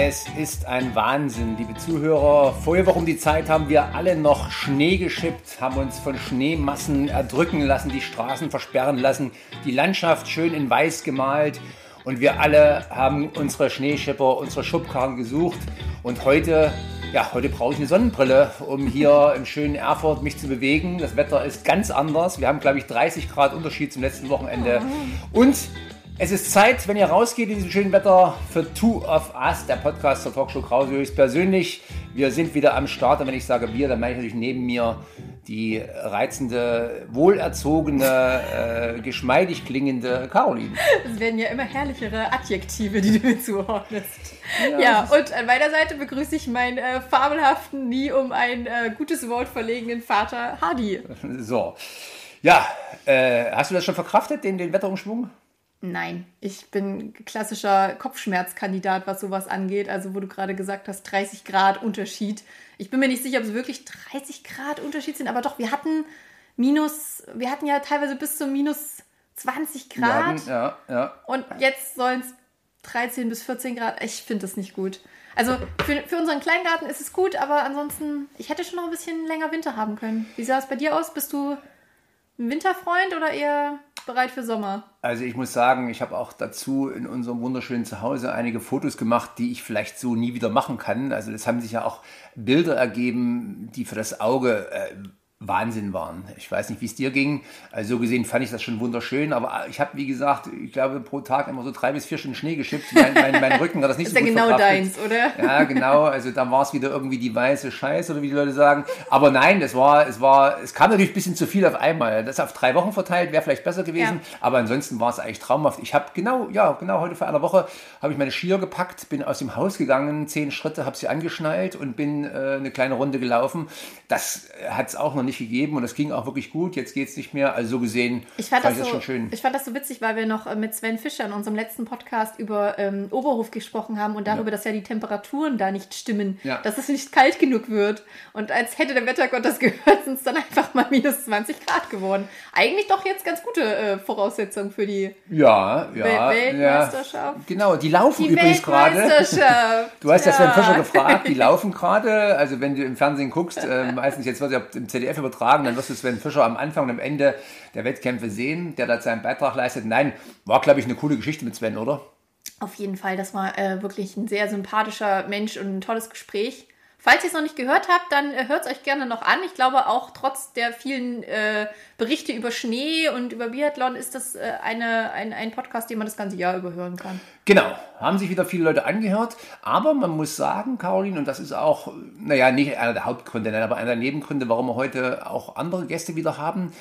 Es ist ein Wahnsinn, liebe Zuhörer. Vorige Woche um die Zeit haben wir alle noch Schnee geschippt, haben uns von Schneemassen erdrücken lassen, die Straßen versperren lassen, die Landschaft schön in weiß gemalt und wir alle haben unsere Schneeschipper, unsere Schubkarren gesucht und heute brauche ich eine Sonnenbrille, um hier im schönen Erfurt mich zu bewegen. Das Wetter ist ganz anders. Wir haben, glaube ich, 30 Grad Unterschied zum letzten Wochenende. Und es ist Zeit, wenn ihr rausgeht in diesem schönen Wetter, für Two of Us, der Podcast zur Talkshow Krause höchstpersönlich. Wir sind wieder am Start und wenn ich sage wir, dann meine ich natürlich neben mir die reizende, wohlerzogene, geschmeidig klingende Caroline. Es werden ja immer herrlichere Adjektive, die du mir zuordnest. Ja, und an meiner Seite begrüße ich meinen fabelhaften, nie um ein gutes Wort verlegenen Vater Hardy. So, ja, hast du das schon verkraftet, den Wetterumschwung? Nein, ich bin klassischer Kopfschmerzkandidat, was sowas angeht. Also wo du gerade gesagt hast, 30 Grad Unterschied. Ich bin mir nicht sicher, ob es wirklich 30 Grad Unterschied sind, aber doch, wir hatten ja teilweise bis zu minus 20 Grad. Ja. Und jetzt sollen es 13 bis 14 Grad. Ich finde das nicht gut. Also für unseren Kleingarten ist es gut, aber ansonsten, ich hätte schon noch ein bisschen länger Winter haben können. Wie sah es bei dir aus? Bist du ein Winterfreund oder eher bereit für Sommer? Also ich muss sagen, ich habe auch dazu in unserem wunderschönen Zuhause einige Fotos gemacht, die ich vielleicht so nie wieder machen kann. Also es haben sich ja auch Bilder ergeben, die für das Auge Wahnsinn waren. Ich weiß nicht, wie es dir ging. Also so gesehen fand ich das schon wunderschön, aber ich habe, wie gesagt, ich glaube pro Tag immer so 3 bis 4 Stunden Schnee geschippt. Mein Rücken hat das nicht so gut verkraftet. Das ist ja genau deins, oder? Ja, genau. Also da war es wieder irgendwie die weiße Scheiße oder wie die Leute sagen. Aber nein, es kam natürlich ein bisschen zu viel auf einmal. Das auf 3 Wochen verteilt wäre vielleicht besser gewesen, aber ansonsten war es eigentlich traumhaft. Ich habe genau heute vor einer Woche habe ich meine Skier gepackt, bin aus dem Haus gegangen, 10 Schritte, habe sie angeschnallt und bin eine kleine Runde gelaufen. Das hat es auch noch nicht gegeben und das ging auch wirklich gut. Jetzt geht es nicht mehr. Also so gesehen fand ich das schon schön. Ich fand das so witzig, weil wir noch mit Sven Fischer in unserem letzten Podcast über Oberhof gesprochen haben und darüber, dass ja die Temperaturen da nicht stimmen, dass es nicht kalt genug wird. Und als hätte der Wettergott das gehört, sind es dann einfach mal minus 20 Grad geworden. Eigentlich doch jetzt ganz gute Voraussetzungen für die Weltmeisterschaft. Ja. Genau, die laufen übrigens gerade. Du hast ja Sven Fischer gefragt, die laufen gerade. Also wenn du im Fernsehen guckst, meistens jetzt wird ja im ZDF übertragen, dann wirst du Sven Fischer am Anfang und am Ende der Wettkämpfe sehen, der da seinen Beitrag leistet. Nein, war, glaube ich, eine coole Geschichte mit Sven, oder? Auf jeden Fall, das war wirklich ein sehr sympathischer Mensch und ein tolles Gespräch. Falls ihr es noch nicht gehört habt, dann hört es euch gerne noch an. Ich glaube auch trotz der vielen Berichte über Schnee und über Biathlon ist das ein Podcast, den man das ganze Jahr über hören kann. Genau, haben sich wieder viele Leute angehört. Aber man muss sagen, Caroline, und das ist auch, nicht einer der Hauptgründe, aber einer der Nebengründe, warum wir heute auch andere Gäste wieder haben,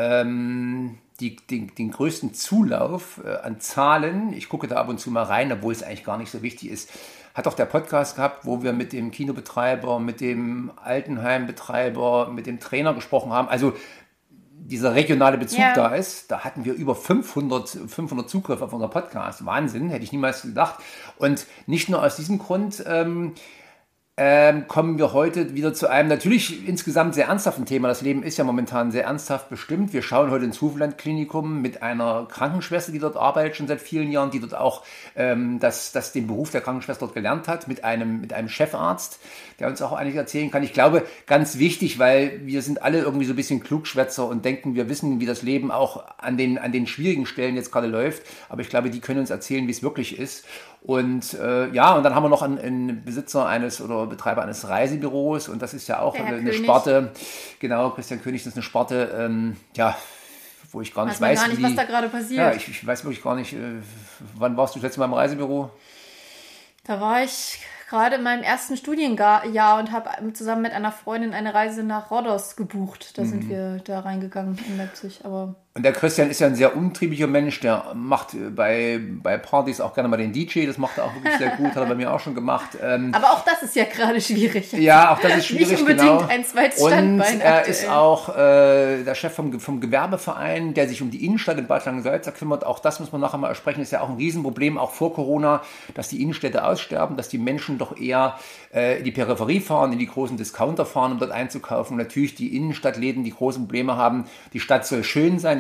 den größten Zulauf an Zahlen, ich gucke da ab und zu mal rein, obwohl es eigentlich gar nicht so wichtig ist, hat auch der Podcast gehabt, wo wir mit dem Kinobetreiber, mit dem Altenheimbetreiber, mit dem Trainer gesprochen haben. Also dieser regionale Bezug da ist, da hatten wir über 500 Zugriffe auf unser Podcast. Wahnsinn, hätte ich niemals gedacht. Und nicht nur aus diesem Grund kommen wir heute wieder zu einem natürlich insgesamt sehr ernsthaften Thema. Das Leben ist ja momentan sehr ernsthaft bestimmt. Wir schauen heute ins Hufland-Klinikum mit einer Krankenschwester, die dort arbeitet, schon seit vielen Jahren, die dort auch den Beruf der Krankenschwester dort gelernt hat, mit einem Chefarzt, der uns auch eigentlich erzählen kann. Ich glaube, ganz wichtig, weil wir sind alle irgendwie so ein bisschen Klugschwätzer und denken, wir wissen, wie das Leben auch an den schwierigen Stellen jetzt gerade läuft. Aber ich glaube, die können uns erzählen, wie es wirklich ist. Und und dann haben wir noch einen Besitzer Betreiber eines Reisebüros und das ist ja auch eine Sparte, genau, Christian König, das ist eine Sparte, wo ich gar nicht weiß, was da gerade passiert. Ja, ich weiß wirklich gar nicht, wann warst du das letzte Mal im Reisebüro? Da war ich gerade in meinem ersten Studienjahr und habe zusammen mit einer Freundin eine Reise nach Rhodos gebucht. Da sind wir da reingegangen in Leipzig, aber... Und der Christian ist ja ein sehr umtriebiger Mensch, der macht bei Partys auch gerne mal den DJ, das macht er auch wirklich sehr gut, hat er bei mir auch schon gemacht. Aber auch das ist ja gerade schwierig. Ja, auch das ist schwierig, nicht unbedingt ein zweites Standbein. Und er ist auch der Chef vom Gewerbeverein, der sich um die Innenstadt in Bad Langensalza kümmert. Auch das muss man nachher mal sprechen, ist ja auch ein Riesenproblem, auch vor Corona, dass die Innenstädte aussterben, dass die Menschen doch eher in die Peripherie fahren, in die großen Discounter fahren, um dort einzukaufen. Und natürlich die Innenstadtläden, die große Probleme haben. Die Stadt soll schön sein,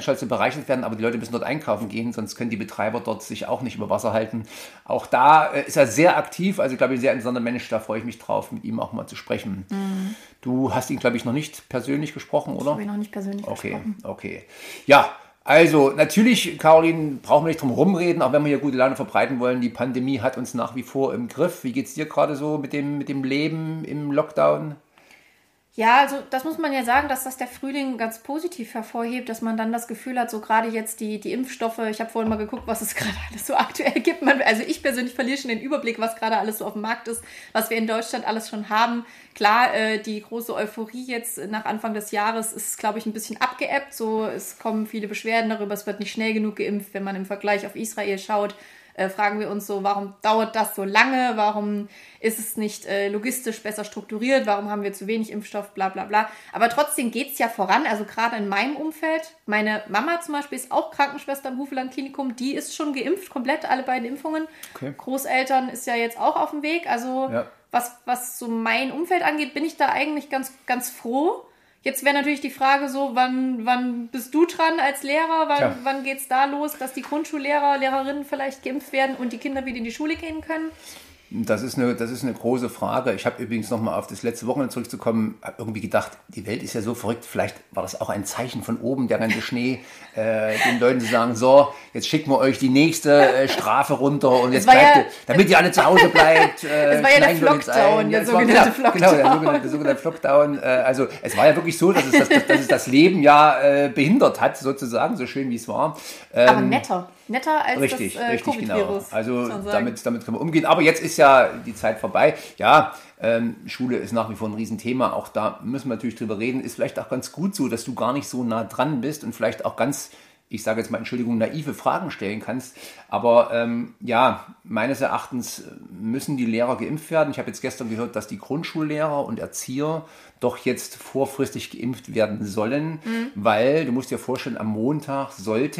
soll bereichert werden, aber die Leute müssen dort einkaufen gehen, sonst können die Betreiber dort sich auch nicht über Wasser halten. Auch da ist er sehr aktiv, also glaube ich, sehr interessanter Mensch, da freue ich mich drauf, mit ihm auch mal zu sprechen. Mhm. Du hast ihn, glaube ich, noch nicht persönlich gesprochen, oder? Ich habe ihn noch nicht persönlich gesprochen. Okay. Ja, also natürlich, Caroline, brauchen wir nicht drum rumreden, auch wenn wir hier gute Laune verbreiten wollen. Die Pandemie hat uns nach wie vor im Griff. Wie geht es dir gerade so mit dem Leben im Lockdown? Ja, also das muss man ja sagen, dass das der Frühling ganz positiv hervorhebt, dass man dann das Gefühl hat, so gerade jetzt die Impfstoffe, ich habe vorhin mal geguckt, was es gerade alles so aktuell gibt. Also ich persönlich verliere schon den Überblick, was gerade alles so auf dem Markt ist, was wir in Deutschland alles schon haben. Klar, die große Euphorie jetzt nach Anfang des Jahres ist, glaube ich, ein bisschen abgeebbt. So, es kommen viele Beschwerden darüber, es wird nicht schnell genug geimpft. Wenn man im Vergleich auf Israel schaut, fragen wir uns so, warum dauert das so lange? Warum ist es nicht logistisch besser strukturiert? Warum haben wir zu wenig Impfstoff? Bla bla bla. Aber trotzdem geht es ja voran. Also gerade in meinem Umfeld, meine Mama zum Beispiel ist auch Krankenschwester im Hufeland Klinikum. Die ist schon geimpft, komplett alle beiden Impfungen. Okay. Großeltern ist ja jetzt auch auf dem Weg. Also ja. Was so mein Umfeld angeht, bin ich da eigentlich ganz, ganz froh. Jetzt wäre natürlich die Frage so, wann bist du dran als Lehrer? Wann geht's da los, dass die Grundschullehrer, Lehrerinnen vielleicht geimpft werden und die Kinder wieder in die Schule gehen können? Das ist eine große Frage. Ich habe übrigens nochmal auf das letzte Wochenende zurückzukommen, habe irgendwie gedacht, die Welt ist ja so verrückt, vielleicht war das auch ein Zeichen von oben, der ganze Schnee, den Leuten zu sagen, so, jetzt schicken wir euch die nächste Strafe runter und jetzt bleibt, damit ihr alle zu Hause bleibt. Es war ja der Flockdown, der sogenannte Flockdown. Genau, der sogenannte Flockdown. Also es war ja wirklich so, dass es das Leben ja behindert hat, sozusagen, so schön wie es war. Aber netter als richtig, das Covid-Virus. Genau. Also damit können wir umgehen. Aber jetzt ist ja die Zeit vorbei. Ja, Schule ist nach wie vor ein Riesenthema. Auch da müssen wir natürlich drüber reden. Ist vielleicht auch ganz gut so, dass du gar nicht so nah dran bist und vielleicht auch ganz, ich sage jetzt mal, Entschuldigung, naive Fragen stellen kannst. Aber ja, meines Erachtens müssen die Lehrer geimpft werden. Ich habe jetzt gestern gehört, dass die Grundschullehrer und Erzieher doch jetzt vorfristig geimpft werden sollen, weil, du musst dir vorstellen, am Montag sollten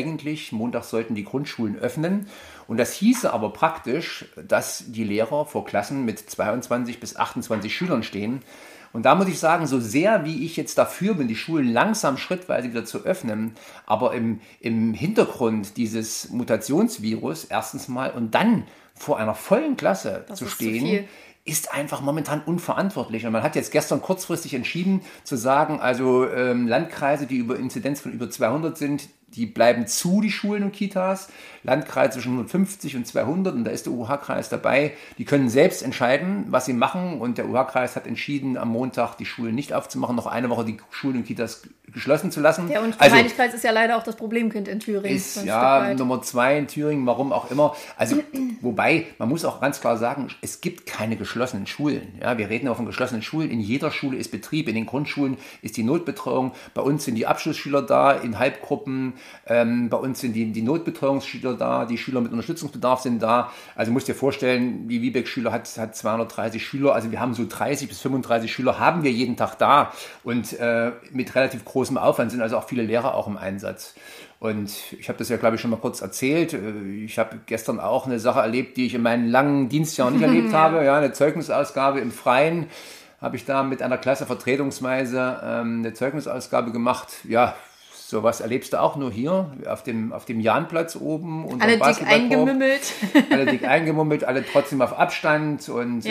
die Grundschulen öffnen. Und das hieße aber praktisch, dass die Lehrer vor Klassen mit 22 bis 28 Schülern stehen. Und da muss ich sagen, so sehr wie ich jetzt dafür bin, die Schulen langsam schrittweise wieder zu öffnen, aber im Hintergrund dieses Mutationsvirus erstens mal und dann vor einer vollen Klasse zu stehen, ist einfach momentan unverantwortlich. Und man hat jetzt gestern kurzfristig entschieden zu sagen, also Landkreise, die über Inzidenz von über 200 sind, die bleiben zu, die Schulen und Kitas. Landkreise zwischen 150 und 200, und da ist der UH-Kreis dabei. Die können selbst entscheiden, was sie machen. Und der UH-Kreis hat entschieden, am Montag die Schulen nicht aufzumachen, noch eine Woche die Schulen und Kitas geschlossen zu lassen. Der Heiligkreis ist ja leider auch das Problemkind in Thüringen. Ist ja Nummer 2 in Thüringen, warum auch immer. Also, wobei, man muss auch ganz klar sagen, es gibt keine geschlossenen Schulen. Ja, wir reden auch von geschlossenen Schulen. In jeder Schule ist Betrieb. In den Grundschulen ist die Notbetreuung. Bei uns sind die Abschlussschüler da in Halbgruppen. Bei uns sind die Notbetreuungsschüler da. Die Schüler mit Unterstützungsbedarf sind da. Also, musst dir vorstellen, die Wiebeck-Schüler hat 230 Schüler. Also, wir haben so 30 bis 35 Schüler haben wir jeden Tag da. Und mit relativ großem Aufwand sind also auch viele Lehrer auch im Einsatz. Und ich habe das ja, glaube ich, schon mal kurz erzählt. Ich habe gestern auch eine Sache erlebt, die ich in meinen langen Dienstjahren nicht erlebt habe. Ja, eine Zeugnisausgabe im Freien habe ich da mit einer Klasse vertretungsweise eine Zeugnisausgabe gemacht. Ja, sowas erlebst du auch nur hier auf dem Jahnplatz oben. Und alle dick eingemummelt. Alle dick eingemummelt, alle trotzdem auf Abstand. Und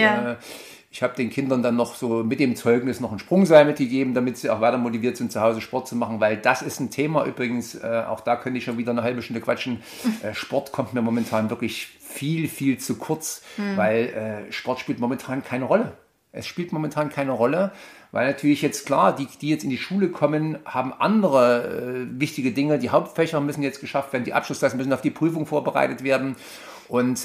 ich habe den Kindern dann noch so mit dem Zeugnis noch ein Sprungseil mitgegeben, damit sie auch weiter motiviert sind, zu Hause Sport zu machen, weil das ist ein Thema übrigens, auch da könnte ich schon wieder eine halbe Stunde quatschen. Sport kommt mir momentan wirklich viel, viel zu kurz, weil Sport spielt momentan keine Rolle. Es spielt momentan keine Rolle, weil natürlich jetzt klar, die jetzt in die Schule kommen, haben andere wichtige Dinge. Die Hauptfächer müssen jetzt geschafft werden, die Abschlussklassen müssen auf die Prüfung vorbereitet werden. Und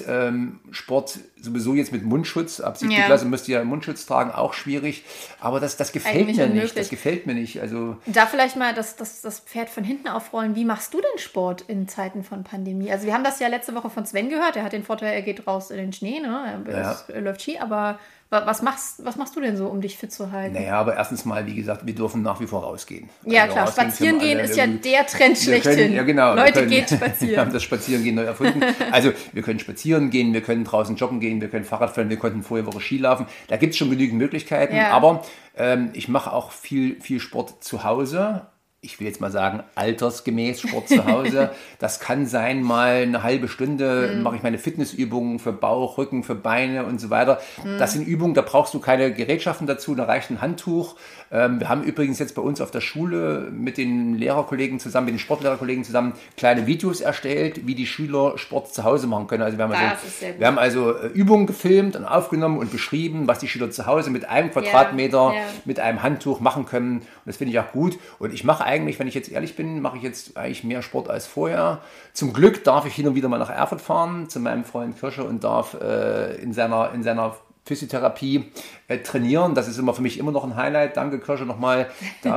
Sport sowieso jetzt mit Mundschutz, ab 7. Klasse müsst ihr ja Mundschutz tragen, auch schwierig. Aber das gefällt mir nicht. Das gefällt mir nicht. Also da vielleicht mal das Pferd von hinten aufrollen. Wie machst du denn Sport in Zeiten von Pandemie? Also wir haben das ja letzte Woche von Sven gehört. Er hat den Vorteil, er geht raus in den Schnee, ne? Er läuft Ski, aber was machst du denn so, um dich fit zu halten? Naja, aber erstens mal, wie gesagt, wir dürfen nach wie vor rausgehen. Ja, klar, spazieren gehen ist ja der Trend schlechthin. Ja, genau. Leute, geht spazieren. Wir haben das Spazierengehen neu erfunden. Also, wir können spazieren gehen, wir können draußen joggen gehen, wir können Fahrrad fahren, wir konnten vorige Woche Ski laufen. Da gibt es schon genügend Möglichkeiten, aber ich mache auch viel Sport zu Hause. ich will jetzt mal sagen, altersgemäß Sport zu Hause. Das kann sein, mal eine halbe Stunde mache ich meine Fitnessübungen für Bauch, Rücken, für Beine und so weiter. Das sind Übungen, da brauchst du keine Gerätschaften dazu, da reicht ein Handtuch. Wir haben übrigens jetzt bei uns auf der Schule mit den Lehrerkollegen zusammen, mit den Sportlehrerkollegen zusammen kleine Videos erstellt, wie die Schüler Sport zu Hause machen können. Also wir haben also Übungen gefilmt und aufgenommen und beschrieben, was die Schüler zu Hause mit einem Quadratmeter, mit einem Handtuch machen können. Und das finde ich auch gut. Und ich mache eigentlich, wenn ich jetzt ehrlich bin, mache ich jetzt eigentlich mehr Sport als vorher. Zum Glück darf ich hin und wieder mal nach Erfurt fahren, zu meinem Freund Kirsche, und darf in seiner Physiotherapie trainieren. Das ist immer für mich immer noch ein Highlight. Danke, Kirsche, nochmal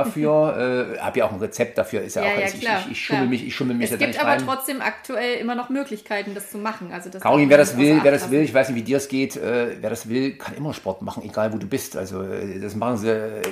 dafür. Habe ja auch ein Rezept dafür. Ist ja auch alles. Ich schummel mich jetzt nicht rein. Es gibt aber trotzdem aktuell immer noch Möglichkeiten, das zu machen. Also Caroline, wer das will, ich weiß nicht, wie dir es geht, wer das will, kann immer Sport machen, egal wo du bist. Also das machen sie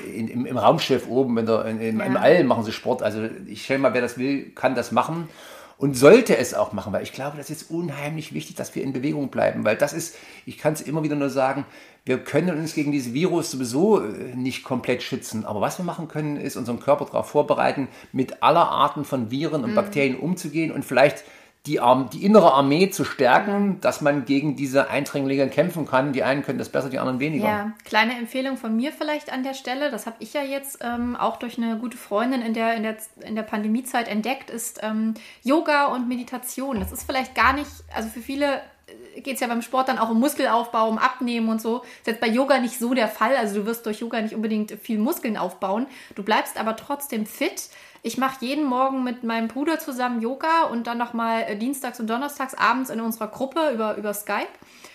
im Raumschiff oben, im All machen sie Sport. Also ich stelle mal, wer das will, kann das machen. Und sollte es auch machen, weil ich glaube, das ist unheimlich wichtig, dass wir in Bewegung bleiben, weil das ist, ich kann es immer wieder nur sagen, wir können uns gegen dieses Virus sowieso nicht komplett schützen, aber was wir machen können, ist unseren Körper darauf vorbereiten, mit aller Arten von Viren und Bakterien umzugehen und vielleicht die innere Armee zu stärken, dass man gegen diese Eindringlinge kämpfen kann. Die einen können das besser, die anderen weniger. Ja, kleine Empfehlung von mir vielleicht an der Stelle, das habe ich ja jetzt auch durch eine gute Freundin in der Pandemiezeit entdeckt, ist Yoga und Meditation. Das ist vielleicht gar nicht, also für viele geht es ja beim Sport dann auch um Muskelaufbau, um Abnehmen und so. Das ist jetzt bei Yoga nicht so der Fall. Also du wirst durch Yoga nicht unbedingt viel Muskeln aufbauen. Du bleibst aber trotzdem fit. Ich mache jeden Morgen mit meinem Bruder zusammen Yoga und dann nochmal dienstags und donnerstags abends in unserer Gruppe über Skype.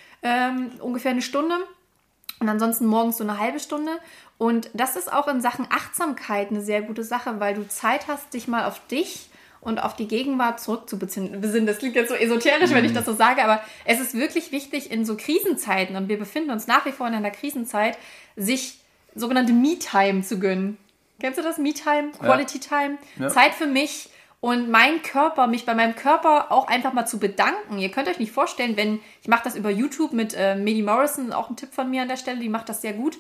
Ungefähr eine Stunde. Und ansonsten morgens so eine halbe Stunde. Und das ist auch in Sachen Achtsamkeit eine sehr gute Sache, weil du Zeit hast, dich mal auf dich und auf die Gegenwart zurückzubesinnen. Das klingt jetzt so esoterisch, wenn ich das so sage, aber es ist wirklich wichtig in so Krisenzeiten, und wir befinden uns nach wie vor in einer Krisenzeit, sich sogenannte Me-Time zu gönnen. Kennst du das? Me-Time, Quality Time? Ja. Zeit für mich und mich bei meinem Körper auch einfach mal zu bedanken. Ihr könnt euch nicht vorstellen, ich mache das über YouTube mit Medi Morrison, auch ein Tipp von mir an der Stelle, die macht das sehr gut.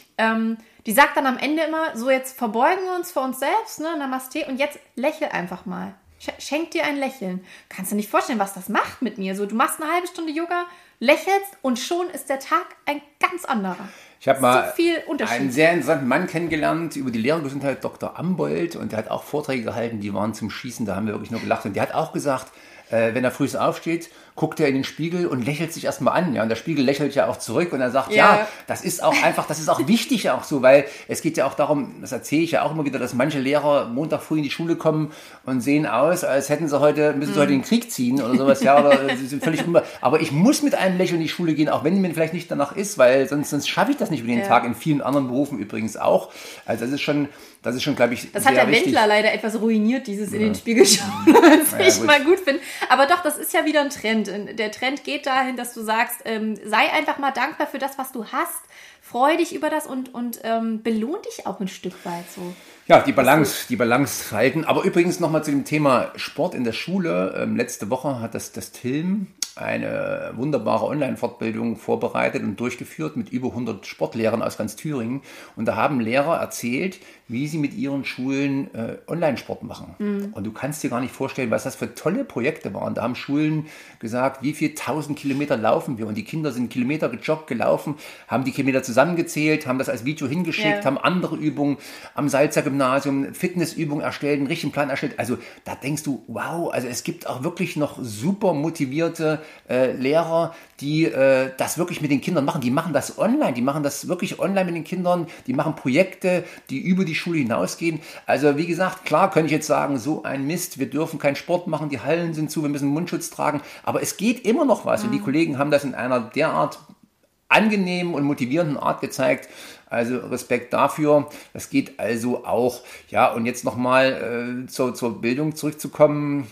Die sagt dann am Ende immer, so jetzt verbeugen wir uns vor uns selbst, ne, Namaste, und jetzt lächel einfach mal. Schenk dir ein Lächeln. Kannst du nicht vorstellen, was das macht mit mir. So, du machst eine halbe Stunde Yoga, lächelst und schon ist der Tag ein ganz anderer. Ich habe mal einen sehr interessanten Mann kennengelernt über die Lehrergesundheit, Dr. Ambold, und der hat auch Vorträge gehalten, die waren zum Schießen, da haben wir wirklich nur gelacht. Und der hat auch gesagt, wenn er früh aufsteht, guckt er in den Spiegel und lächelt sich erstmal an. Ja, und der Spiegel lächelt ja auch zurück und er sagt, das ist auch einfach, das ist auch wichtig auch so, weil es geht ja auch darum, das erzähle ich ja auch immer wieder, dass manche Lehrer Montag früh in die Schule kommen und sehen aus, als müssen sie heute in den Krieg ziehen oder sowas, ja, oder sie sind völlig aber ich muss mit einem Lächeln in die Schule gehen, auch wenn mir vielleicht nicht danach ist, weil sonst schaffe ich das nicht über den Tag, in vielen anderen Berufen übrigens auch. Also das ist schon, glaube ich, das hat der Wendler leider etwas ruiniert, dieses in den Spiegel schauen, was ich mal gut finde. Aber doch, das ist ja wieder ein Trend. Der Trend geht dahin, dass du sagst, sei einfach mal dankbar für das, was du hast. Freu dich über das und belohn dich auch ein Stück weit so. Ja, die Balance halten. Aber übrigens nochmal zu dem Thema Sport in der Schule. Letzte Woche hat das TILM eine wunderbare Online-Fortbildung vorbereitet und durchgeführt mit über 100 Sportlehrern aus ganz Thüringen. Und da haben Lehrer erzählt, wie sie mit ihren Schulen Online-Sport machen. Mhm. Und du kannst dir gar nicht vorstellen, was das für tolle Projekte waren. Da haben Schulen gesagt, wie viel 1000 Kilometer laufen wir. Und die Kinder sind Kilometer gejoggt, gelaufen, haben die Kilometer zusammengezählt, haben das als Video hingeschickt, haben andere Übungen am Salzer Gymnasium, Fitnessübungen erstellt, einen richtigen Plan erstellt. Also da denkst du, wow, also es gibt auch wirklich noch super motivierte Lehrer, die das wirklich mit den Kindern machen. Die machen das online, die machen das wirklich online mit den Kindern, die machen Projekte, die über die Schule hinausgehen. Also wie gesagt, klar könnte ich jetzt sagen, so ein Mist, wir dürfen keinen Sport machen, die Hallen sind zu, wir müssen Mundschutz tragen, aber es geht immer noch was. Und die Kollegen haben das in einer derart angenehmen und motivierenden Art gezeigt. Also Respekt dafür. Das geht also auch. Ja, und jetzt nochmal zur Bildung zurückzukommen.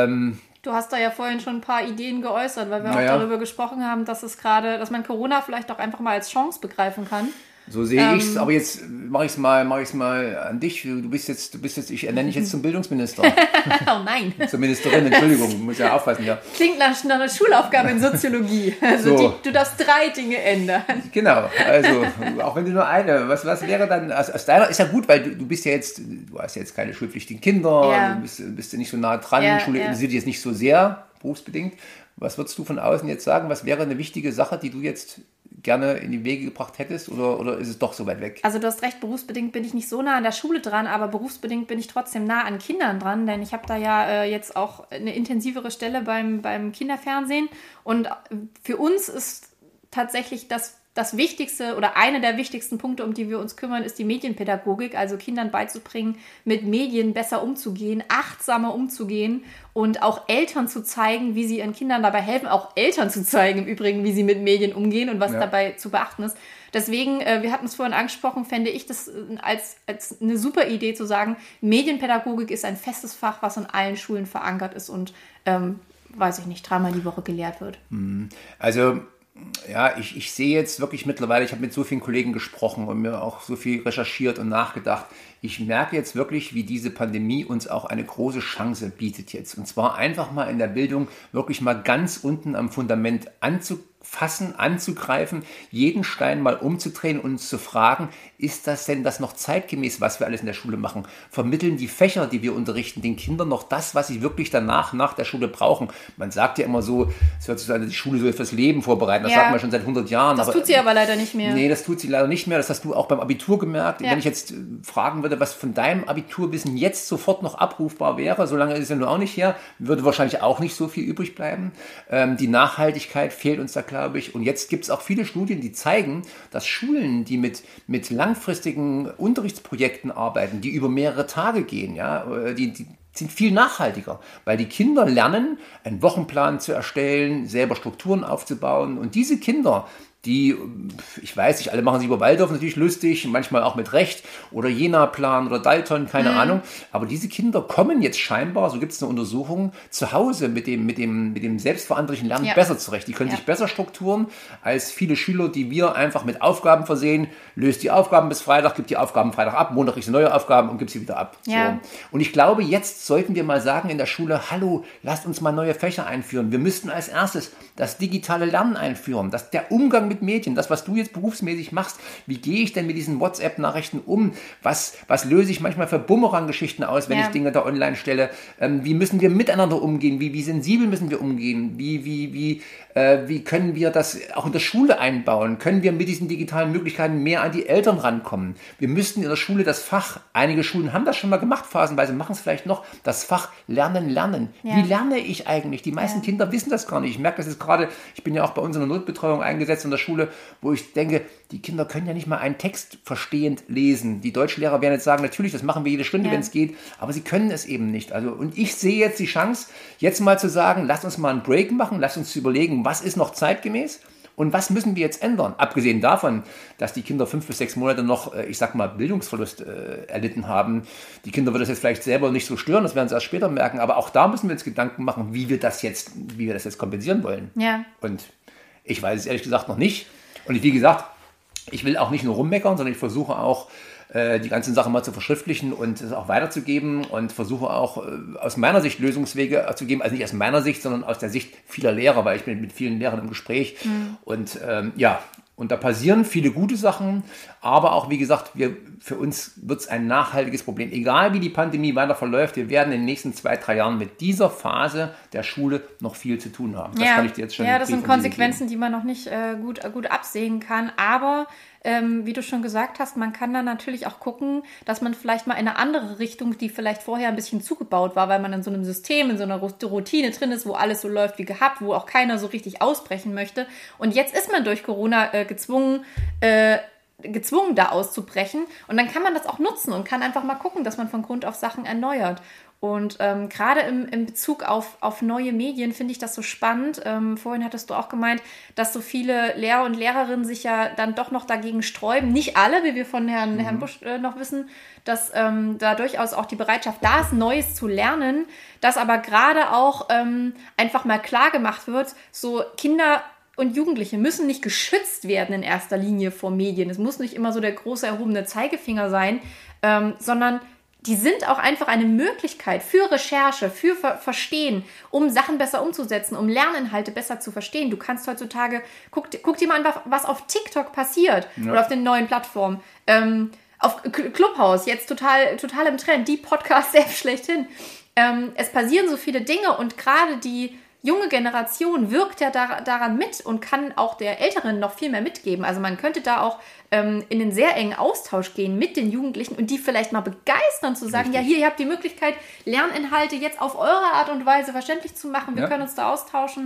Du hast da ja vorhin schon ein paar Ideen geäußert, weil wir auch darüber gesprochen haben, dass man Corona vielleicht auch einfach mal als Chance begreifen kann. So sehe ich es, aber jetzt mache ich es mal an dich. Du bist jetzt, ich ernenne dich jetzt zum Bildungsminister. Oh nein. Zur Ministerin, Entschuldigung, muss ja aufpassen, ja. Klingt nach einer Schulaufgabe in Soziologie. Also so. du darfst 3 Dinge ändern. Genau, also auch wenn du nur eine, was wäre dann, aus deiner, ist ja gut, weil du bist ja jetzt, du hast ja jetzt keine schulpflichtigen Kinder, du bist ja nicht so nah dran, Schule interessiert dich jetzt nicht so sehr, berufsbedingt. Was würdest du von außen jetzt sagen, was wäre eine wichtige Sache, die du jetzt gerne in die Wege gebracht hättest oder ist es doch so weit weg? Also du hast recht, berufsbedingt bin ich nicht so nah an der Schule dran, aber berufsbedingt bin ich trotzdem nah an Kindern dran, denn ich habe da ja jetzt auch eine intensivere Stelle beim Kinderfernsehen und für uns ist tatsächlich das Wichtigste oder einer der wichtigsten Punkte, um die wir uns kümmern, ist die Medienpädagogik, also Kindern beizubringen, mit Medien besser umzugehen, achtsamer umzugehen und auch Eltern zu zeigen, wie sie ihren Kindern dabei helfen, auch Eltern zu zeigen im Übrigen, wie sie mit Medien umgehen und was dabei zu beachten ist. Deswegen, wir hatten es vorhin angesprochen, fände ich das als eine super Idee zu sagen, Medienpädagogik ist ein festes Fach, was an allen Schulen verankert ist und, weiß ich nicht, 3-mal die Woche gelehrt wird. Also ja, ich sehe jetzt wirklich mittlerweile, ich habe mit so vielen Kollegen gesprochen und mir auch so viel recherchiert und nachgedacht. Ich merke jetzt wirklich, wie diese Pandemie uns auch eine große Chance bietet jetzt. Und zwar einfach mal in der Bildung wirklich mal ganz unten am Fundament anzufassen, anzugreifen, jeden Stein mal umzudrehen und uns zu fragen, ist das denn das noch zeitgemäß, was wir alles in der Schule machen? Vermitteln die Fächer, die wir unterrichten, den Kindern noch das, was sie wirklich danach, nach der Schule brauchen? Man sagt ja immer so, es hört sich so an, die Schule soll fürs Leben vorbereiten. Das sagt man schon seit 100 Jahren. Das tut sie aber leider nicht mehr. Nee, das tut sie leider nicht mehr. Das hast du auch beim Abitur gemerkt. Ja. Wenn ich jetzt fragen würde, was von deinem Abiturwissen jetzt sofort noch abrufbar wäre, so lange ist es ja nur auch nicht her, würde wahrscheinlich auch nicht so viel übrig bleiben. Die Nachhaltigkeit fehlt uns da, glaube ich. Und jetzt gibt es auch viele Studien, die zeigen, dass Schulen, die mit langfristigen Unterrichtsprojekten arbeiten, die über mehrere Tage gehen, ja, die sind viel nachhaltiger, weil die Kinder lernen, einen Wochenplan zu erstellen, selber Strukturen aufzubauen. Und diese Kinder, die, ich weiß nicht, alle machen sich über Waldorf natürlich lustig, manchmal auch mit Recht, oder Jena-Plan oder Dalton, keine Ahnung. Aber diese Kinder kommen jetzt scheinbar, so gibt es eine Untersuchung, zu Hause mit dem selbstverantwortlichen Lernen besser zurecht. Die können sich besser strukturieren als viele Schüler, die wir einfach mit Aufgaben versehen. Löst die Aufgaben bis Freitag, gibt die Aufgaben Freitag ab, Montag kriegst du neue Aufgaben und gibst sie wieder ab. Ja. So. Und ich glaube, jetzt sollten wir mal sagen in der Schule, hallo, lasst uns mal neue Fächer einführen. Wir müssten als erstes das digitale Lernen einführen, der Umgang mit Medien, das, was du jetzt berufsmäßig machst, wie gehe ich denn mit diesen WhatsApp-Nachrichten um? Was löse ich manchmal für Bumerang-Geschichten aus, wenn ich Dinge da online stelle? Wie müssen wir miteinander umgehen? Wie sensibel müssen wir umgehen? Wie können wir das auch in der Schule einbauen? Können wir mit diesen digitalen Möglichkeiten mehr an die Eltern rankommen? Wir müssten in der Schule das Fach, einige Schulen haben das schon mal gemacht, phasenweise machen es vielleicht noch, das Fach Lernen. Ja. Wie lerne ich eigentlich? Die meisten Kinder wissen das gar nicht. Ich merke das jetzt gerade, ich bin ja auch bei uns in der Notbetreuung eingesetzt in der Schule, wo ich denke, die Kinder können ja nicht mal einen Text verstehend lesen. Die Deutschlehrer werden jetzt sagen, natürlich, das machen wir jede Stunde, wenn es geht, aber sie können es eben nicht. Also, und ich sehe jetzt die Chance, jetzt mal zu sagen, lass uns mal einen Break machen, lass uns überlegen, was ist noch zeitgemäß und was müssen wir jetzt ändern? Abgesehen davon, dass die Kinder 5 bis 6 Monate noch, ich sag mal, Bildungsverlust erlitten haben. Die Kinder wird das jetzt vielleicht selber nicht so stören, das werden sie erst später merken, aber auch da müssen wir uns Gedanken machen, wie wir das jetzt kompensieren wollen. Ja. Und ich weiß es ehrlich gesagt noch nicht. Und wie gesagt, ich will auch nicht nur rummeckern, sondern ich versuche auch, die ganzen Sachen mal zu verschriftlichen und es auch weiterzugeben und versuche auch aus meiner Sicht Lösungswege zu geben. Also nicht aus meiner Sicht, sondern aus der Sicht vieler Lehrer, weil ich bin mit vielen Lehrern im Gespräch. Und und da passieren viele gute Sachen, aber auch, wie gesagt, für uns wird es ein nachhaltiges Problem. Egal wie die Pandemie weiter verläuft, wir werden in den nächsten 2-3 Jahren mit dieser Phase der Schule noch viel zu tun haben. Das kann ich dir jetzt schon. Ja, das sind Konsequenzen, die man noch nicht gut absehen kann. Aber wie du schon gesagt hast, man kann dann natürlich auch gucken, dass man vielleicht mal in eine andere Richtung, die vielleicht vorher ein bisschen zugebaut war, weil man in so einem System, in so einer Routine drin ist, wo alles so läuft wie gehabt, wo auch keiner so richtig ausbrechen möchte. Und jetzt ist man durch Corona gezwungen, da auszubrechen. Und dann kann man das auch nutzen und kann einfach mal gucken, dass man von Grund auf Sachen erneuert. Und gerade im Bezug auf neue Medien finde ich das so spannend. Vorhin hattest du auch gemeint, dass so viele Lehrer und Lehrerinnen sich ja dann doch noch dagegen sträuben. Nicht alle, wie wir von Herrn Busch noch wissen, dass da durchaus auch die Bereitschaft da ist, Neues zu lernen, dass aber gerade auch einfach mal klar gemacht wird, so Kinder und Jugendliche müssen nicht geschützt werden in erster Linie vor Medien. Es muss nicht immer so der große erhobene Zeigefinger sein, sondern die sind auch einfach eine Möglichkeit für Recherche, für Verstehen, um Sachen besser umzusetzen, um Lerninhalte besser zu verstehen. Du kannst heutzutage, guck dir mal an, was auf TikTok passiert oder auf den neuen Plattformen. Auf Clubhouse, jetzt total im Trend, die Podcast-App schlechthin. Es passieren so viele Dinge und gerade die junge Generation wirkt ja daran mit und kann auch der Älteren noch viel mehr mitgeben. Also man könnte da auch in einen sehr engen Austausch gehen mit den Jugendlichen und die vielleicht mal begeistern, zu sagen, ja, hier, ihr habt die Möglichkeit, Lerninhalte jetzt auf eure Art und Weise verständlich zu machen. Wir können uns da austauschen.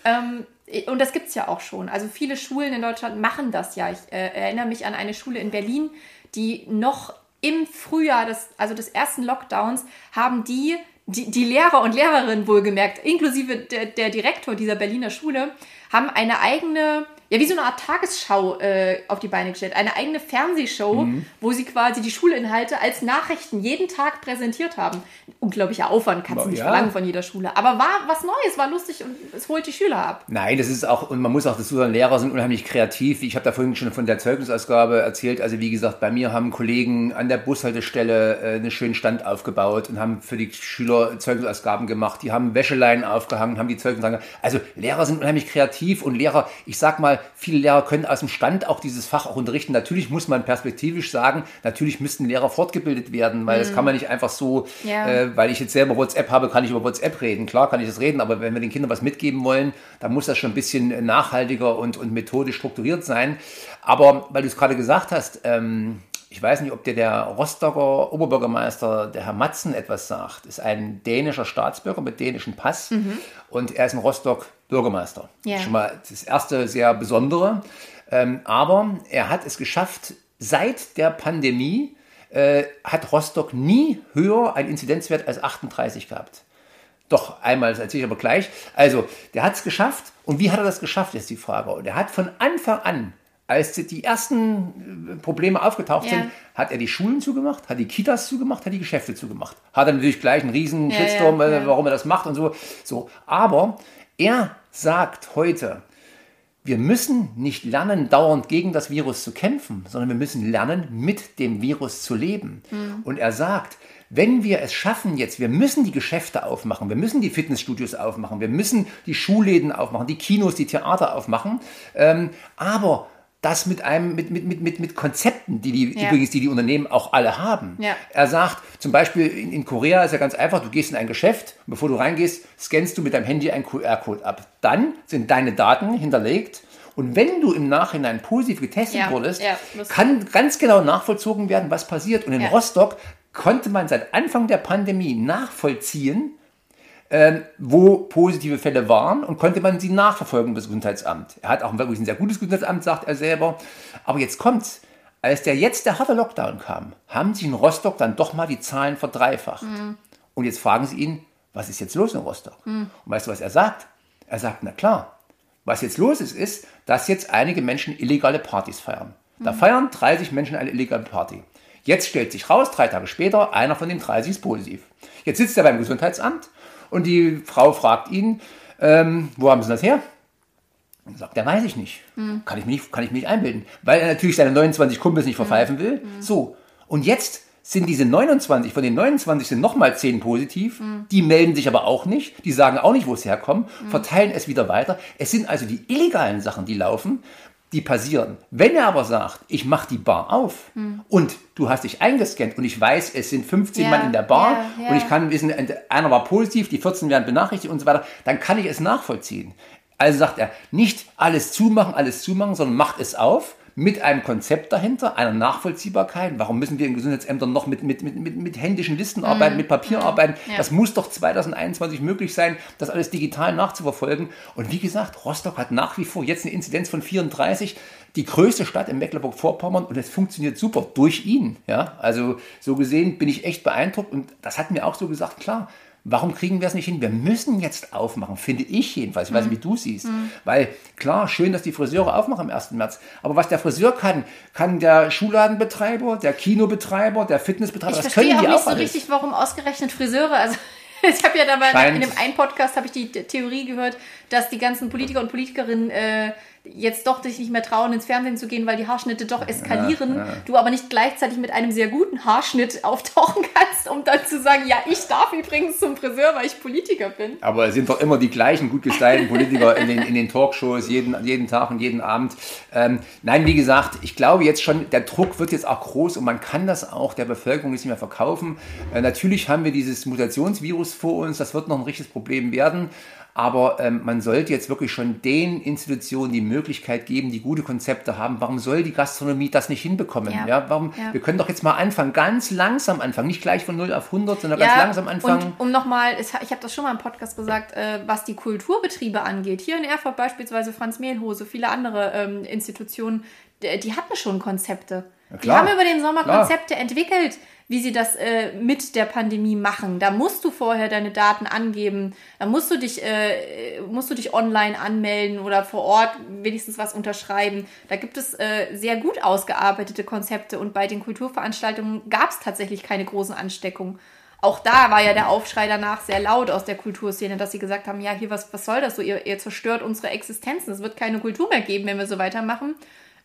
Und das gibt es ja auch schon. Also viele Schulen in Deutschland machen das ja. Ich erinnere mich an eine Schule in Berlin, die noch im Frühjahr des ersten Lockdowns haben die Lehrer und Lehrerinnen wohlgemerkt, inklusive der Direktor dieser Berliner Schule, haben eine eigene, ja, wie so eine Art Tagesschau auf die Beine gestellt. Eine eigene Fernsehshow, wo sie quasi die Schulinhalte als Nachrichten jeden Tag präsentiert haben. Unglaublicher Aufwand, kannst du nicht verlangen von jeder Schule. Aber war was Neues, war lustig und es holt die Schüler ab. Nein, das ist auch, und man muss auch dazu sagen, Lehrer sind unheimlich kreativ. Ich habe da vorhin schon von der Zeugnisausgabe erzählt. Also wie gesagt, bei mir haben Kollegen an der Bushaltestelle einen schönen Stand aufgebaut und haben für die Schüler Zeugnisausgaben gemacht. Die haben Wäscheleinen aufgehangen, haben die Zeugnisausgaben. Also Lehrer sind unheimlich kreativ und Lehrer, ich sag mal, viele Lehrer können aus dem Stand auch dieses Fach auch unterrichten. Natürlich muss man perspektivisch sagen, natürlich müssten Lehrer fortgebildet werden, weil das kann man nicht einfach so, weil ich jetzt selber WhatsApp habe, kann ich über WhatsApp reden. Klar kann ich das reden, aber wenn wir den Kindern was mitgeben wollen, dann muss das schon ein bisschen nachhaltiger und methodisch strukturiert sein. Aber weil du es gerade gesagt hast, ich weiß nicht, ob der Rostocker Oberbürgermeister, der Herr Matzen, etwas sagt. Ist ein dänischer Staatsbürger mit dänischem Pass und er ist in Rostock Bürgermeister. Yeah. Schon mal das erste sehr Besondere. Aber er hat es geschafft, seit der Pandemie hat Rostock nie höher einen Inzidenzwert als 38 gehabt. Doch, einmal, das erzähle ich aber gleich. Also, der hat es geschafft. Und wie hat er das geschafft, ist die Frage. Und er hat von Anfang an, als die ersten Probleme aufgetaucht sind, hat er die Schulen zugemacht, hat die Kitas zugemacht, hat die Geschäfte zugemacht. Hat er natürlich gleich einen riesen Shitstorm, warum er das macht und so. Aber er sagt heute, wir müssen nicht lernen, dauernd gegen das Virus zu kämpfen, sondern wir müssen lernen, mit dem Virus zu leben. Und er sagt, wenn wir es schaffen jetzt, wir müssen die Geschäfte aufmachen, wir müssen die Fitnessstudios aufmachen, wir müssen die Schulläden aufmachen, die Kinos, die Theater aufmachen, aber das mit Konzepten, die Unternehmen auch alle haben. Ja. Er sagt, zum Beispiel in Korea ist ja ganz einfach, du gehst in ein Geschäft, bevor du reingehst, scannst du mit deinem Handy einen QR-Code ab. Dann sind deine Daten hinterlegt und wenn du im Nachhinein positiv getestet wurdest, kann ganz genau nachvollzogen werden, was passiert. Und in Rostock konnte man seit Anfang der Pandemie nachvollziehen, wo positive Fälle waren und konnte man sie nachverfolgen das Gesundheitsamt. Er hat auch wirklich ein sehr gutes Gesundheitsamt, sagt er selber. Aber jetzt kommt's. Als der harte Lockdown kam, haben sich in Rostock dann doch mal die Zahlen verdreifacht. Und jetzt fragen sie ihn, was ist jetzt los in Rostock? Und weißt du, was er sagt? Er sagt, na klar, was jetzt los ist, dass jetzt einige Menschen illegale Partys feiern. Da feiern 30 Menschen eine illegale Party. Jetzt stellt sich raus, 3 Tage später, einer von den 30 ist positiv. Jetzt sitzt er beim Gesundheitsamt und die Frau fragt ihn, wo haben Sie das her? Und sagt, der weiß ich nicht. Kann ich mich nicht einbilden. Weil er natürlich seine 29 Kumpels nicht verpfeifen will. So. Und jetzt sind diese 29, von den 29 sind nochmal 10 positiv. Die melden sich aber auch nicht. Die sagen auch nicht, wo es herkommt. Verteilen es wieder weiter. Es sind also die illegalen Sachen, die laufen, die passieren. Wenn er aber sagt, ich mache die Bar auf und du hast dich eingescannt und ich weiß, es sind 15 Mann in der Bar und ich kann wissen, einer war positiv, die 14 werden benachrichtigt und so weiter, dann kann ich es nachvollziehen. Also sagt er, nicht alles zumachen, sondern macht es auf mit einem Konzept dahinter, einer Nachvollziehbarkeit. Warum müssen wir in Gesundheitsämtern noch mit händischen Listen arbeiten, mit Papier arbeiten? Ja. Das muss doch 2021 möglich sein, das alles digital nachzuverfolgen. Und wie gesagt, Rostock hat nach wie vor jetzt eine Inzidenz von 34, die größte Stadt in Mecklenburg-Vorpommern und es funktioniert super durch ihn. Ja? Also so gesehen bin ich echt beeindruckt und das hat mir auch so gesagt, klar, warum kriegen wir es nicht hin? Wir müssen jetzt aufmachen, finde ich jedenfalls. Ich weiß nicht, wie du siehst. Weil, klar, schön, dass die Friseure aufmachen am 1. März. Aber was der Friseur kann der Schulladenbetreiber, der Kinobetreiber, der Fitnessbetreiber, das können die auch. Ich verstehe auch nicht so richtig, warum ausgerechnet Friseure, also Ich habe ja dabei in dem einen Podcast habe ich die Theorie gehört, dass die ganzen Politiker und Politikerinnen jetzt doch sich nicht mehr trauen, ins Fernsehen zu gehen, weil die Haarschnitte doch eskalieren. Du aber nicht gleichzeitig mit einem sehr guten Haarschnitt auftauchen kannst, um dann zu sagen, ja, ich darf übrigens zum Friseur, weil ich Politiker bin. Aber es sind doch immer die gleichen gut gestylten Politiker in den Talkshows, jeden Tag und jeden Abend. Nein, wie gesagt, ich glaube jetzt schon, der Druck wird jetzt auch groß und man kann das auch der Bevölkerung nicht mehr verkaufen. Natürlich haben wir dieses Mutationsvirus vor uns, das wird noch ein richtiges Problem werden. Aber man sollte jetzt wirklich schon den Institutionen die Möglichkeit geben, die gute Konzepte haben. Warum soll die Gastronomie das nicht hinbekommen? Wir können doch jetzt mal anfangen, ganz langsam anfangen. Nicht gleich von 0 auf 100, sondern ganz langsam anfangen. Und um nochmal, ich habe das schon mal im Podcast gesagt, was die Kulturbetriebe angeht. Hier in Erfurt beispielsweise Franz Mehlhose, viele andere Institutionen, die hatten schon Konzepte. Die haben über den Sommer Konzepte entwickelt, wie sie das mit der Pandemie machen. Da musst du vorher deine Daten angeben, da musst du dich online anmelden oder vor Ort wenigstens was unterschreiben. Da gibt es sehr gut ausgearbeitete Konzepte und bei den Kulturveranstaltungen gab es tatsächlich keine großen Ansteckungen. Auch da war ja der Aufschrei danach sehr laut aus der Kulturszene, dass sie gesagt haben, ja, hier, was soll das so? Ihr zerstört unsere Existenzen. Es wird keine Kultur mehr geben, wenn wir so weitermachen.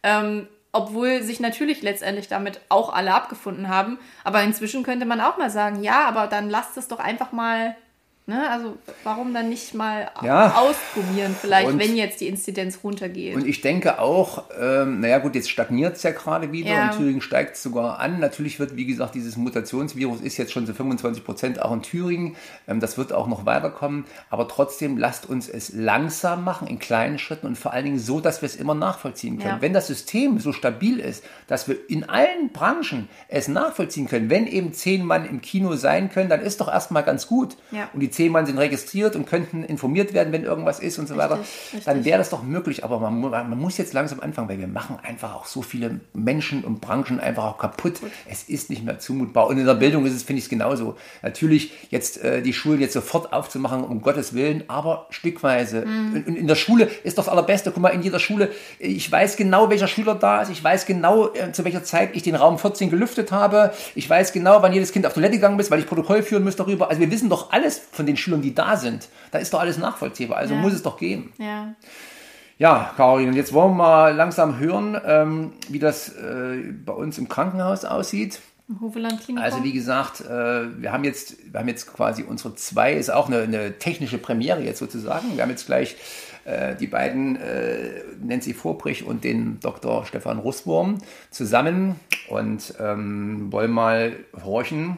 Obwohl sich natürlich letztendlich damit auch alle abgefunden haben. Aber inzwischen könnte man auch mal sagen, ja, aber dann lasst es doch einfach mal, ne? Also warum dann nicht mal ausprobieren vielleicht, wenn jetzt die Inzidenz runtergeht. Und ich denke auch, jetzt stagniert es ja gerade wieder und Thüringen steigt es sogar an. Natürlich wird, wie gesagt, dieses Mutationsvirus ist jetzt schon zu 25% auch in Thüringen. Das wird auch noch weiterkommen. Aber trotzdem lasst uns es langsam machen, in kleinen Schritten und vor allen Dingen so, dass wir es immer nachvollziehen können. Ja. Wenn das System so stabil ist, dass wir in allen Branchen es nachvollziehen können, wenn eben 10 Mann im Kino sein können, dann ist doch erstmal ganz gut. Ja. Und die 10 Mann sind registriert und könnten informiert werden, wenn irgendwas ist und so weiter, dann wäre das doch möglich. Aber man muss jetzt langsam anfangen, weil wir machen einfach auch so viele Menschen und Branchen einfach auch kaputt. Es ist nicht mehr zumutbar. Und in der Bildung finde ich es genauso. Natürlich jetzt die Schulen jetzt sofort aufzumachen, um Gottes Willen, aber stückweise. Und in der Schule ist doch das Allerbeste. Guck mal, in jeder Schule, ich weiß genau, welcher Schüler da ist. Ich weiß genau, zu welcher Zeit ich den Raum 14 gelüftet habe. Ich weiß genau, wann jedes Kind auf Toilette gegangen ist, weil ich Protokoll führen muss darüber. Also wir wissen doch alles von den Schülern, die da sind. Da ist doch alles nachvollziehbar. Also muss es doch gehen. Ja. Ja, Caroline, und jetzt wollen wir mal langsam hören, wie das bei uns im Krankenhaus aussieht. Hoveland Klinikum. Also wie gesagt, wir haben jetzt quasi unsere 2, ist auch eine technische Premiere jetzt sozusagen. Wir haben jetzt gleich die beiden, Nancy Vorbrich und den Dr. Stefan Russwurm zusammen und wollen mal horchen.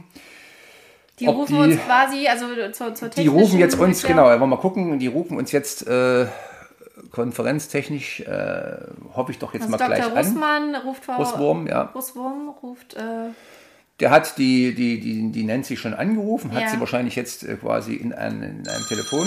Die rufen uns quasi, also zur technischen... Die rufen jetzt uns, genau, wollen wir mal gucken, die rufen uns jetzt konferenztechnisch, hoffe ich doch jetzt mal Dr. gleich Russmann an. Russwurm, ja. Russwurm ruft... Der hat die Nancy schon angerufen, hat sie wahrscheinlich jetzt quasi in einem Telefon.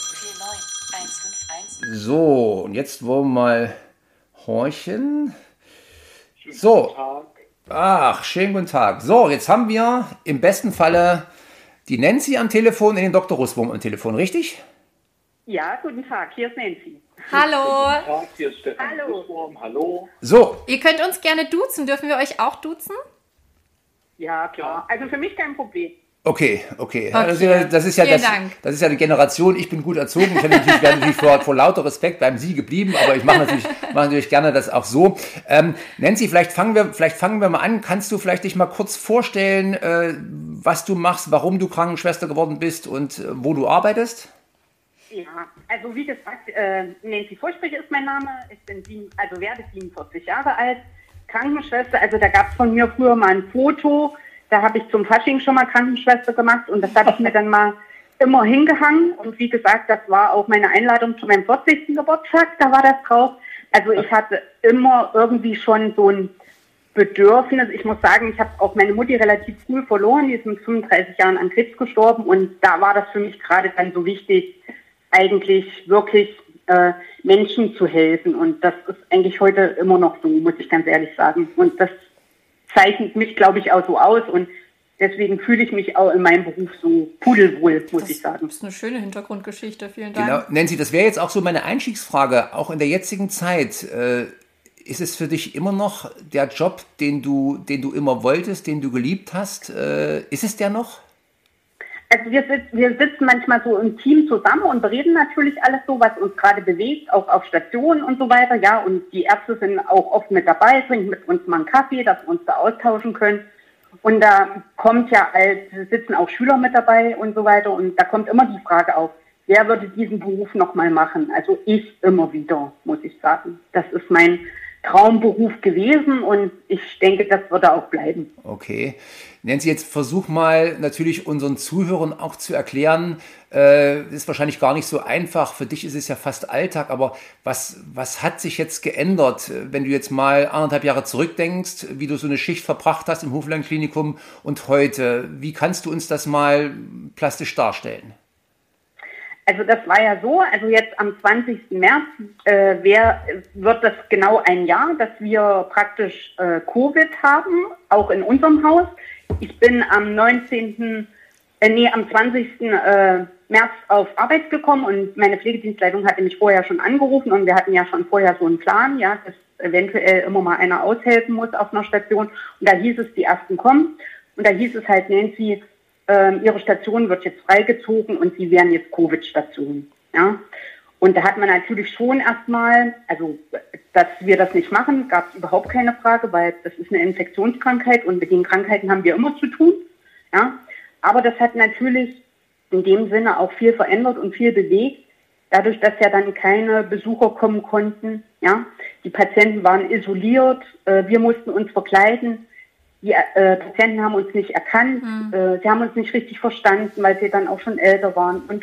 49151. So, und jetzt wollen wir mal horchen. So. Guten Tag. Ach, schönen guten Tag. So, jetzt haben wir im besten Falle die Nancy am Telefon und den Dr. Russwurm am Telefon, richtig? Ja, guten Tag, hier ist Nancy. Hallo. Guten Tag, hier ist Stefan Russwurm. Hallo. So. Ihr könnt uns gerne duzen. Dürfen wir euch auch duzen? Ja, klar. Also für mich kein Problem. Okay. Das ist ja die Generation, ich bin gut erzogen. Ich wäre natürlich vor lauter Respekt beim Sie geblieben, aber ich mache natürlich gerne das auch so. Nancy, vielleicht fangen wir mal an. Kannst du vielleicht dich mal kurz vorstellen, was du machst, warum du Krankenschwester geworden bist und wo du arbeitest? Ja, also wie gesagt, Nancy Vorbrich ist mein Name. Ich werde 47 Jahre alt, Krankenschwester. Also da gab es von mir früher mal ein Foto. Da habe ich zum Fasching schon mal Krankenschwester gemacht und das habe ich mir dann mal immer hingehangen. Und wie gesagt, das war auch meine Einladung zu meinem 40. Geburtstag, da war das drauf. Also ich hatte immer irgendwie schon so ein Bedürfnis. Ich muss sagen, ich habe auch meine Mutti relativ früh verloren. Die ist mit 35 Jahren an Krebs gestorben und da war das für mich gerade dann so wichtig, eigentlich wirklich Menschen zu helfen. Und das ist eigentlich heute immer noch so, muss ich ganz ehrlich sagen. Und das zeichnet mich, glaube ich, auch so aus und deswegen fühle ich mich auch in meinem Beruf so pudelwohl, muss ich sagen. Das ist eine schöne Hintergrundgeschichte, vielen Dank. Genau, Nancy, das wäre jetzt auch so meine Einstiegsfrage, auch in der jetzigen Zeit. Ist es für dich immer noch der Job, den du immer wolltest, den du geliebt hast? Ist es der noch? Also wir sitzen manchmal so im Team zusammen und bereden natürlich alles so, was uns gerade bewegt, auch auf Stationen und so weiter. Ja, und die Ärzte sind auch oft mit dabei, trinken mit uns mal einen Kaffee, dass wir uns da austauschen können. Und da sitzen auch Schüler mit dabei und so weiter. Und da kommt immer die Frage auf, wer würde diesen Beruf nochmal machen? Also ich immer wieder, muss ich sagen. Das ist mein Traumberuf gewesen und ich denke, das wird er auch bleiben. Okay. Nancy, jetzt versuch mal natürlich unseren Zuhörern auch zu erklären, ist wahrscheinlich gar nicht so einfach, für dich ist es ja fast Alltag, aber was hat sich jetzt geändert, wenn du jetzt mal 1,5 Jahre zurückdenkst, wie du so eine Schicht verbracht hast im Hofland-Klinikum und heute? Wie kannst du uns das mal plastisch darstellen? Also das war ja so, also jetzt am 20. März wird das genau ein Jahr, dass wir praktisch Covid haben, auch in unserem Haus. Ich bin am 20. März auf Arbeit gekommen und meine Pflegedienstleitung hatte mich vorher schon angerufen und wir hatten ja schon vorher so einen Plan, ja, dass eventuell immer mal einer aushelfen muss auf einer Station. Und da hieß es, die ersten kommen und da hieß es halt, Nancy, Ihre Station wird jetzt freigezogen und Sie werden jetzt Covid-Station. Ja? Und da hat man natürlich schon erstmal, also dass wir das nicht machen, gab es überhaupt keine Frage, weil das ist eine Infektionskrankheit und mit den Krankheiten haben wir immer zu tun. Ja? Aber das hat natürlich in dem Sinne auch viel verändert und viel bewegt, dadurch, dass ja dann keine Besucher kommen konnten. Ja? Die Patienten waren isoliert, wir mussten uns verkleiden. Die Patienten haben uns nicht erkannt, sie haben uns nicht richtig verstanden, weil sie dann auch schon älter waren und.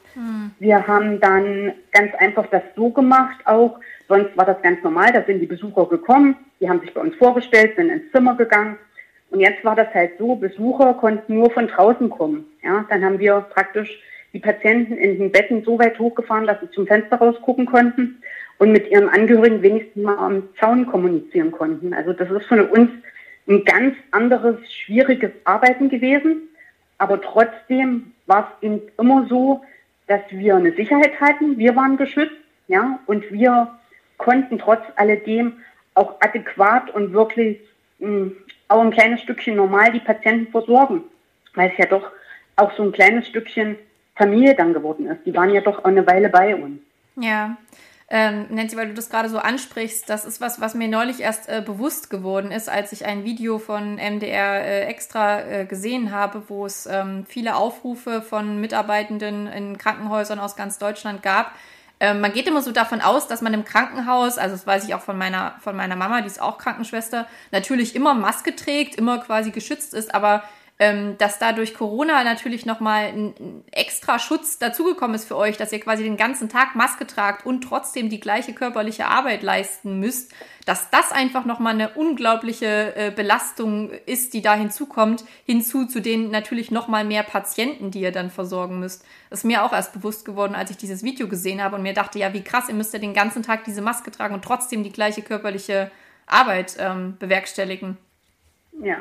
Wir haben dann ganz einfach das so gemacht auch, sonst war das ganz normal, da sind die Besucher gekommen, die haben sich bei uns vorgestellt, sind ins Zimmer gegangen und jetzt war das halt so, Besucher konnten nur von draußen kommen. Ja, dann haben wir praktisch die Patienten in den Betten so weit hochgefahren, dass sie zum Fenster rausgucken konnten und mit ihren Angehörigen wenigstens mal am Zaun kommunizieren konnten. Also das ist für uns ein ganz anderes, schwieriges Arbeiten gewesen. Aber trotzdem war es eben immer so, dass wir eine Sicherheit hatten. Wir waren geschützt, ja, und wir konnten trotz alledem auch adäquat und wirklich auch ein kleines Stückchen normal die Patienten versorgen. Weil es ja doch auch so ein kleines Stückchen Familie dann geworden ist. Die waren ja doch eine Weile bei uns. Ja. Nancy, weil du das gerade so ansprichst, das ist was mir neulich erst bewusst geworden ist, als ich ein Video von MDR extra gesehen habe, wo es viele Aufrufe von Mitarbeitenden in Krankenhäusern aus ganz Deutschland gab. Man geht immer so davon aus, dass man im Krankenhaus, also das weiß ich auch von meiner Mama, die ist auch Krankenschwester, natürlich immer Maske trägt, immer quasi geschützt ist, aber dass da durch Corona natürlich nochmal ein extra Schutz dazugekommen ist für euch, dass ihr quasi den ganzen Tag Maske tragt und trotzdem die gleiche körperliche Arbeit leisten müsst, dass das einfach nochmal eine unglaubliche Belastung ist, die da hinzukommt, hinzu zu den natürlich nochmal mehr Patienten, die ihr dann versorgen müsst. Das ist mir auch erst bewusst geworden, als ich dieses Video gesehen habe und mir dachte, ja, wie krass, ihr müsst ja den ganzen Tag diese Maske tragen und trotzdem die gleiche körperliche Arbeit bewerkstelligen. Ja.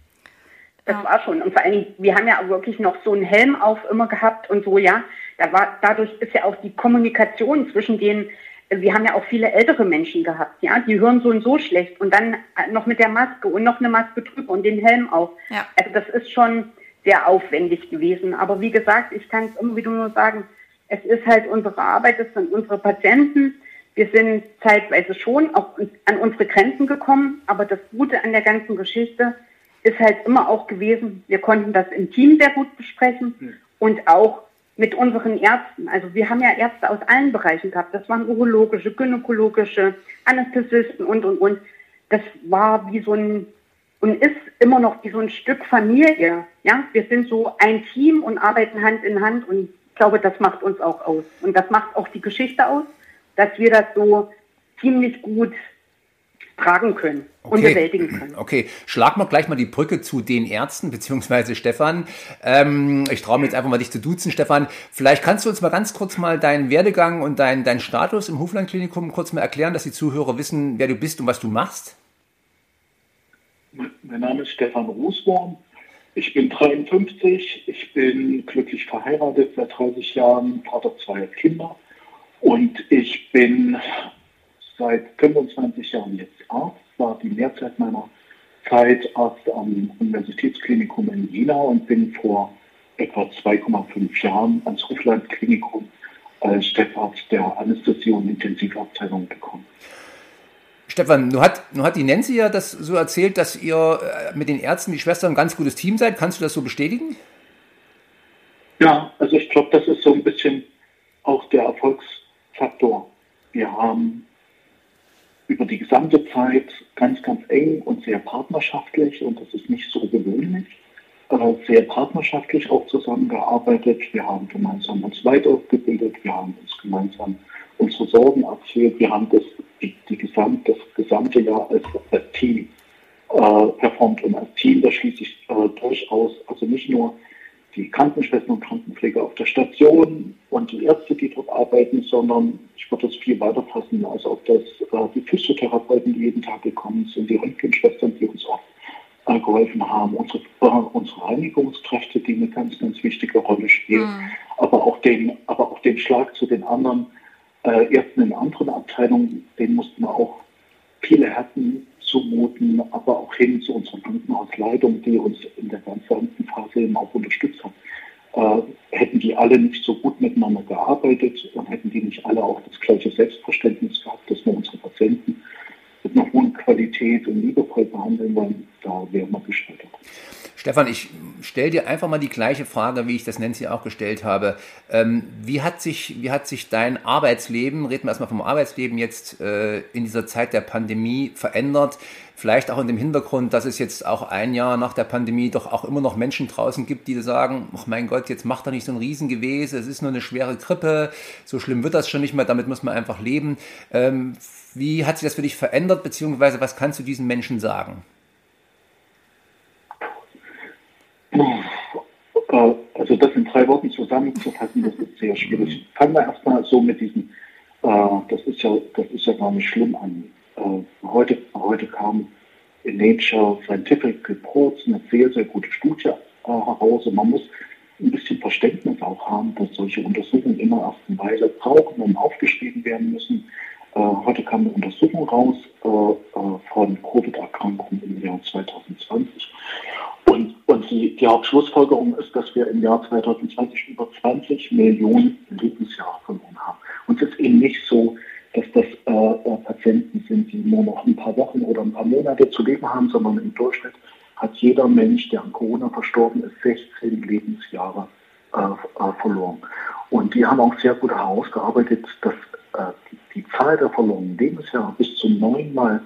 Das war schon. Und vor allen Dingen, wir haben ja auch wirklich noch so einen Helm auf immer gehabt und so, ja. Dadurch ist ja auch die Kommunikation zwischen denen, wir haben ja auch viele ältere Menschen gehabt, ja. Die hören so und so schlecht und dann noch mit der Maske und noch eine Maske drüber und den Helm auf. Ja. Also das ist schon sehr aufwendig gewesen. Aber wie gesagt, ich kann es immer wieder nur sagen, es ist halt unsere Arbeit, es sind unsere Patienten. Wir sind zeitweise schon auch an unsere Grenzen gekommen, aber das Gute an der ganzen Geschichte ist halt immer auch gewesen, wir konnten das im Team sehr gut besprechen und auch mit unseren Ärzten. Also wir haben ja Ärzte aus allen Bereichen gehabt. Das waren urologische, gynäkologische, Anästhesisten und. Das war wie so ein, und ist immer noch wie so ein Stück Familie. Ja, wir sind so ein Team und arbeiten Hand in Hand und ich glaube, das macht uns auch aus. Und das macht auch die Geschichte aus, dass wir das so ziemlich gut tragen können und bewältigen können. Okay, schlagen wir gleich mal die Brücke zu den Ärzten, beziehungsweise Stefan. Ich traue mir jetzt einfach mal dich zu duzen, Stefan. Vielleicht kannst du uns mal ganz kurz mal deinen Werdegang und deinen Status im Hofland-Klinikum kurz mal erklären, dass die Zuhörer wissen, wer du bist und was du machst? Mein Name ist Stefan Rußwurm. Ich bin 53. Ich bin glücklich verheiratet seit 30 Jahren, Vater zweier Kinder. Und ich bin seit 25 Jahren jetzt Arzt, war die Mehrzeit meiner Zeit Arzt am Universitätsklinikum in Jena und bin vor etwa 2,5 Jahren ans Hofland-Klinikum als Chefarzt der Anästhesie- und Intensivabteilung gekommen. Stefan, nun hat die Nancy ja das so erzählt, dass ihr mit den Ärzten, die Schwestern, ein ganz gutes Team seid. Kannst du das so bestätigen? Ja, also ich glaube, das ist so ein bisschen auch der Erfolgsfaktor. Wir haben über die gesamte Zeit ganz, ganz eng und sehr partnerschaftlich, und das ist nicht so gewöhnlich, sehr partnerschaftlich auch zusammengearbeitet. Wir haben gemeinsam uns weitergebildet, wir haben uns gemeinsam unsere Sorgen erzählt, wir haben das gesamte Jahr als Team performt, und als Team, da schließe ich durchaus, also nicht nur die Krankenschwestern und Krankenpfleger auf der Station und die Ärzte, die dort arbeiten, sondern ich würde das viel weiter fassen, also auch die Physiotherapeuten, die jeden Tag gekommen sind, die Röntgenschwestern, die uns auch geholfen haben, unsere Reinigungskräfte, die eine ganz, ganz wichtige Rolle spielen, aber auch den Schlag zu den anderen Ärzten in anderen Abteilungen, denen mussten wir auch viele Härten zumuten, aber auch hin zu unserer Krankenhausleitung, die uns in der ganzen Phase eben auch unterstützt hat. Hätten die alle nicht so gut miteinander gearbeitet und hätten die nicht alle auch das gleiche Selbstverständnis gehabt, dass wir unsere Patienten mit einer hohen Qualität und liebevoll behandeln wollen, da wären wir gescheitert. Stefan, ich stelle dir einfach mal die gleiche Frage, wie ich das Nancy auch gestellt habe. Wie hat sich dein Arbeitsleben, reden wir erstmal vom Arbeitsleben jetzt in dieser Zeit der Pandemie verändert? Vielleicht auch in dem Hintergrund, dass es jetzt auch ein Jahr nach der Pandemie doch auch immer noch Menschen draußen gibt, die sagen, ach mein Gott, jetzt macht doch nicht so ein Riesengewese, es ist nur eine schwere Grippe, so schlimm wird das schon nicht mehr, damit muss man einfach leben. Wie hat sich das für dich verändert, beziehungsweise was kannst du diesen Menschen sagen? Also das in 3 Worten zusammenzufassen, das ist sehr schwierig. Fangen wir erstmal so mit diesem, das ist ja gar nicht schlimm an. Heute kam in Nature Scientific Reports eine sehr, sehr gute Studie heraus, und man muss ein bisschen Verständnis auch haben, dass solche Untersuchungen immer erst eine Weile brauchen und aufgeschrieben werden müssen. Heute kam eine Untersuchung raus von Covid-Erkrankungen im Jahr 2020. Und die Hauptschlussfolgerung ist, dass wir im Jahr 2020 über 20 Millionen Lebensjahre verloren haben. Und es ist eben nicht so, dass das Patienten sind, die nur noch ein paar Wochen oder ein paar Monate zu leben haben, sondern im Durchschnitt hat jeder Mensch, der an Corona verstorben ist, 16 Lebensjahre verloren. Und die haben auch sehr gut herausgearbeitet, dass die Zahl der verlorenen Lebensjahre bis zu 9-mal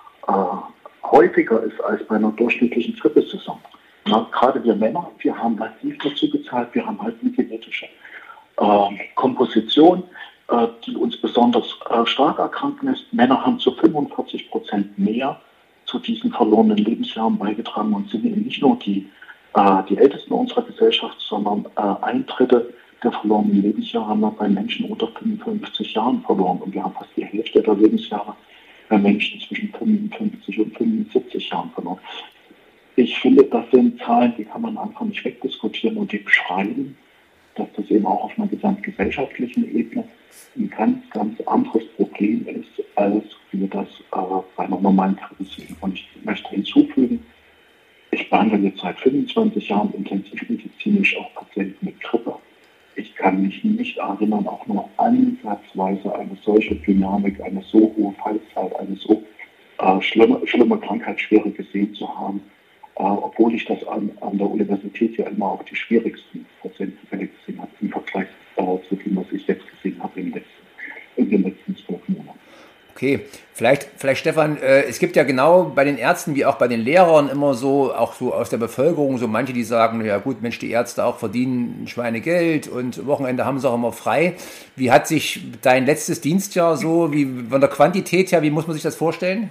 häufiger ist als bei einer durchschnittlichen Grippesaison. Gerade wir Männer, wir haben massiv dazu gezahlt, wir haben halt eine genetische Komposition, die uns besonders stark erkranken ist. Männer haben zu 45% mehr zu diesen verlorenen Lebensjahren beigetragen und sind eben nicht nur die Ältesten unserer Gesellschaft, sondern 1/3 der verlorenen Lebensjahre haben wir bei Menschen unter 55 Jahren verloren. Und wir haben fast die Hälfte der Lebensjahre bei Menschen zwischen 55 und 75 Jahren verloren. Ich finde, das sind Zahlen, die kann man einfach nicht wegdiskutieren, und die beschreiben, dass das eben auch auf einer gesamtgesellschaftlichen Ebene ein ganz, ganz anderes Problem ist, als wir das bei einer normalen Grippe sehen. Und ich möchte hinzufügen, ich behandle jetzt seit 25 Jahren intensivmedizinisch auch Patienten mit Grippe. Ich kann mich nicht erinnern, auch nur ansatzweise eine solche Dynamik, eine so hohe Fallzahl, eine so schlimme Krankheitsschwere gesehen zu haben, obwohl ich das an der Universität ja immer auch die schwierigsten Patientenfälle gesehen habe, im Vergleich zu dem, was ich jetzt gesehen habe in den letzten 12 Monaten. Okay, vielleicht Stefan, es gibt ja genau bei den Ärzten wie auch bei den Lehrern immer so, auch so aus der Bevölkerung, so manche, die sagen, ja gut, Mensch, die Ärzte auch verdienen Schweinegeld und Wochenende haben sie auch immer frei. Wie hat sich dein letztes Dienstjahr so, wie von der Quantität her, wie muss man sich das vorstellen?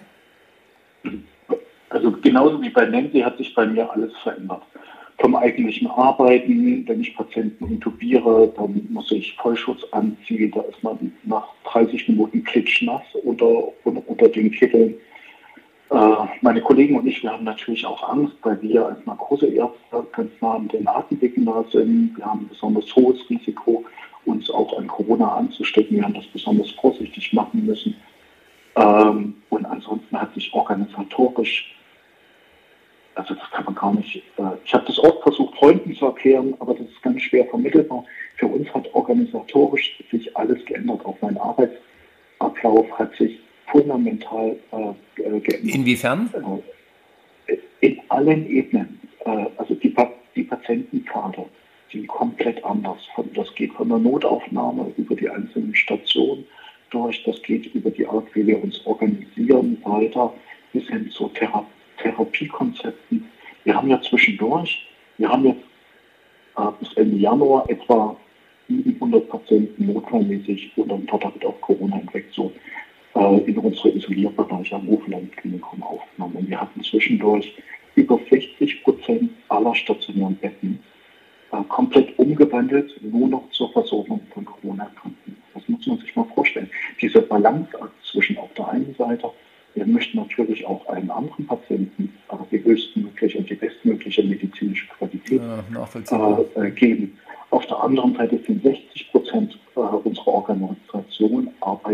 Also genauso wie bei Nancy hat sich bei mir alles verändert. Vom eigentlichen Arbeiten, wenn ich Patienten intubiere, dann muss ich Vollschutz anziehen, da ist man nach 30 Minuten klitschnass unter den Kitteln. Meine Kollegen und ich, wir haben natürlich auch Angst, weil wir als Narkoseärzte ganz nah an den Atemwegen da sind. Wir haben ein besonders hohes Risiko, uns auch an Corona anzustecken. Wir haben das besonders vorsichtig machen müssen. Und ansonsten hat sich organisatorisch also das kann man gar nicht, ich habe das oft versucht, Freunden zu erklären, aber das ist ganz schwer vermittelbar. Für uns hat organisatorisch sich alles geändert. Auch mein Arbeitsablauf hat sich fundamental geändert. Inwiefern? In allen Ebenen. Also die Patientenpfade sind komplett anders. Das geht von der Notaufnahme über die einzelnen Stationen durch, das geht über die Art, wie wir uns organisieren, weiter bis hin zu Therapiekonzepten. Wir haben ja zwischendurch, wir haben jetzt bis Ende Januar etwa 700 Patienten notfallmäßig unter dem Verdacht auf Corona-Infektion in unsere Isolierbereiche am Hofland-Klinikum aufgenommen. Und wir hatten zwischendurch über 60% aller stationären Betten komplett umgewandelt, nur noch zur Versorgung von Corona-Erkrankten. Das muss man sich mal vorstellen. Diese Balanceakt zwischen auf der einen Seite, wir möchten natürlich auch allen anderen Patienten die höchstmögliche und die bestmögliche medizinische Qualität geben. Auf der anderen Seite sind 60% unserer Organisation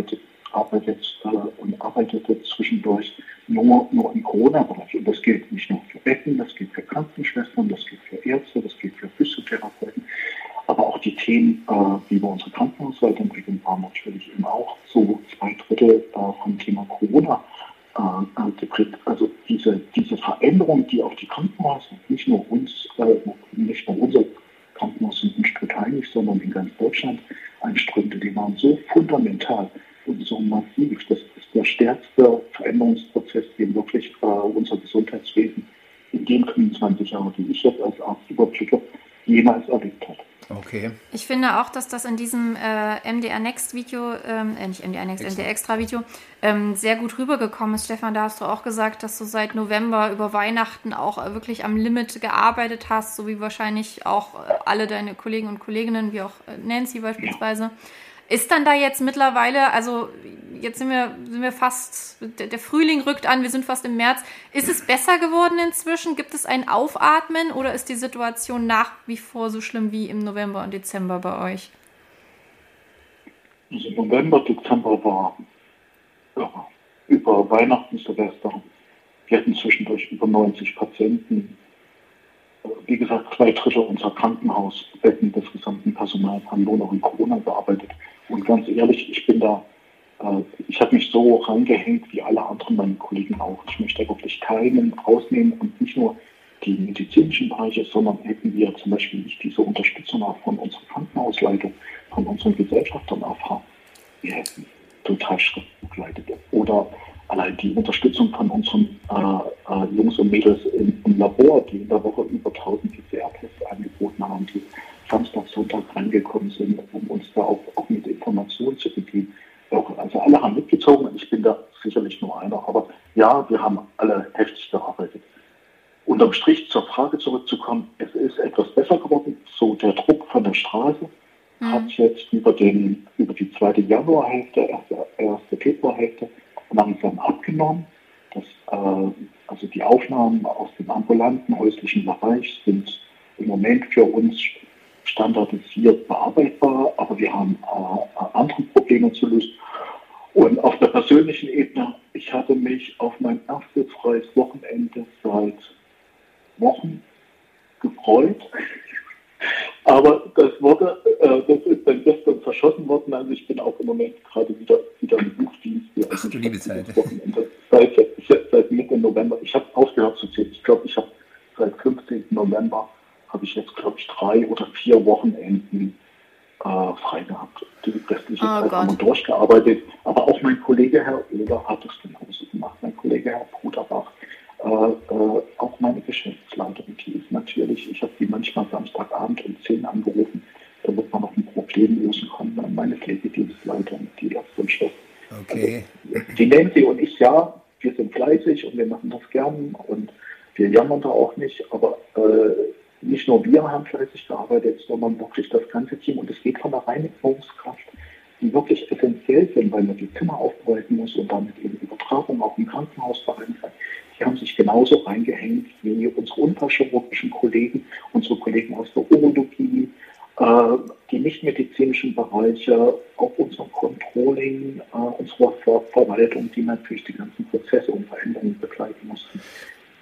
arbeitete zwischendurch nur im Corona-Bereich. Und das gilt nicht nur für Betten, das gilt für Krankenschwestern, das gilt für Ärzte, das gilt für Physiotherapeuten. Aber auch die Themen, wie wir unsere Krankenhausweiterentwicklung waren, natürlich eben auch so 2/3 vom Thema Corona geprägt. Also diese Veränderung, die auf die Krankenhäuser, nicht nur unser Krankenhaus sind in Stuttgart, sondern in ganz Deutschland einströmte, die waren so fundamental und so massiv. Das ist der stärkste Veränderungsprozess, den wirklich unser Gesundheitswesen in den 25 Jahren, die ich jetzt als Arzt überblicke, jemals erlebt hat. Okay. Ich finde auch, dass das in diesem MDR Next Video, nicht MDR Next, MDR Extra Video, sehr gut rübergekommen ist. Stefan, da hast du auch gesagt, dass du seit November über Weihnachten auch wirklich am Limit gearbeitet hast, so wie wahrscheinlich auch alle deine Kollegen und Kolleginnen, wie auch Nancy beispielsweise. Ja. Ist dann da jetzt mittlerweile, also jetzt sind wir fast, der Frühling rückt an, wir sind fast im März. Ist es besser geworden inzwischen? Gibt es ein Aufatmen oder ist die Situation nach wie vor so schlimm wie im November und Dezember bei euch? Also November, Dezember war über Weihnachten, Silvester. Wir hatten zwischendurch über 90 Patienten. Wie gesagt, 2/3 unserer Krankenhausbetten des gesamten Personals haben nur noch in Corona gearbeitet. Und ganz ehrlich, ich habe mich so reingehängt wie alle anderen meine Kollegen auch. Ich möchte wirklich keinen rausnehmen und nicht nur die medizinischen Bereiche, sondern hätten wir zum Beispiel nicht diese Unterstützung auch von unserer Krankenhausleitung, von unseren Gesellschaftern erfahren. Wir hätten total Schritt begleitet. Oder allein die Unterstützung von unseren Jungs und Mädels im Labor, die in der Woche über 1000 PCR-Tests angeboten haben, die Samstag, Sonntag reingekommen sind, um uns da auch mit Informationen zu begeben. Also alle haben mitgezogen und ich bin da sicherlich nur einer. Aber ja, wir haben alle heftig gearbeitet. Unterm Strich zur Frage zurückzukommen, es ist etwas besser geworden. So der Druck von der Straße hat jetzt über die zweite Januarhälfte, erste Februarhälfte langsam abgenommen. Also die Aufnahmen aus dem ambulanten häuslichen Bereich sind im Moment für uns standardisiert bearbeitbar, aber wir haben andere Probleme zu lösen. Und auf der persönlichen Ebene, ich hatte mich auf mein erstes freies Wochenende seit Wochen gefreut. Aber das ist dann gestern verschossen worden. Also ich bin auch im Moment gerade wieder im Buchdienst. Ach du liebe Zeit. Seit Mitte November. Ich habe aufgehört zu zählen. Ich glaube, ich habe seit 15. November habe ich jetzt, glaube ich, 3 oder 4 Wochenenden frei gehabt. Die restliche Zeit haben wir durchgearbeitet. Aber auch mein Kollege Herr Oeder hat es genauso gemacht. Mein Kollege Herr Bruderbach. Auch meine Geschäftsleiterin, die ist natürlich, ich habe die manchmal Samstagabend um 10 angerufen, da wird man noch ein Problem lösen können. Meine Pflegedienstleiterin, die Ärzte und Schwester. Okay. Also, die Nancy und ich, ja, wir sind fleißig und wir machen das gern und wir jammern da auch nicht, aber nicht nur wir haben fleißig gearbeitet, sondern wirklich das ganze Team. Und es geht von der Reinigungskraft, die wirklich essentiell sind, weil man die Zimmer aufbereiten muss und damit eben Übertragung auch im Krankenhaus vereinfacht. Die haben sich genauso reingehängt wie unsere unterchirurgischen Kollegen, unsere Kollegen aus der Urologie, die nichtmedizinischen Bereiche, auch unser Controlling, unsere Verwaltung, die natürlich die ganzen Prozesse und Veränderungen begleiten mussten.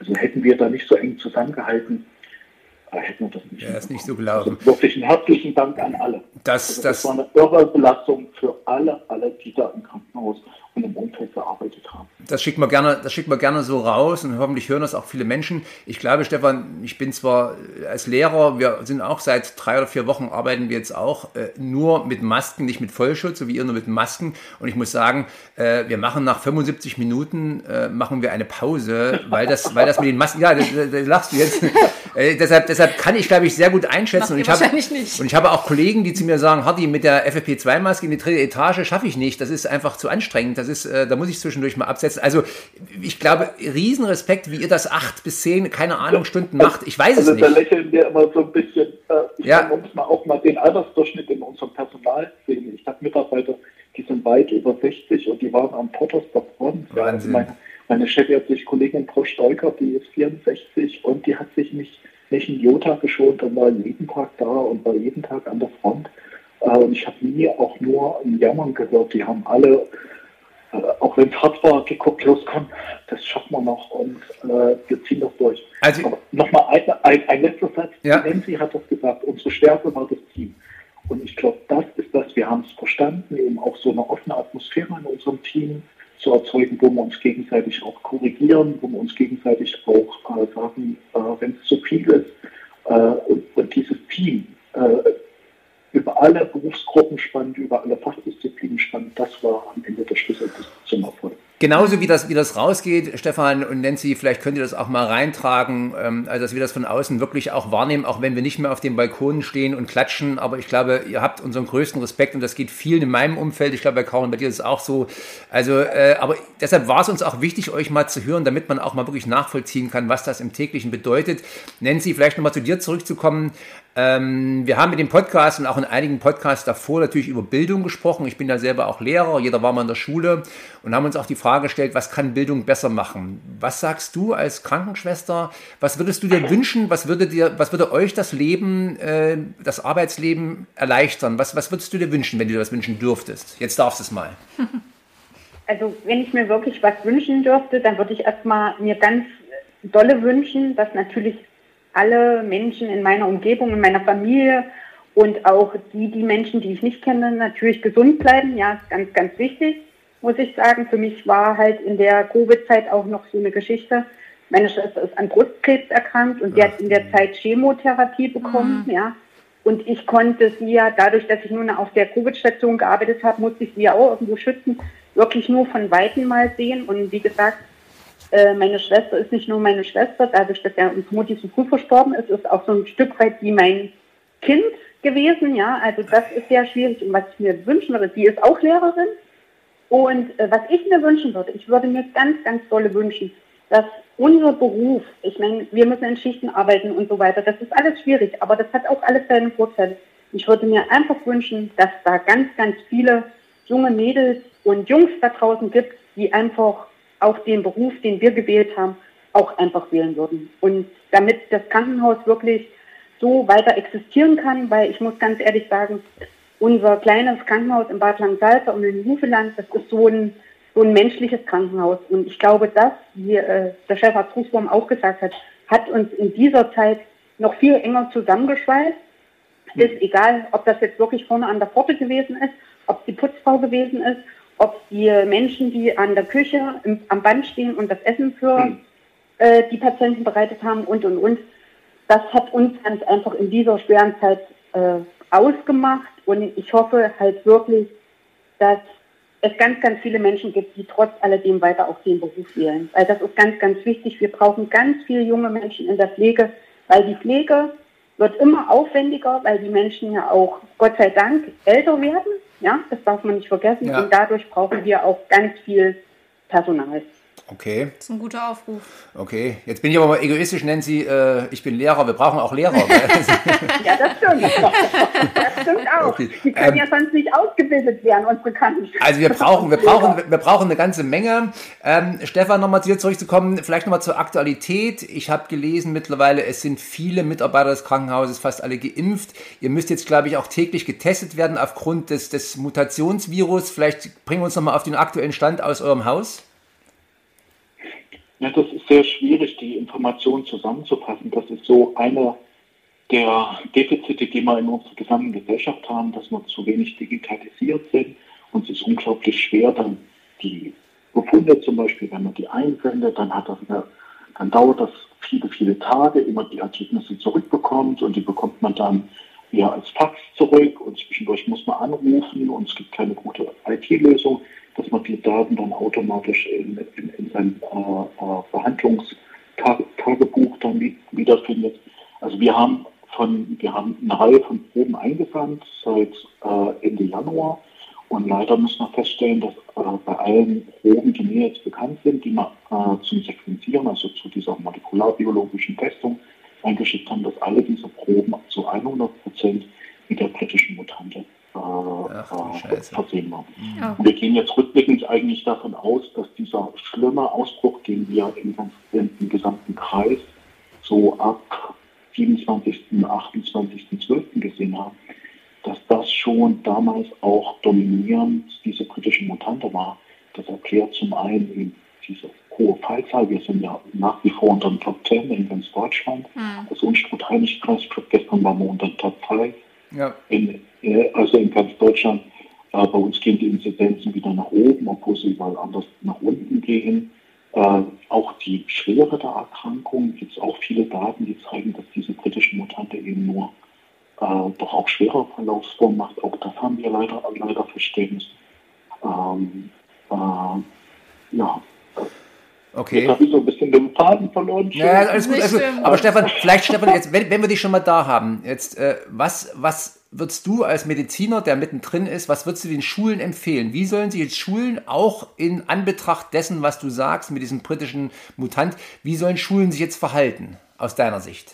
Also hätten wir da nicht so eng zusammengehalten, hätten wir das nicht. Ja, ist nicht so gelaufen. Also wirklich einen herzlichen Dank an alle. Das war eine irre Belastung für alle, die da im Krankenhaus und im Umfeld gearbeitet haben. Das schicken wir gerne so raus und hoffentlich hören das auch viele Menschen. Ich glaube, Stefan, ich bin zwar als Lehrer, wir sind auch seit 3 oder 4 Wochen arbeiten wir jetzt auch nur mit Masken, nicht mit Vollschutz, so wie ihr nur mit Masken. Und ich muss sagen, wir machen nach 75 Minuten machen wir eine Pause, weil das mit den Masken, ja, das lachst du jetzt. Deshalb kann ich, glaube ich, sehr gut einschätzen. Und ich habe auch Kollegen, die zu mir sagen, Hardy, mit der FFP2-Maske in die 3. Etage schaffe ich nicht. Das ist einfach zu anstrengend. Da muss ich zwischendurch mal absetzen. Also ich glaube, Riesenrespekt, wie ihr das 8 bis 10, keine Ahnung, Stunden macht. Ich weiß es nicht. Also da lächeln wir immer so ein bisschen. Man muss auch mal den Altersdurchschnitt in unserem Personal sehen. Ich habe Mitarbeiter, die sind weit über 60 und die waren am Potterster Front. Wahnsinn. Ja, meine chefärztliche Kollegin Frau Steuker, die ist 64 und die hat sich nicht ein Jota geschont und war jeden Tag da und war jeden Tag an der Front. Und ich habe nie auch nur ein Jammern gehört. Die haben alle, auch wenn es hart war, geguckt, los komm, das schaffen wir noch und wir ziehen das durch. Also, aber nochmal ein letzter Satz. Ja. Nancy hat das gesagt, unsere Stärke war das Team. Und ich glaube, das ist das, wir haben es verstanden, eben auch so eine offene Atmosphäre in unserem Team zu erzeugen, wo wir uns gegenseitig auch korrigieren, wo wir uns gegenseitig auch sagen, wenn es zu viel ist. Und dieses Team über alle Berufsgruppen spannend, über alle Fachdisziplinen spannend, das war am Ende der Schlüssel zum Erfolg. Genauso wie das rausgeht, Stefan und Nancy, vielleicht könnt ihr das auch mal reintragen, also dass wir das von außen wirklich auch wahrnehmen, auch wenn wir nicht mehr auf dem Balkon stehen und klatschen, aber ich glaube, ihr habt unseren größten Respekt und das geht vielen in meinem Umfeld, ich glaube bei Karin, bei dir ist es auch so, also, aber deshalb war es uns auch wichtig, euch mal zu hören, damit man auch mal wirklich nachvollziehen kann, was das im Täglichen bedeutet. Nancy, vielleicht nochmal zu dir zurückzukommen. Wir haben mit dem Podcast und auch in einigen Podcasts davor natürlich über Bildung gesprochen. Ich bin ja selber auch Lehrer, jeder war mal in der Schule und haben uns auch die Frage gestellt, was kann Bildung besser machen? Was sagst du als Krankenschwester? Was würdest du dir wünschen? Was würde euch das Leben, das Arbeitsleben erleichtern? Was würdest du dir wünschen, wenn du dir das wünschen dürftest? Jetzt darfst du es mal. Also wenn ich mir wirklich was wünschen dürfte, dann würde ich erstmal mir ganz dolle wünschen, dass natürlich alle Menschen in meiner Umgebung, in meiner Familie und auch die Menschen, die ich nicht kenne, natürlich gesund bleiben. Ja, ist ganz, ganz wichtig, muss ich sagen. Für mich war halt in der Covid-Zeit auch noch so eine Geschichte. Meine Schwester ist an Brustkrebs erkrankt und sie hat in der Zeit Chemotherapie bekommen. Ja. Und ich konnte sie ja, dadurch, dass ich nun auf der Covid-Station gearbeitet habe, musste ich sie ja auch irgendwo schützen, wirklich nur von Weitem mal sehen. Und wie gesagt, meine Schwester ist nicht nur meine Schwester, dadurch, dass unsere Mutti so früh verstorben ist, ist auch so ein Stück weit wie mein Kind gewesen, ja, also das ist sehr schwierig und was ich mir wünschen würde, sie ist auch Lehrerin und was ich mir wünschen würde, ich würde mir ganz, ganz dolle wünschen, dass unser Beruf, ich meine, wir müssen in Schichten arbeiten und so weiter, das ist alles schwierig, aber das hat auch alles seine Vorteile. Ich würde mir einfach wünschen, dass da ganz, ganz viele junge Mädels und Jungs da draußen gibt, die einfach auch den Beruf, den wir gewählt haben, auch einfach wählen würden. Und damit das Krankenhaus wirklich so weiter existieren kann, weil ich muss ganz ehrlich sagen, unser kleines Krankenhaus in Bad Langensalza und in Hufeland, das ist so ein menschliches Krankenhaus. Und ich glaube, das, wie der Chefarzt Rußwurm auch gesagt hat uns in dieser Zeit noch viel enger zusammengeschweißt. Ist egal, ob das jetzt wirklich vorne an der Pforte gewesen ist, ob es die Putzfrau gewesen ist, ob die Menschen, die an der Küche am Band stehen und das Essen für die Patienten bereitet haben und. Das hat uns ganz einfach in dieser schweren Zeit ausgemacht und ich hoffe halt wirklich, dass es ganz, ganz viele Menschen gibt, die trotz alledem weiter auch den Beruf wählen. Weil das ist ganz, ganz wichtig. Wir brauchen ganz viele junge Menschen in der Pflege, weil die Pflege wird immer aufwendiger, weil die Menschen ja auch, Gott sei Dank, älter werden. Ja, das darf man nicht vergessen. Ja. Und dadurch brauchen wir auch ganz viel Personal. Okay. Das ist ein guter Aufruf. Okay, jetzt bin ich aber mal egoistisch, Nancy. Ich bin Lehrer, wir brauchen auch Lehrer. Ja, das stimmt. Das stimmt auch. Okay. Die können ja sonst nicht ausgebildet werden, unsere Krankenschwestern. Also wir brauchen eine ganze Menge. Stefan, nochmal zu dir zurückzukommen, vielleicht nochmal zur Aktualität. Ich habe gelesen mittlerweile, es sind viele Mitarbeiter des Krankenhauses, fast alle geimpft. Ihr müsst jetzt, glaube ich, auch täglich getestet werden aufgrund des Mutationsvirus. Vielleicht bringen wir uns nochmal auf den aktuellen Stand aus eurem Haus. Ja, das ist sehr schwierig, die Informationen zusammenzufassen. Das ist so eine der Defizite, die wir in unserer gesamten Gesellschaft haben, dass wir zu wenig digitalisiert sind. Und es ist unglaublich schwer, dann die Befunde zum Beispiel, wenn man die einsendet, dann dauert das viele, viele Tage, immer die Ergebnisse zurückbekommt und die bekommt man dann ja als Fax zurück und zwischendurch muss man anrufen und es gibt keine gute IT-Lösung, dass man die Daten dann automatisch in sein Verhandlungstagebuch dann wiederfindet. Also wir haben eine Reihe von Proben eingesandt seit Ende Januar und leider müssen wir feststellen, dass bei allen Proben, die mir jetzt bekannt sind, die wir zum Sequenzieren, also zu dieser molekularbiologischen Testung eingeschickt haben, dass alle diese Proben zu 100% mit der britischen Mutante versehen waren. Ja. Und wir gehen jetzt rückblickend eigentlich davon aus, dass dieser schlimme Ausbruch, den wir im gesamten Kreis so ab 27., 28., 12. gesehen haben, dass das schon damals auch dominierend diese britische Mutante war. Das erklärt zum einen eben diese hohe Fallzahl. Wir sind ja nach wie vor unter den Top 10 in ganz Deutschland. Das Unstrut-Heinig-Kreis, gestern waren wir unter den Top 5. Ja. Also in ganz Deutschland. Bei uns gehen die Inzidenzen wieder nach oben, obwohl sie überall anders nach unten gehen. Auch die Schwere der Erkrankung, gibt es auch viele Daten, die zeigen, dass diese britische Mutante eben nur doch auch schwere Verlaufsformen macht. Auch das haben wir leider feststellen müssen. Ja. Okay. Jetzt habe ich so ein bisschen den Faden verloren. Ja, alles gut. Aber Stefan, jetzt, wenn wir dich schon mal da haben, jetzt, was würdest du als Mediziner, der mittendrin ist, was würdest du den Schulen empfehlen? Wie sollen sich jetzt Schulen auch in Anbetracht dessen, was du sagst, mit diesem britischen Mutant, wie sollen Schulen sich jetzt verhalten, aus deiner Sicht?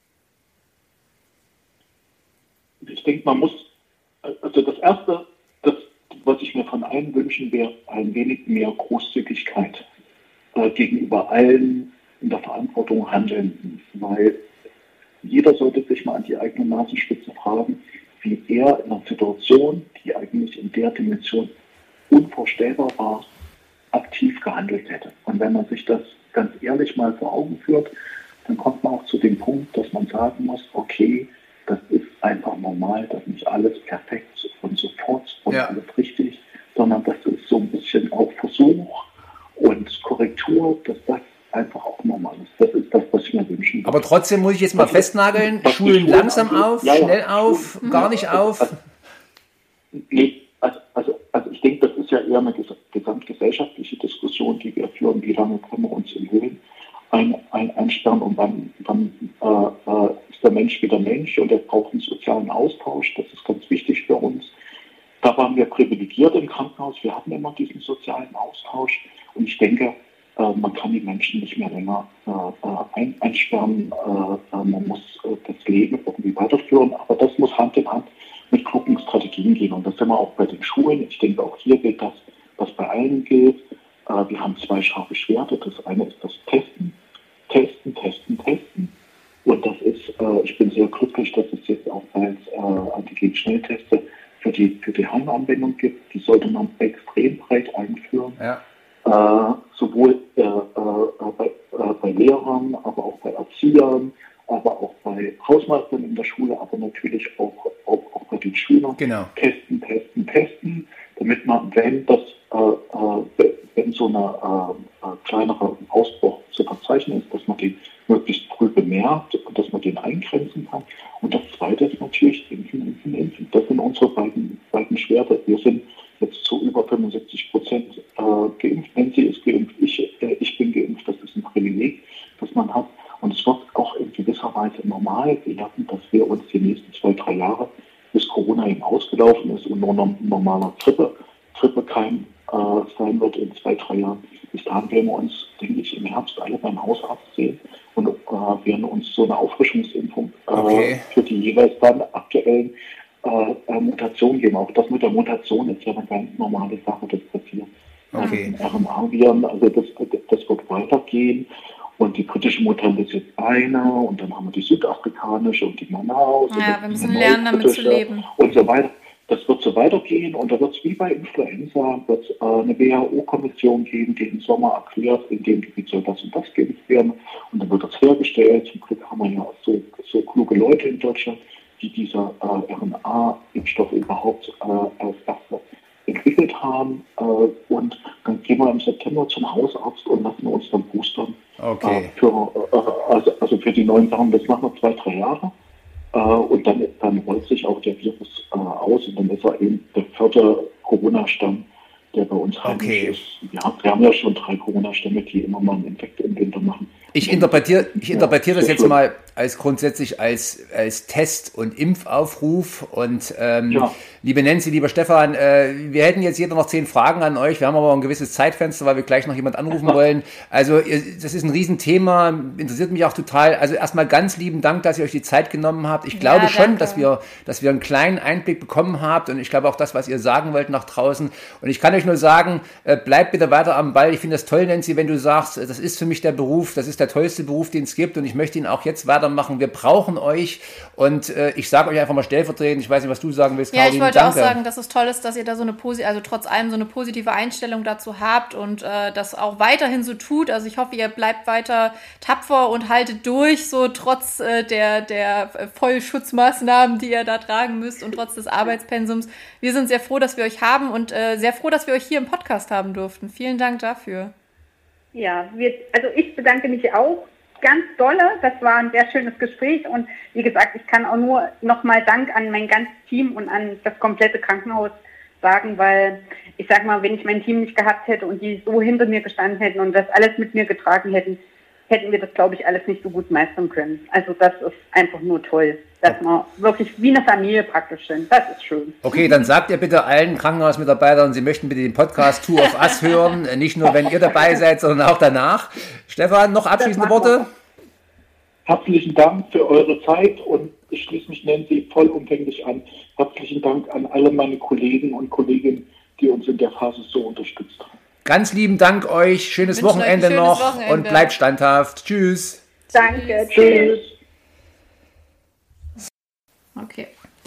Ich denke, man muss, also das Erste, was ich mir von allen wünschen, wäre ein wenig mehr Großzügigkeit gegenüber allen in der Verantwortung Handelnden, weil jeder sollte sich mal an die eigene Nasenspitze fragen, wie er in einer Situation, die eigentlich in der Dimension unvorstellbar war, aktiv gehandelt hätte. Und wenn man sich das ganz ehrlich mal vor Augen führt, dann kommt man auch zu dem Punkt, dass man sagen muss, okay, das ist einfach normal, dass nicht alles perfekt und sofort und alles richtig, sondern das ist so ein bisschen auch Versuch und Korrektur, dass das einfach auch normal ist. Das ist das, was ich mir wünschen würde. Aber trotzdem muss ich jetzt mal festnageln, Schulen langsam auf, schnell auf, gar nicht auf. Nee, also ich denke, das ist ja eher eine gesamtgesellschaftliche Diskussion, die wir führen, wie lange können wir uns in Höhlen einsperren und wann ist der Mensch wieder Mensch und er braucht einen sozialen Austausch. Das ist ganz wichtig für uns. Da waren wir privilegiert im Krankenhaus. Wir hatten immer diesen sozialen Austausch und ich denke, man kann die Menschen nicht mehr länger einsperren. Man muss das Leben irgendwie weiterführen, aber das muss Hand in Hand mit klugen Strategien gehen. Und das sind wir auch bei den Schulen. Ich denke, auch hier gilt das, was bei allen gilt. Wir haben zwei scharfe Schwerter. Das eine ist das Testen. Und das ist, ich bin sehr glücklich, dass es jetzt auch als Antigen-Schnellteste für die Heimanwendung gibt. Die sollte man extrem breit einführen. Ja. Sowohl bei Lehrern, aber auch bei Erziehern, aber auch bei Hausmeistern in der Schule, aber natürlich auch bei den Schülern. Genau. Testen, damit man, wenn so eine kleinere Ausbruch zu verzeichnen ist, dass man den möglichst früh bemerkt und dass man den eingrenzen kann. Und das Zweite ist natürlich Impfen. Das sind unsere beiden Schwerter. Wir sind jetzt zu über 75% geimpft. Nancy ist geimpft, ich bin geimpft. Das ist ein Privileg, das man hat. Und es wird auch in gewisser Weise normal werden, dass wir uns die nächsten 2-3 Jahre, bis Corona eben ausgelaufen ist und nur noch ein normaler Grippekeim sein wird in 2-3 Jahren. Bis dahin werden wir uns, denke ich, im Herbst alle beim Hausarzt sehen und werden uns so eine Auffrischungsimpfung für die jeweils dann aktuellen Mutationen geben. Auch das mit der Mutation ist ja eine ganz normale Sache, das passiert. RNA-Viren, also das wird weitergehen. Und die britische Mutante ist jetzt eine und dann haben wir die südafrikanische und die Manaus. Ja, wir müssen lernen, damit zu leben. Und so weiter. Das wird so weitergehen und da wird es wie bei Influenza eine WHO-Kommission geben, die im Sommer erklärt, in dem Gebiet soll das und das geimpft werden und dann wird das hergestellt. Zum Glück haben wir ja so kluge Leute in Deutschland, die diese RNA-Impfstoffe überhaupt als erste entwickelt haben. Und dann gehen wir im September zum Hausarzt und lassen uns dann boostern. Okay. Also für die neuen Sachen, das machen wir 2-3 Jahre. Und dann rollt sich auch der Virus aus und dann ist er eben der 4. Corona-Stamm, der bei uns heimisch ist. Wir haben ja schon 3 Corona-Stämme, die immer mal einen Infekt im Winter machen. Ich interpretiere das jetzt mal grundsätzlich als Test- und Impfaufruf. Und liebe Nancy, lieber Stefan, wir hätten jetzt jeder noch 10 Fragen an euch. Wir haben aber ein gewisses Zeitfenster, weil wir gleich noch jemand anrufen wollen. Also das ist ein Riesenthema, interessiert mich auch total. Also erstmal ganz lieben Dank, dass ihr euch die Zeit genommen habt. Ich glaube schon, dass wir einen kleinen Einblick bekommen habt und ich glaube auch das, was ihr sagen wollt nach draußen. Und ich kann euch nur sagen, bleibt bitte weiter am Ball. Ich finde das toll, Nancy, wenn du sagst, das ist für mich der Beruf, das ist der tollste Beruf, den es gibt und ich möchte ihn auch jetzt weitermachen. Wir brauchen euch und ich sage euch einfach mal stellvertretend, ich weiß nicht, was du sagen willst, Caroline. Ja, ich wollte auch sagen, dass es toll ist, dass ihr da so eine trotz allem so eine positive Einstellung dazu habt und das auch weiterhin so tut. Also ich hoffe, ihr bleibt weiter tapfer und haltet durch, so trotz der Vollschutzmaßnahmen, die ihr da tragen müsst und trotz des Arbeitspensums. Wir sind sehr froh, dass wir euch haben und sehr froh, dass wir euch hier im Podcast haben durften. Vielen Dank dafür. Ja, also ich bedanke mich auch ganz dolle. Das war ein sehr schönes Gespräch und wie gesagt, ich kann auch nur nochmal Dank an mein ganzes Team und an das komplette Krankenhaus sagen, weil ich sag mal, wenn ich mein Team nicht gehabt hätte und die so hinter mir gestanden hätten und das alles mit mir getragen hätten, hätten wir das, glaube ich, alles nicht so gut meistern können. Also das ist einfach nur toll, dass wir wirklich wie eine Familie praktisch sind. Das ist schön. Okay, dann sagt ihr bitte allen Krankenhausmitarbeitern, sie möchten bitte den Podcast Two of Us hören. Nicht nur, wenn ihr dabei seid, sondern auch danach. Stefan, noch abschließende Worte? Herzlichen Dank für eure Zeit und ich schließe mich Nancy vollumfänglich an. Herzlichen Dank an alle meine Kollegen und Kolleginnen, die uns in der Phase so unterstützt haben. Ganz lieben Dank euch, schönes Wochenende noch und bleibt standhaft. Tschüss. Danke, tschüss. Okay.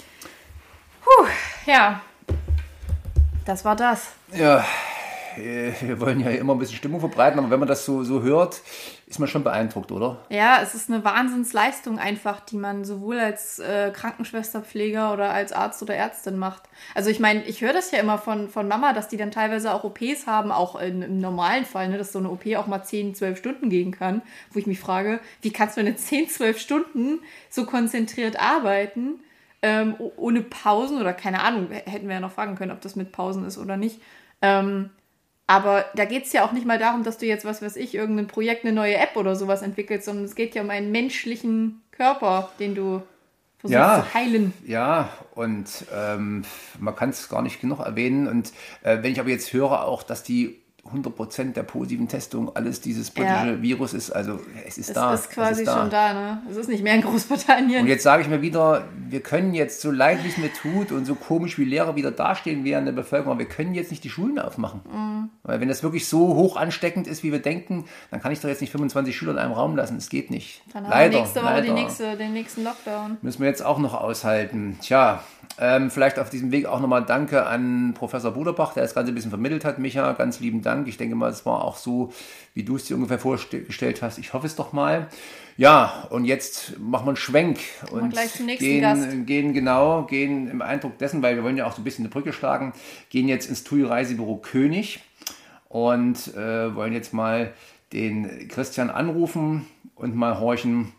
Ja, das war das. Ja, wir wollen ja immer ein bisschen Stimmung verbreiten, aber wenn man das so hört, ist man schon beeindruckt, oder? Ja, es ist eine Wahnsinnsleistung einfach, die man sowohl als Krankenschwester, Pfleger oder als Arzt oder Ärztin macht. Also ich meine, ich höre das ja immer von Mama, dass die dann teilweise auch OPs haben, auch im normalen Fall, ne, dass so eine OP auch mal 10-12 Stunden gehen kann, wo ich mich frage, wie kannst du denn 10-12 Stunden so konzentriert arbeiten, ohne Pausen oder keine Ahnung, hätten wir ja noch fragen können, ob das mit Pausen ist oder nicht. Aber da geht es ja auch nicht mal darum, dass du jetzt, was weiß ich, irgendein Projekt, eine neue App oder sowas entwickelst, sondern es geht ja um einen menschlichen Körper, den du versuchst zu heilen. Ja, und man kann es gar nicht genug erwähnen. Und wenn ich aber jetzt höre auch, dass die 100% der positiven Testung alles dieses britische Virus ist, also es ist da. Es ist quasi schon da, ne? Es ist nicht mehr in Großbritannien. Und jetzt sage ich mir wieder, wir können jetzt, so leid wie es mir tut und so komisch wie Lehrer wieder dastehen während der Bevölkerung, wir können jetzt nicht die Schulen aufmachen. Mhm. Weil wenn das wirklich so hoch ansteckend ist, wie wir denken, dann kann ich doch jetzt nicht 25 Schüler in einem Raum lassen. Das geht nicht. Dann haben wir nächste Woche den nächsten Lockdown. Müssen wir jetzt auch noch aushalten. Tja, vielleicht auf diesem Weg auch nochmal Danke an Professor Buderbach, der das Ganze ein bisschen vermittelt hat. Micha, ganz lieben Dank. Ich denke mal, es war auch so, wie du es dir ungefähr vorgestellt hast. Ich hoffe es doch mal. Ja, und jetzt machen wir einen Schwenk und gleich zum nächsten Gast. Gehen im Eindruck dessen, weil wir wollen ja auch so ein bisschen eine Brücke schlagen, gehen jetzt ins TUI Reisebüro König und wollen jetzt mal den Christian anrufen und mal horchen.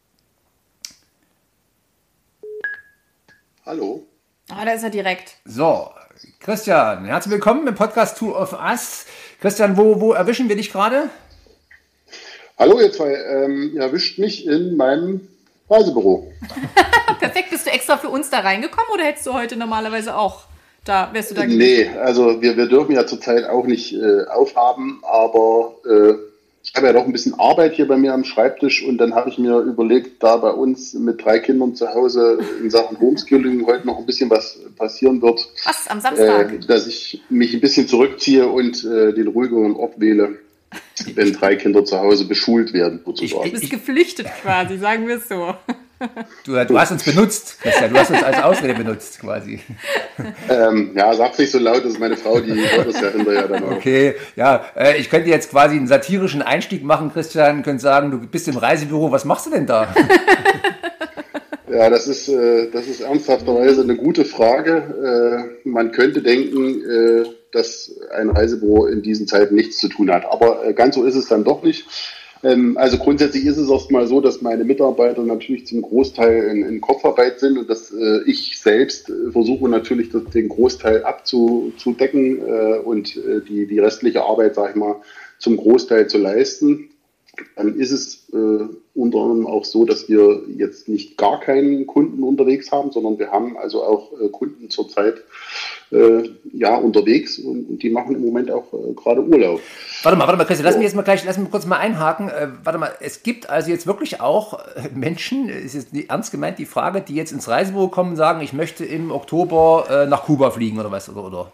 Hallo. Ah, da ist er direkt. So, Christian, herzlich willkommen im Podcast Two of Us. Christian, wo erwischen wir dich gerade? Hallo ihr zwei, ihr erwischt mich in meinem Reisebüro. Perfekt, bist du extra für uns da reingekommen oder hättest du heute normalerweise auch wärst du da gewesen? Nee, also wir dürfen ja zurzeit auch nicht aufhaben, aber ich habe ja doch ein bisschen Arbeit hier bei mir am Schreibtisch und dann habe ich mir überlegt, da bei uns mit 3 Kindern zu Hause in Sachen Homeschooling heute noch ein bisschen was passieren wird. Was, am Samstag? Dass ich mich ein bisschen zurückziehe und den ruhigeren Ort wähle, wenn 3 Kinder zu Hause beschult werden. Du bist geflüchtet quasi, sagen wir es so. Du hast uns benutzt, Christian, du hast uns als Ausrede benutzt quasi. Ja, sag's nicht so laut, das ist meine Frau, die hört das ja hinterher dann auch. Okay, ja, ich könnte jetzt quasi einen satirischen Einstieg machen, Christian, könnte sagen, du bist im Reisebüro, was machst du denn da? Ja, das ist ernsthafterweise eine gute Frage. Man könnte denken, dass ein Reisebüro in diesen Zeiten nichts zu tun hat, aber ganz so ist es dann doch nicht. Also grundsätzlich ist es erstmal so, dass meine Mitarbeiter natürlich zum Großteil in Kopfarbeit sind und dass ich selbst versuche natürlich den Großteil abzudecken und die restliche Arbeit, sage ich mal, zum Großteil zu leisten. Dann ist es unter anderem auch so, dass wir jetzt nicht gar keinen Kunden unterwegs haben, sondern wir haben also auch Kunden zurzeit unterwegs und die machen im Moment auch gerade Urlaub. Warte mal, Christian, lass mich kurz mal einhaken. Es gibt also jetzt wirklich auch Menschen, ist jetzt ernst gemeint die Frage, die jetzt ins Reisebüro kommen und sagen, ich möchte im Oktober nach Kuba fliegen oder was, oder?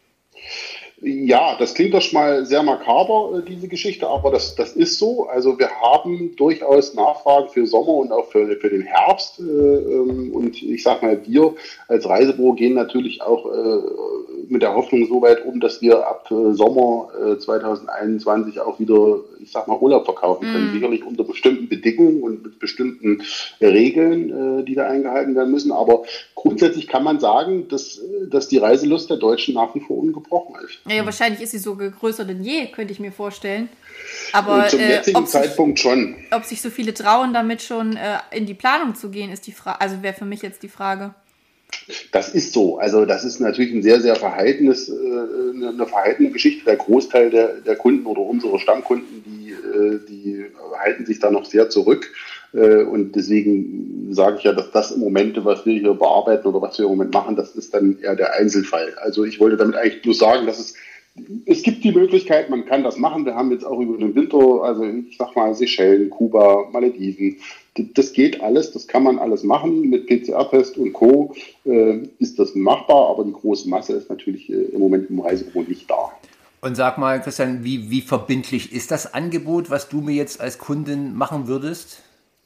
Ja, das klingt doch schon mal sehr makaber, diese Geschichte, aber das ist so. Also wir haben durchaus Nachfragen für Sommer und auch für den Herbst. Und ich sag mal, wir als Reisebüro gehen natürlich auch mit der Hoffnung so weit um, dass wir ab Sommer 2021 auch wieder, ich sag mal, Urlaub verkaufen können. Sicherlich unter bestimmten Bedingungen und mit bestimmten Regeln, die da eingehalten werden müssen. Aber grundsätzlich kann man sagen, dass die Reiselust der Deutschen nach wie vor ungebrochen ist. Ja, wahrscheinlich ist sie so größer denn je, könnte ich mir vorstellen. Aber zum jetzigen Zeitpunkt schon. Ob sich so viele trauen, damit schon in die Planung zu gehen, ist die Frage. Also wäre für mich jetzt die Frage. Das ist so. Also das ist natürlich ein sehr, sehr eine verhaltene Geschichte. Der Großteil der Kunden oder unsere Stammkunden, die halten sich da noch sehr zurück. Und deswegen sage ich ja, dass das im Moment, was wir hier bearbeiten oder was wir im Moment machen, das ist dann eher der Einzelfall. Also ich wollte damit eigentlich nur sagen, dass es gibt die Möglichkeit, man kann das machen. Wir haben jetzt auch über den Winter, also ich sag mal Seychellen, Kuba, Malediven, das geht alles, das kann man alles machen. Mit PCR-Test und Co. Ist das machbar, aber die große Masse ist natürlich im Moment im Reisebüro nicht da. Und sag mal, Christian, wie verbindlich ist das Angebot, was du mir jetzt als Kundin machen würdest?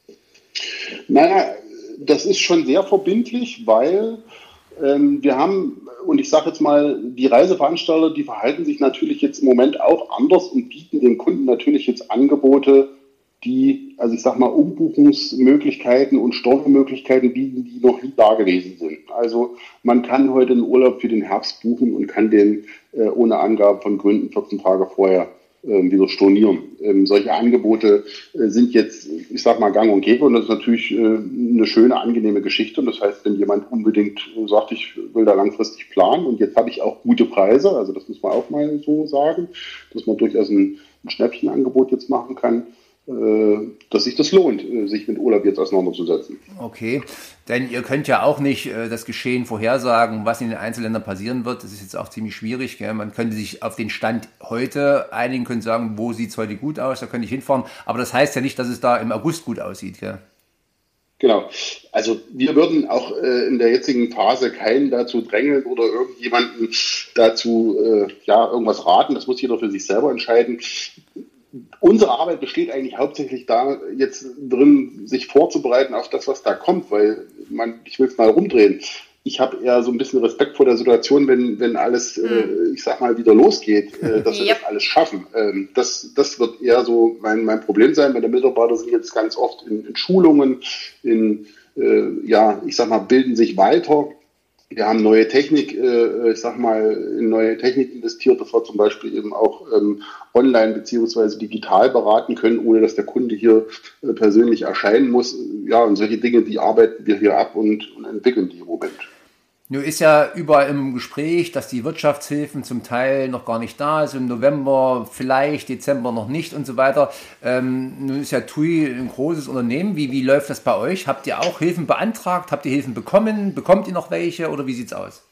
Naja, das ist schon sehr verbindlich, weil wir haben, und ich sage jetzt mal, die Reiseveranstalter, die verhalten sich natürlich jetzt im Moment auch anders und bieten dem Kunden natürlich jetzt Angebote, die, also ich sag mal, Umbuchungsmöglichkeiten und Stornomöglichkeiten bieten, die noch nie da gewesen sind. Also man kann heute einen Urlaub für den Herbst buchen und kann den ohne Angabe von Gründen 14 Tage vorher wieder stornieren. Solche Angebote sind jetzt, ich sag mal, gang und gäbe und das ist natürlich eine schöne, angenehme Geschichte. Und das heißt, wenn jemand unbedingt sagt, ich will da langfristig planen und jetzt habe ich auch gute Preise, also das muss man auch mal so sagen, dass man durchaus ein Schnäppchenangebot jetzt machen kann, dass sich das lohnt, sich mit Urlaub jetzt auseinanderzusetzen. Okay, denn ihr könnt ja auch nicht das Geschehen vorhersagen, was in den Einzelländern passieren wird. Das ist jetzt auch ziemlich schwierig. Gell? Man könnte sich auf den Stand heute einigen, könnte sagen, wo sieht es heute gut aus, da könnte ich hinfahren. Aber das heißt ja nicht, dass es da im August gut aussieht. Gell? Genau. Also wir würden auch in der jetzigen Phase keinen dazu drängeln oder irgendjemanden dazu irgendwas raten. Das muss jeder für sich selber entscheiden. Unsere Arbeit besteht eigentlich hauptsächlich da, jetzt drin, sich vorzubereiten auf das, was da kommt, weil ich will es mal rumdrehen. Ich habe eher so ein bisschen Respekt vor der Situation, wenn alles, ich sag mal, wieder losgeht, dass wir das alles schaffen. Das wird eher so mein Problem sein. Meine Mitarbeiter sind jetzt ganz oft in Schulungen, ich sag mal, bilden sich weiter. Wir haben neue Technik, in neue Technik investiert, dass wir zum Beispiel eben auch online beziehungsweise digital beraten können, ohne dass der Kunde hier persönlich erscheinen muss. Ja, und solche Dinge, die arbeiten wir hier ab und entwickeln die im Moment. Nun ist ja überall im Gespräch, dass die Wirtschaftshilfen zum Teil noch gar nicht da sind, im November vielleicht, Dezember noch nicht und so weiter. Nun ist ja TUI ein großes Unternehmen. Wie läuft das bei euch? Habt ihr auch Hilfen beantragt? Habt ihr Hilfen bekommen? Bekommt ihr noch welche oder wie sieht's aus?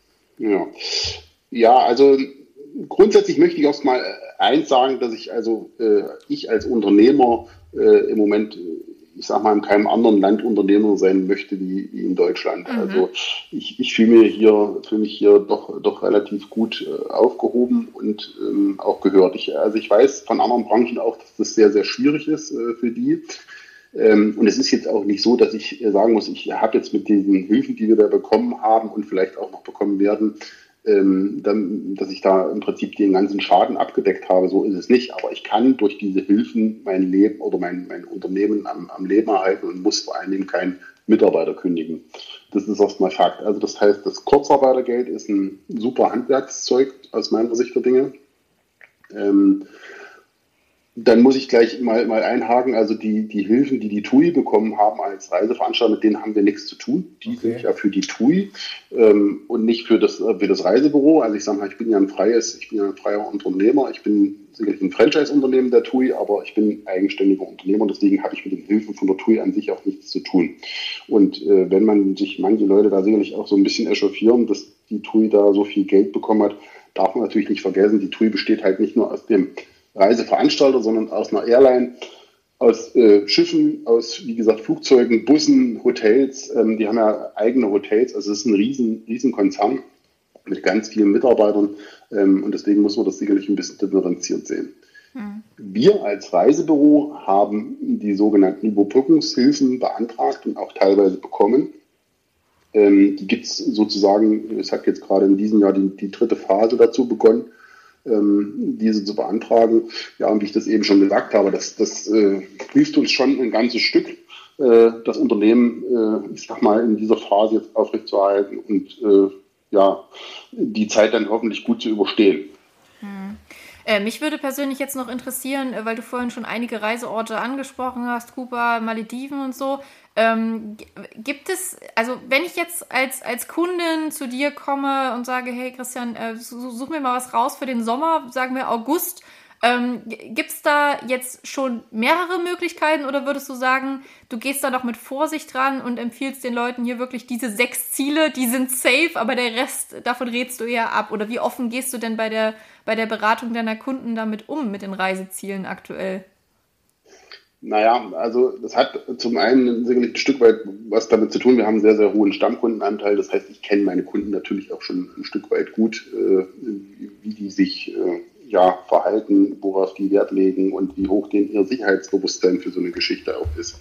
Ja, also grundsätzlich möchte ich erst mal eins sagen, dass ich als Unternehmer im Moment, ich sag mal, in keinem anderen Land Unternehmer sein möchte wie in Deutschland. Also ich fühle mich hier doch relativ gut aufgehoben und auch gehört. Ich weiß von anderen Branchen auch, dass das sehr, sehr schwierig ist für die. Und es ist jetzt auch nicht so, dass ich sagen muss, ich habe jetzt mit diesen Hilfen, die wir da bekommen haben und vielleicht auch noch bekommen werden, dass ich da im Prinzip den ganzen Schaden abgedeckt habe. So ist es nicht. Aber ich kann durch diese Hilfen mein Leben oder mein Unternehmen am Leben erhalten und muss vor allen Dingen keinen Mitarbeiter kündigen. Das ist erstmal Fakt. Also das heißt, das Kurzarbeitergeld ist ein super Handwerkszeug aus meiner Sicht der Dinge. Dann muss ich gleich mal einhaken, also die Hilfen, die TUI bekommen haben als Reiseveranstalter, mit denen haben wir nichts zu tun. Die sind ja für die TUI und nicht für das Reisebüro. Also ich sage mal, ich bin ja ein freier Unternehmer. Ich bin sicherlich ein Franchise-Unternehmen der TUI, aber ich bin eigenständiger Unternehmer. Deswegen habe ich mit den Hilfen von der TUI an sich auch nichts zu tun. Und wenn manche Leute da sicherlich auch so ein bisschen echauffieren, dass die TUI da so viel Geld bekommen hat, darf man natürlich nicht vergessen, die TUI besteht halt nicht nur aus dem Reiseveranstalter, sondern aus einer Airline, aus Schiffen, aus, wie gesagt, Flugzeugen, Bussen, Hotels. Die haben ja eigene Hotels. Also es ist ein riesen Konzern mit ganz vielen Mitarbeitern. Und deswegen muss man das sicherlich ein bisschen differenziert sehen. Wir als Reisebüro haben die sogenannten Überbrückungshilfen beantragt und auch teilweise bekommen. Die gibt es sozusagen, ich habe jetzt gerade in diesem Jahr die dritte Phase dazu begonnen, diese zu beantragen. Ja, und wie ich das eben schon gesagt habe, das hilft uns schon ein ganzes Stück, das Unternehmen, ich sag mal, in dieser Phase jetzt aufrechtzuerhalten und die Zeit dann hoffentlich gut zu überstehen. Mich würde persönlich jetzt noch interessieren, weil du vorhin schon einige Reiseorte angesprochen hast, Kuba, Malediven und so. Gibt es, also wenn ich jetzt als Kundin zu dir komme und sage, hey Christian, such mir mal was raus für den Sommer, sagen wir August, gibt es da jetzt schon mehrere Möglichkeiten oder würdest du sagen, du gehst da noch mit Vorsicht ran und empfiehlst den Leuten hier wirklich diese 6 Ziele, die sind safe, aber der Rest, davon rätst du eher ab? Oder wie offen gehst du denn bei der Beratung deiner Kunden damit um, mit den Reisezielen aktuell? Naja, also das hat zum einen sicherlich ein Stück weit was damit zu tun. Wir haben einen sehr, sehr hohen Stammkundenanteil. Das heißt, ich kenne meine Kunden natürlich auch schon ein Stück weit gut, wie die sich verhalten, worauf die Wert legen und wie hoch denn ihr Sicherheitsbewusstsein für so eine Geschichte auch ist.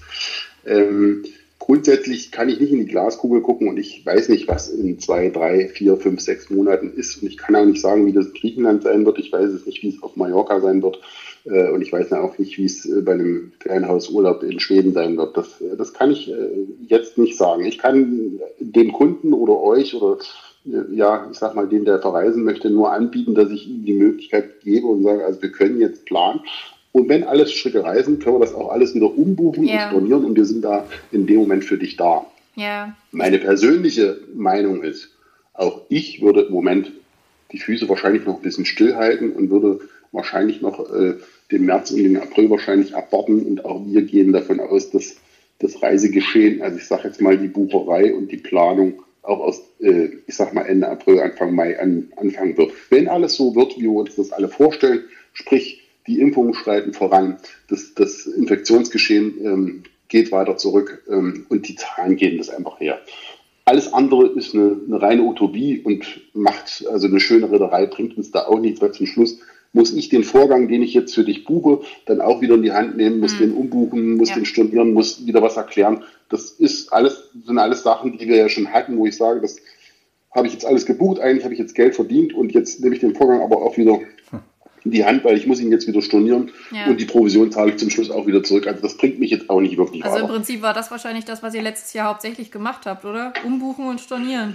Grundsätzlich kann ich nicht in die Glaskugel gucken und ich weiß nicht, was in 2, 3, 4, 5, 6 Monaten ist. Und ich kann auch nicht sagen, wie das in Griechenland sein wird. Ich weiß es nicht, wie es auf Mallorca sein wird. Und ich weiß auch nicht, wie es bei einem Ferienhausurlaub in Schweden sein wird. Das kann ich jetzt nicht sagen. Ich kann dem Kunden oder euch oder ich sag mal, den, der verreisen möchte, nur anbieten, dass ich ihm die Möglichkeit gebe und sage, also wir können jetzt planen. Und wenn alles Stricke reißen, können wir das auch alles wieder umbuchen und stornieren und wir sind da in dem Moment für dich da. Yeah. Meine persönliche Meinung ist, auch ich würde im Moment die Füße wahrscheinlich noch ein bisschen stillhalten und würde wahrscheinlich noch den März und den April wahrscheinlich abwarten. Und auch wir gehen davon aus, dass das Reisegeschehen, also ich sage jetzt mal die Bucherei und die Planung auch Ende April, Anfang Mai anfangen wird. Wenn alles so wird, wie wir uns das alle vorstellen, sprich die Impfungen schreiten voran, das Infektionsgeschehen geht weiter zurück und die Zahlen geben das einfach her. Alles andere ist eine reine Utopie und macht, also eine schöne Reederei bringt uns da auch nichts, weil zum Schluss muss ich den Vorgang, den ich jetzt für dich buche, dann auch wieder in die Hand nehmen, muss den umbuchen, muss den stornieren, muss wieder was erklären. Das sind alles Sachen, die wir ja schon hatten, wo ich sage, das habe ich jetzt alles gebucht, eigentlich habe ich jetzt Geld verdient und jetzt nehme ich den Vorgang aber auch wieder in die Hand, weil ich muss ihn jetzt wieder stornieren und die Provision zahle ich zum Schluss auch wieder zurück. Also das bringt mich jetzt auch nicht wirklich weiter. Also im Prinzip war das wahrscheinlich das, was ihr letztes Jahr hauptsächlich gemacht habt, oder? Umbuchen und stornieren.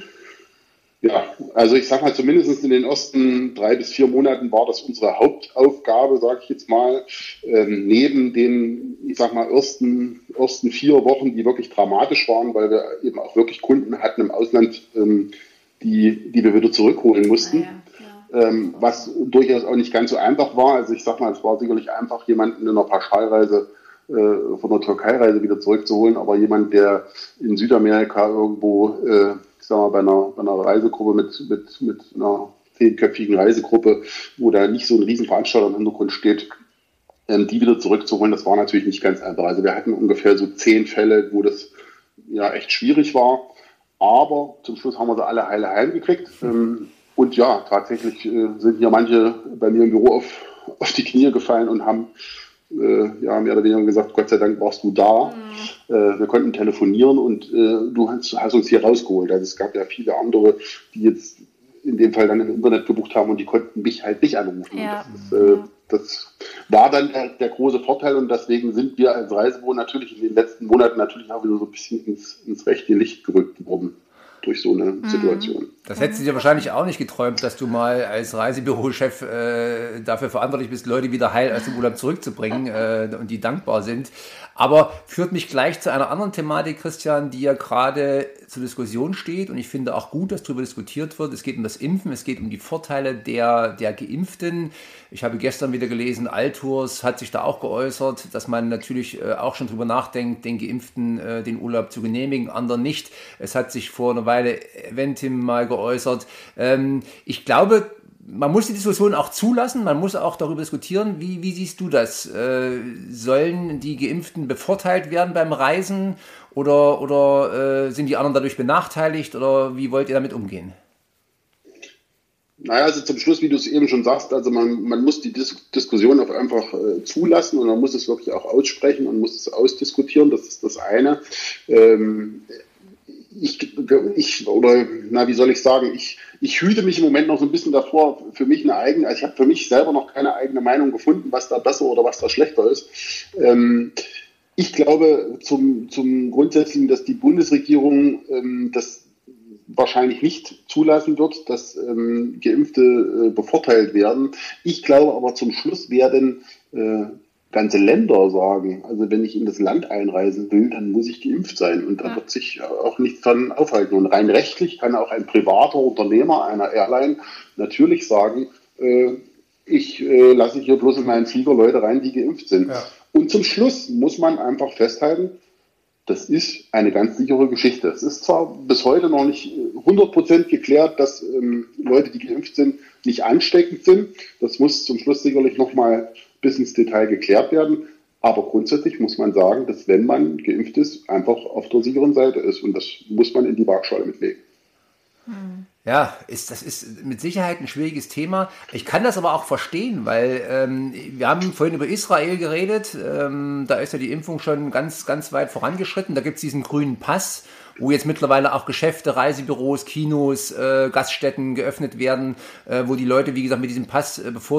Ja, also ich sag mal, zumindest in den ersten 3 bis 4 Monaten war das unsere Hauptaufgabe, sage ich jetzt mal, neben den, ich sag mal, ersten 4 Wochen, die wirklich dramatisch waren, weil wir eben auch wirklich Kunden hatten im Ausland, die wir wieder zurückholen mussten. Was durchaus auch nicht ganz so einfach war. Also ich sag mal, es war sicherlich einfach, jemanden in einer Pauschalreise von der Türkei-Reise wieder zurückzuholen, aber jemand, der in Südamerika irgendwo, ich sag mal, bei einer Reisegruppe mit einer 10-köpfigen Reisegruppe, wo da nicht so ein Riesenveranstalter im Hintergrund steht, die wieder zurückzuholen, das war natürlich nicht ganz einfach. Also wir hatten ungefähr so 10 Fälle, wo das ja echt schwierig war, aber zum Schluss haben wir sie alle heile heimgekriegt. Und ja, tatsächlich sind hier manche bei mir im Büro auf die Knie gefallen und haben mehr oder weniger gesagt, Gott sei Dank warst du da. Wir konnten telefonieren und du hast uns hier rausgeholt. Also es gab ja viele andere, die jetzt in dem Fall dann im Internet gebucht haben und die konnten mich halt nicht anrufen. Ja. Das war dann der große Vorteil und deswegen sind wir als Reisebüro natürlich in den letzten Monaten natürlich auch wieder so ein bisschen ins rechte Licht gerückt worden durch so eine Situation. Das hättest du dir wahrscheinlich auch nicht geträumt, dass du mal als Reisebürochef dafür verantwortlich bist, Leute wieder heil aus dem Urlaub zurückzubringen und die dankbar sind. Aber führt mich gleich zu einer anderen Thematik, Christian, die ja gerade zur Diskussion steht und ich finde auch gut, dass darüber diskutiert wird. Es geht um das Impfen, es geht um die Vorteile der Geimpften. Ich habe gestern wieder gelesen, Altours hat sich da auch geäußert, dass man natürlich auch schon drüber nachdenkt, den Geimpften den Urlaub zu genehmigen, anderen nicht. Es hat sich vor einer Weile Eventim mal geäußert. Ich glaube, man muss die Diskussion auch zulassen, man muss auch darüber diskutieren. Wie siehst du das? Sollen die Geimpften bevorteilt werden beim Reisen oder sind die anderen dadurch benachteiligt oder wie wollt ihr damit umgehen? Naja, also zum Schluss, wie du es eben schon sagst, also man muss die Diskussion auch einfach zulassen und man muss es wirklich auch aussprechen und muss es ausdiskutieren, das ist das eine. Ich hüte mich im Moment noch so ein bisschen davor, für mich also ich habe für mich selber noch keine eigene Meinung gefunden, was da besser oder was da schlechter ist. Ich glaube zum Grundsätzlichen, dass die Bundesregierung das wahrscheinlich nicht zulassen wird, dass Geimpfte bevorteilt werden. Ich glaube aber zum Schluss werden ganze Länder sagen, also wenn ich in das Land einreisen will, dann muss ich geimpft sein und da wird sich auch nichts dran aufhalten. Und rein rechtlich kann auch ein privater Unternehmer einer Airline natürlich sagen, ich lasse hier bloß in meinen Flieger Leute rein, die geimpft sind. Ja. Und zum Schluss muss man einfach festhalten, das ist eine ganz sichere Geschichte. Es ist zwar bis heute noch nicht 100% geklärt, dass Leute, die geimpft sind, nicht ansteckend sind. Das muss zum Schluss sicherlich nochmal bis ins Detail geklärt werden. Aber grundsätzlich muss man sagen, dass wenn man geimpft ist, einfach auf der sicheren Seite ist. Und das muss man in die Waagschale mitlegen. Ja, das ist mit Sicherheit ein schwieriges Thema. Ich kann das aber auch verstehen, weil wir haben vorhin über Israel geredet. Da ist ja die Impfung schon ganz, ganz weit vorangeschritten. Da gibt es diesen grünen Pass, wo jetzt mittlerweile auch Geschäfte, Reisebüros, Kinos, Gaststätten geöffnet werden, wo die Leute, wie gesagt, mit diesem Pass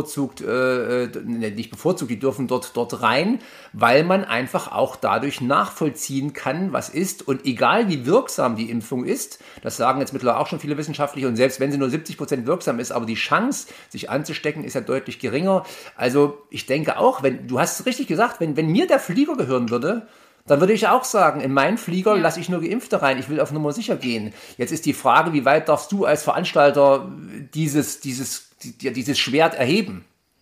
nicht bevorzugt, die dürfen dort rein, weil man einfach auch dadurch nachvollziehen kann, was ist. Und egal wie wirksam die Impfung ist, das sagen jetzt mittlerweile auch schon viele Wissenschaftler, und selbst wenn sie nur 70% wirksam ist, aber die Chance, sich anzustecken, ist ja deutlich geringer. Also ich denke auch, du hast es richtig gesagt, wenn mir der Flieger gehören würde, dann würde ich auch sagen, in meinen Flieger lasse ich nur Geimpfte rein. Ich will auf Nummer sicher gehen. Jetzt ist die Frage, wie weit darfst du als Veranstalter dieses Schwert erheben?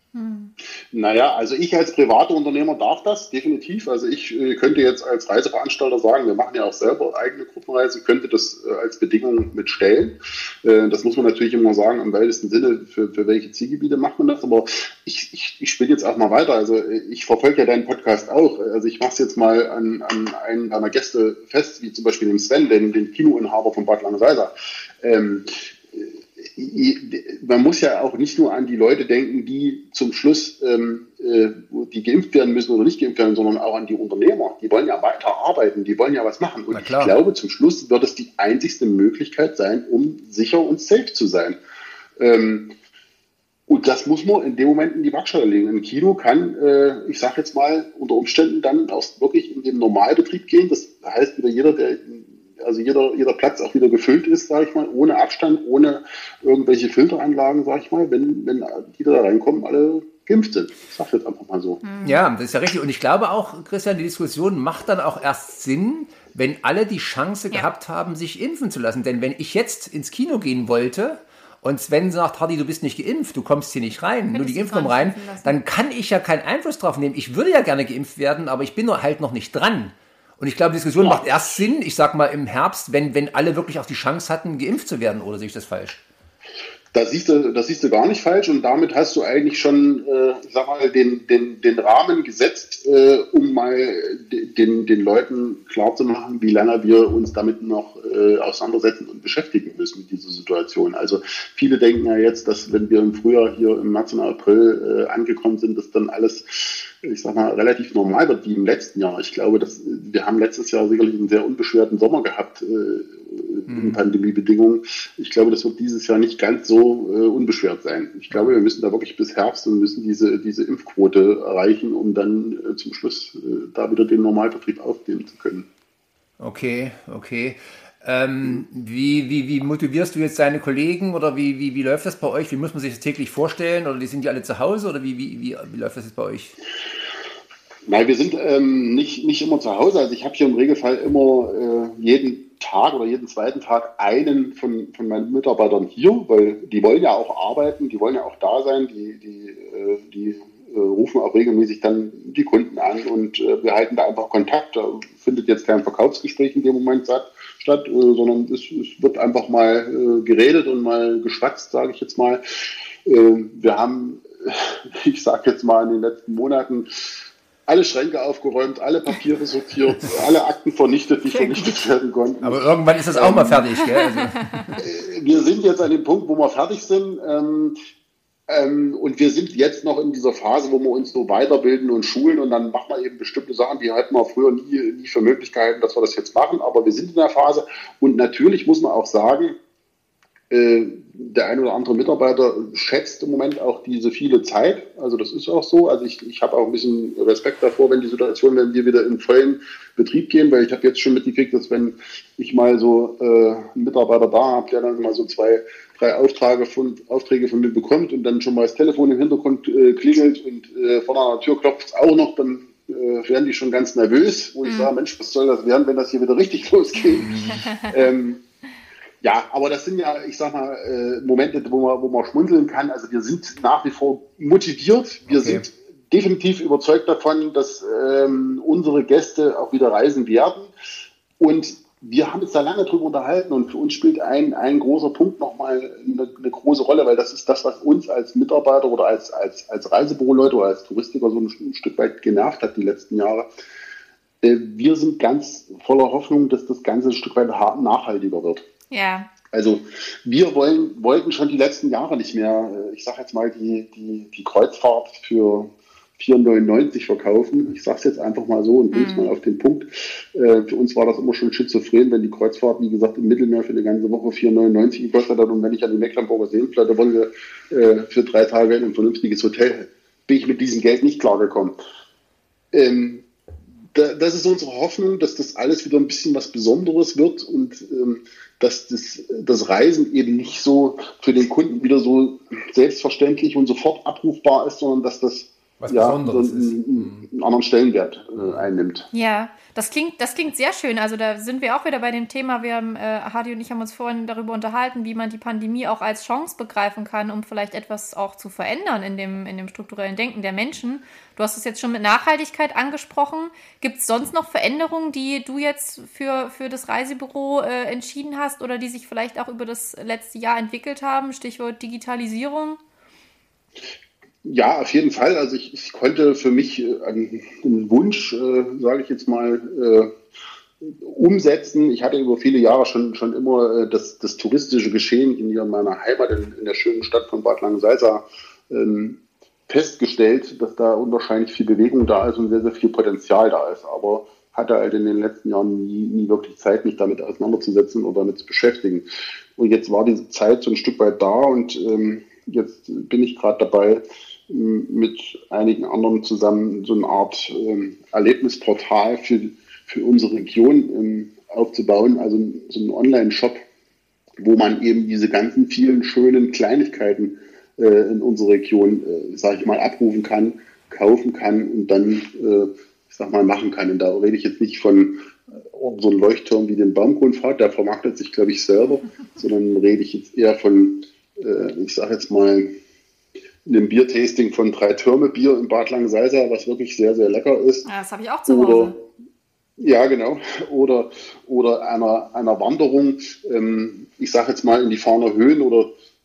Naja, also ich als privater Unternehmer darf das definitiv. Also ich könnte jetzt als Reiseveranstalter sagen, wir machen ja auch selber eigene Gruppenreise, könnte das als Bedingung mitstellen. Das muss man natürlich immer sagen, im weitesten Sinne, für welche Zielgebiete macht man das. Aber ich spiele jetzt auch mal weiter. Also ich verfolge ja deinen Podcast auch. Also ich mache es jetzt mal an einen deiner Gäste fest, wie zum Beispiel dem Sven, den Kinoinhaber von Bad Langensalza. Man muss ja auch nicht nur an die Leute denken, die zum Schluss die geimpft werden müssen oder nicht geimpft werden, sondern auch an die Unternehmer. Die wollen ja weiter arbeiten, die wollen ja was machen. Und ich glaube, zum Schluss wird es die einzigste Möglichkeit sein, um sicher und safe zu sein. Und das muss man in dem Moment in die Waagschale legen. Ein Kino kann, ich sage jetzt mal, unter Umständen dann auch wirklich in den Normalbetrieb gehen. Das heißt, wieder jeder Platz auch wieder gefüllt ist, sage ich mal, ohne Abstand, ohne irgendwelche Filteranlagen, sage ich mal, wenn die da reinkommen, alle geimpft sind. Ich sage jetzt einfach mal so. Ja, das ist ja richtig. Und ich glaube auch, Christian, die Diskussion macht dann auch erst Sinn, wenn alle die Chance gehabt haben, sich impfen zu lassen. Denn wenn ich jetzt ins Kino gehen wollte und Sven sagt, Hardy, du bist nicht geimpft, du kommst hier nicht rein, nur die Geimpften kommen rein, dann kann ich ja keinen Einfluss drauf nehmen. Ich würde ja gerne geimpft werden, aber ich bin halt noch nicht dran. Und ich glaube, die Diskussion macht erst Sinn, ich sag mal im Herbst, wenn alle wirklich auch die Chance hatten, geimpft zu werden, oder sehe ich das falsch? Das siehst du gar nicht falsch und damit hast du eigentlich schon, ich sag mal, den Rahmen gesetzt, um mal den Leuten klarzumachen, wie lange wir uns damit noch auseinandersetzen und beschäftigen müssen mit dieser Situation. Also viele denken ja jetzt, dass wenn wir im Frühjahr hier im März und April angekommen sind, dass dann alles, ich sag mal, relativ normal wird wie im letzten Jahr. Ich glaube, wir haben letztes Jahr sicherlich einen sehr unbeschwerten Sommer gehabt in Pandemiebedingungen. Ich glaube, das wird dieses Jahr nicht ganz so unbeschwert sein. Ich glaube, wir müssen da wirklich bis Herbst und müssen diese Impfquote erreichen, um dann zum Schluss da wieder den Normalbetrieb aufnehmen zu können. Okay. Wie motivierst du jetzt deine Kollegen oder wie läuft das bei euch? Wie muss man sich das täglich vorstellen? Oder sind die alle zu Hause oder wie läuft das jetzt bei euch? Nein, wir sind nicht immer zu Hause. Also ich habe hier im Regelfall immer jeden Tag oder jeden zweiten Tag einen von meinen Mitarbeitern hier, weil die wollen ja auch arbeiten, die wollen ja auch da sein, die rufen auch regelmäßig dann die Kunden an und wir halten da einfach Kontakt. Da findet jetzt kein Verkaufsgespräch in dem Moment statt, sondern es wird einfach mal geredet und mal geschwatzt, sage ich jetzt mal. Wir haben, ich sage jetzt mal, in den letzten Monaten alle Schränke aufgeräumt, alle Papiere sortiert, alle Akten vernichtet, die vernichtet werden konnten. Aber irgendwann ist das auch mal fertig, gell? Also. Wir sind jetzt an dem Punkt, wo wir fertig sind. Und wir sind jetzt noch in dieser Phase, wo wir uns so weiterbilden und schulen und dann machen wir eben bestimmte Sachen, die hatten wir früher nie für Möglichkeiten, dass wir das jetzt machen. Aber wir sind in der Phase und natürlich muss man auch sagen, der ein oder andere Mitarbeiter schätzt im Moment auch diese viele Zeit. Also das ist auch so. Also ich habe auch ein bisschen Respekt davor, wenn wir wieder in vollen Betrieb gehen, weil ich habe jetzt schon mitgekriegt, dass wenn ich mal so einen Mitarbeiter da habe, der dann mal so 2, 3 Aufträge von mir bekommt und dann schon mal das Telefon im Hintergrund klingelt und vor einer Tür klopft es auch noch, dann werden die schon ganz nervös, wo ich sage, Mensch, was soll das werden, wenn das hier wieder richtig losgeht? Ja, aber das sind ja, ich sag mal, Momente, wo man schmunzeln kann. Also wir sind nach wie vor motiviert. Wir sind definitiv überzeugt davon, dass unsere Gäste auch wieder reisen werden. Und wir haben uns da lange drüber unterhalten und für uns spielt ein großer Punkt nochmal eine große Rolle, weil das ist das, was uns als Mitarbeiter oder als Reisebüroleute oder als Touristiker so ein Stück weit genervt hat die letzten Jahre. Wir sind ganz voller Hoffnung, dass das Ganze ein Stück weit nachhaltiger wird. Ja. Also wir wollten schon die letzten Jahre nicht mehr, ich sage jetzt mal, die Kreuzfahrt für 4,99 verkaufen. Ich sage es jetzt einfach mal so und bringe es mal auf den Punkt. Für uns war das immer schon schizophren, wenn die Kreuzfahrt, wie gesagt, im Mittelmeer für eine ganze Woche 4,99 gekostet hat und wenn ich an die Mecklenburger Seenplatte wollte, für 3 Tage in ein vernünftiges Hotel, bin ich mit diesem Geld nicht klargekommen. Das ist unsere Hoffnung, dass das alles wieder ein bisschen was Besonderes wird und dass das Reisen eben nicht so für den Kunden wieder so selbstverständlich und sofort abrufbar ist, sondern dass das was Besonderes so einen anderen Stellenwert einnimmt. Ja, das klingt sehr schön. Also da sind wir auch wieder bei dem Thema. Wir haben, Hardy und ich haben uns vorhin darüber unterhalten, wie man die Pandemie auch als Chance begreifen kann, um vielleicht etwas auch zu verändern in dem strukturellen Denken der Menschen. Du hast es jetzt schon mit Nachhaltigkeit angesprochen. Gibt es sonst noch Veränderungen, die du jetzt für das Reisebüro entschieden hast oder die sich vielleicht auch über das letzte Jahr entwickelt haben? Stichwort Digitalisierung. Ja, auf jeden Fall. Also ich konnte für mich einen Wunsch, sage ich jetzt mal, umsetzen. Ich hatte über viele Jahre schon immer das touristische Geschehen in meiner Heimat in der schönen Stadt von Bad Langensalza festgestellt, dass da unwahrscheinlich viel Bewegung da ist und sehr, sehr viel Potenzial da ist. Aber hatte halt in den letzten Jahren nie wirklich Zeit, mich damit auseinanderzusetzen oder damit zu beschäftigen. Und jetzt war diese Zeit so ein Stück weit da und jetzt bin ich gerade dabei, mit einigen anderen zusammen so eine Art Erlebnisportal für unsere Region aufzubauen, also so einen Online-Shop, wo man eben diese ganzen vielen schönen Kleinigkeiten in unserer Region, sage ich mal, abrufen kann, kaufen kann und dann, ich sag mal, machen kann. Und da rede ich jetzt nicht von so einem Leuchtturm wie dem Baumkronpfad, der vermarktet sich, glaube ich, selber, sondern rede ich jetzt eher von, ich sage jetzt mal, einem Biertasting von 3 Türme Bier in Bad Langensalza, was wirklich sehr, sehr lecker ist. Ja, das habe ich auch zu Hause. Ja, genau. Oder einer Wanderung, ich sage jetzt mal in die Farner Höhen oder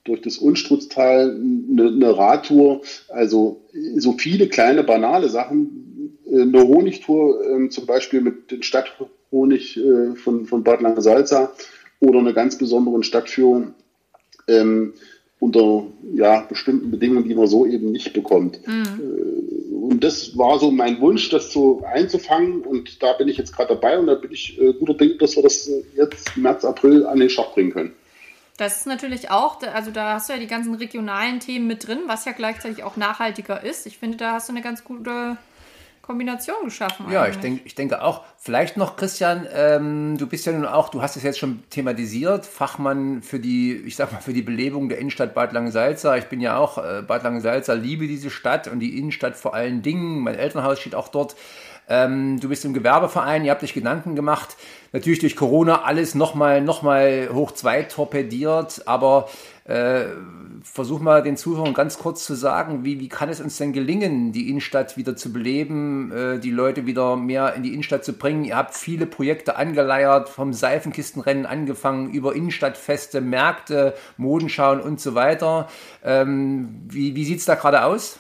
durch das Unstrutztal eine Radtour, also so viele kleine, banale Sachen, eine Honigtour zum Beispiel mit dem Stadthonig von Bad Langensalza oder eine ganz besondere Stadtführung unter bestimmten Bedingungen, die man so eben nicht bekommt. Und das war so mein Wunsch, das so einzufangen, und da bin ich jetzt gerade dabei, und da bin ich guter Dinge, dass wir das jetzt März, April an den Start bringen können. Das ist natürlich auch, also da hast du ja die ganzen regionalen Themen mit drin, was ja gleichzeitig auch nachhaltiger ist. Ich finde, da hast du eine ganz gute Kombination geschaffen. Ja, ich denke auch. Vielleicht noch, Christian, du bist ja nun auch, du hast es jetzt schon thematisiert, Fachmann für die Belebung der Innenstadt Bad Langensalza. Ich bin ja auch Bad Langensalza, liebe diese Stadt und die Innenstadt vor allen Dingen. Mein Elternhaus steht auch dort. Du bist im Gewerbeverein, ihr habt euch Gedanken gemacht. Natürlich durch Corona alles nochmal hoch 2 torpediert, aber versuch mal den Zuhörern ganz kurz zu sagen, wie kann es uns denn gelingen, die Innenstadt wieder zu beleben, die Leute wieder mehr in die Innenstadt zu bringen. Ihr habt viele Projekte angeleiert, vom Seifenkistenrennen angefangen, über Innenstadtfeste, Märkte, Modenschauen und so weiter. Wie sieht es da gerade aus?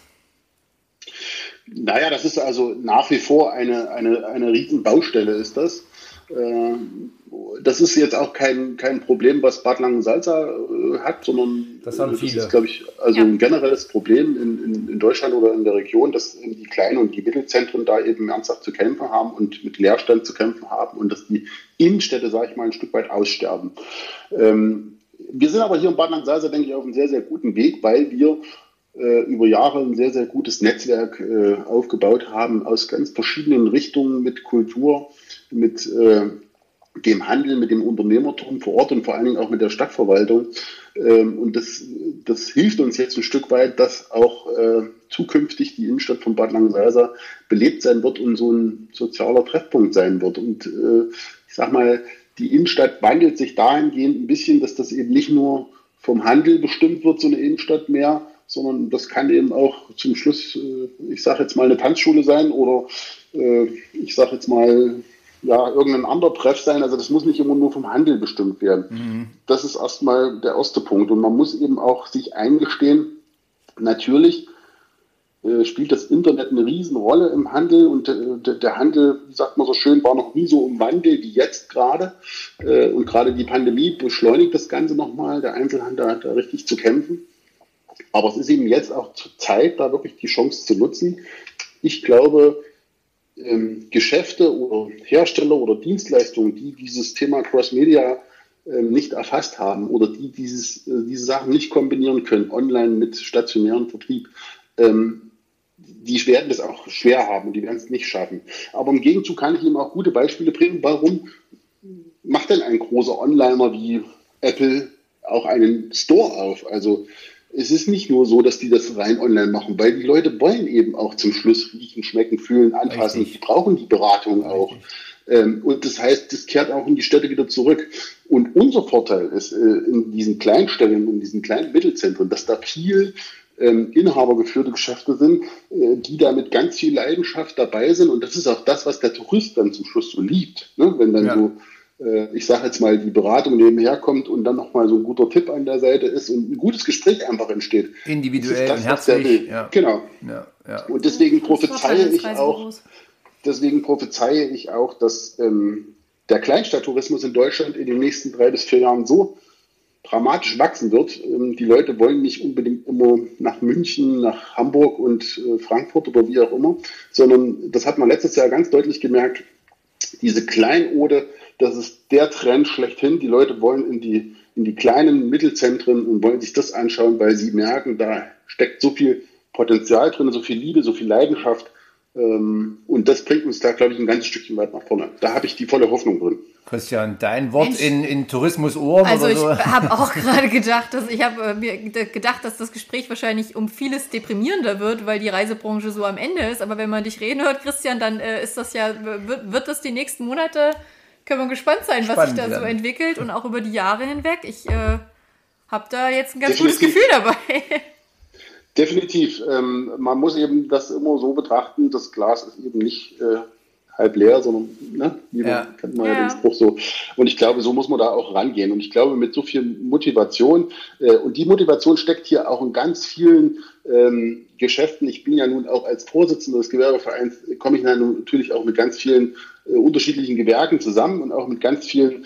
Naja, das ist also nach wie vor eine riesen Baustelle, ist das. Das ist jetzt auch kein Problem, was Bad Langensalza hat, sondern das ist, glaube ich, also ein generelles Problem in Deutschland oder in der Region, dass die kleinen und die Mittelzentren da eben ernsthaft zu kämpfen haben und mit Leerstand zu kämpfen haben und dass die Innenstädte, sage ich mal, ein Stück weit aussterben. Wir sind aber hier in Bad Langensalza, denke ich, auf einem sehr, sehr guten Weg, weil wir über Jahre ein sehr, sehr gutes Netzwerk aufgebaut haben aus ganz verschiedenen Richtungen mit Kultur, mit dem Handel, mit dem Unternehmertum vor Ort und vor allen Dingen auch mit der Stadtverwaltung. Und das hilft uns jetzt ein Stück weit, dass auch zukünftig die Innenstadt von Bad Langensalza belebt sein wird und so ein sozialer Treffpunkt sein wird. Und ich sag mal, die Innenstadt wandelt sich dahingehend ein bisschen, dass das eben nicht nur vom Handel bestimmt wird, so eine Innenstadt mehr, sondern das kann eben auch zum Schluss, ich sage jetzt mal, eine Tanzschule sein oder ich sage jetzt mal, irgendein anderer Treff sein. Also das muss nicht immer nur vom Handel bestimmt werden. Mhm. Das ist erstmal der erste Punkt. Und man muss eben auch sich eingestehen, natürlich spielt das Internet eine Riesenrolle im Handel und der Handel, wie sagt man so schön, war noch nie so im Wandel wie jetzt gerade. Und gerade die Pandemie beschleunigt das Ganze nochmal. Der Einzelhandel hat da richtig zu kämpfen. Aber es ist eben jetzt auch zur Zeit, da wirklich die Chance zu nutzen. Ich glaube, Geschäfte oder Hersteller oder Dienstleistungen, die dieses Thema Cross-Media nicht erfasst haben oder die diese Sachen nicht kombinieren können, online mit stationärem Vertrieb, die werden das auch schwer haben und die werden es nicht schaffen. Aber im Gegenzug kann ich Ihnen auch gute Beispiele bringen. Warum macht denn ein großer Onliner wie Apple auch einen Store auf? Also es ist nicht nur so, dass die das rein online machen, weil die Leute wollen eben auch zum Schluss riechen, schmecken, fühlen, anfassen. Richtig. Die brauchen die Beratung auch. Und das heißt, das kehrt auch in die Städte wieder zurück. Und unser Vorteil ist in diesen Kleinstellen, in diesen kleinen Mittelzentren, dass da viel inhabergeführte Geschäfte sind, die da mit ganz viel Leidenschaft dabei sind. Und das ist auch das, was der Tourist dann zum Schluss so liebt. Ne? Wenn dann so, ich sage jetzt mal, die Beratung nebenher kommt und dann nochmal so ein guter Tipp an der Seite ist und ein gutes Gespräch einfach entsteht. Individuell und herzlich. Ja. Genau. Ja. Und deswegen prophezeie ich auch, dass der Kleinstadttourismus in Deutschland in den nächsten 3 bis 4 Jahren so dramatisch wachsen wird. Die Leute wollen nicht unbedingt immer nach München, nach Hamburg und Frankfurt oder wie auch immer, sondern das hat man letztes Jahr ganz deutlich gemerkt, diese Kleinode, das ist der Trend schlechthin. Die Leute wollen in die kleinen Mittelzentren und wollen sich das anschauen, weil sie merken, da steckt so viel Potenzial drin, so viel Liebe, so viel Leidenschaft. Und das bringt uns da, glaube ich, ein ganzes Stückchen weit nach vorne. Da habe ich die volle Hoffnung drin. Christian, dein Wort in Tourismus-Ohren also oder so? Also ich habe auch gerade gedacht, dass das Gespräch wahrscheinlich um vieles deprimierender wird, weil die Reisebranche so am Ende ist. Aber wenn man dich reden hört, Christian, dann ist das ja, wird das die nächsten Monate, können wir gespannt sein, was sich da so entwickelt und auch über die Jahre hinweg. Ich habe da jetzt ein ganz gutes Gefühl dabei. Definitiv. Man muss eben das immer so betrachten, das Glas ist eben nicht halb leer, sondern kennt man ja den Spruch so. Und ich glaube, so muss man da auch rangehen. Und ich glaube, mit so viel Motivation, und die Motivation steckt hier auch in ganz vielen Geschäften. Ich bin ja nun auch als Vorsitzender des Gewerbevereins, komme ich natürlich auch mit ganz vielen unterschiedlichen Gewerken zusammen und auch mit ganz vielen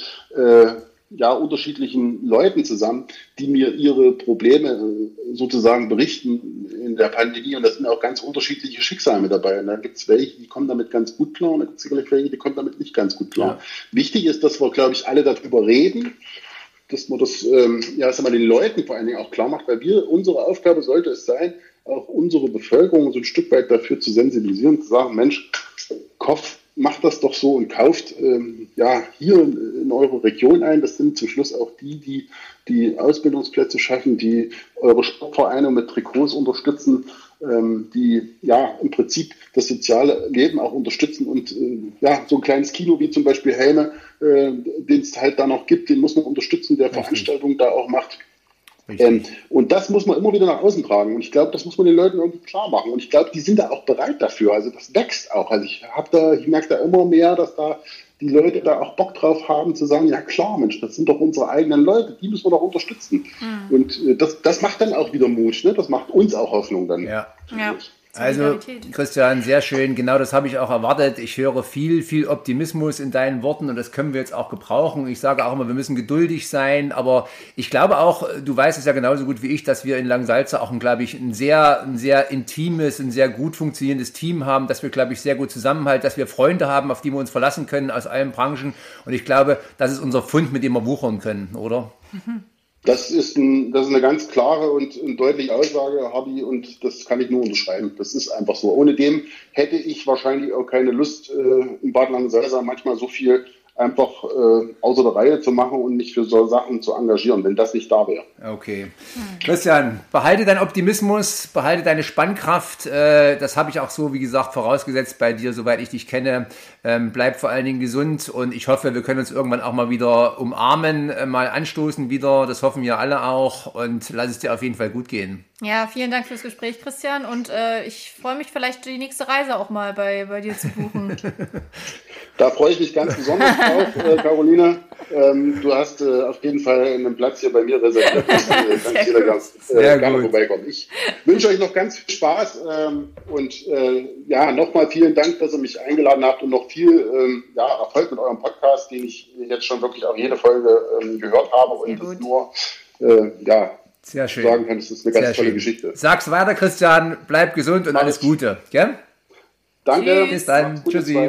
unterschiedlichen Leuten zusammen, die mir ihre Probleme sozusagen berichten in der Pandemie. Und das sind auch ganz unterschiedliche Schicksale mit dabei. Und da gibt es welche, die kommen damit ganz gut klar, und da gibt es sicherlich welche, die kommen damit nicht ganz gut klar. Ja. Wichtig ist, dass wir, glaube ich, alle darüber reden, dass man das den Leuten vor allen Dingen auch klar macht, weil unsere Aufgabe sollte es sein, auch unsere Bevölkerung so ein Stück weit dafür zu sensibilisieren, zu sagen, Mensch, macht das doch so und kauft hier in eure Region ein. Das sind zum Schluss auch die Ausbildungsplätze schaffen, die eure Sportvereine mit Trikots unterstützen, die im Prinzip das soziale Leben auch unterstützen und so ein kleines Kino wie zum Beispiel Helme, den es halt da noch gibt, den muss man unterstützen, der Veranstaltungen da auch macht. Und das muss man immer wieder nach außen tragen. Und ich glaube, das muss man den Leuten irgendwie klar machen. Und ich glaube, die sind da auch bereit dafür. Also das wächst auch. Also ich merke da immer mehr, dass da die Leute da auch Bock drauf haben, zu sagen, ja klar, Mensch, das sind doch unsere eigenen Leute, die müssen wir doch unterstützen. Mhm. Und das macht dann auch wieder Mut. Ne? Das macht uns auch Hoffnung dann. Ja. Also, Christian, sehr schön. Genau das habe ich auch erwartet. Ich höre viel, viel Optimismus in deinen Worten und das können wir jetzt auch gebrauchen. Ich sage auch immer, wir müssen geduldig sein, aber ich glaube auch, du weißt es ja genauso gut wie ich, dass wir in Langsalza auch, glaube ich, ein sehr intimes, ein sehr gut funktionierendes Team haben, dass wir, glaube ich, sehr gut zusammenhalten, dass wir Freunde haben, auf die wir uns verlassen können aus allen Branchen. Und ich glaube, das ist unser Pfund, mit dem wir wuchern können, oder? Mhm. Das ist eine ganz klare und deutliche Aussage, Hardy, und das kann ich nur unterschreiben. Das ist einfach so. Ohne dem hätte ich wahrscheinlich auch keine Lust, in Bad Langensalza manchmal so viel einfach außer der Reihe zu machen und mich für so Sachen zu engagieren, wenn das nicht da wäre. Okay. Christian, behalte deinen Optimismus, behalte deine Spannkraft. Das habe ich auch so, wie gesagt, vorausgesetzt bei dir, soweit ich dich kenne. Bleib vor allen Dingen gesund und ich hoffe, wir können uns irgendwann auch mal wieder umarmen, mal anstoßen wieder. Das hoffen wir alle auch und lass es dir auf jeden Fall gut gehen. Ja, vielen Dank fürs Gespräch, Christian. Und ich freue mich vielleicht, die nächste Reise auch mal bei dir zu buchen. Da freue ich mich ganz besonders drauf, Caroline. Du hast auf jeden Fall einen Platz hier bei mir reserviert. Ganz jeder gerne vorbeikommen. Ich wünsche euch noch ganz viel Spaß und nochmal vielen Dank, dass ihr mich eingeladen habt und noch viel Erfolg mit eurem Podcast, den ich jetzt schon wirklich auch jede Folge gehört habe und das nur sehr schön. Sagen kann, das ist eine ganz tolle Geschichte. Sag's weiter, Christian. Bleib gesund und alles Gute. Gell? Danke. Bis dann. Tschüssi.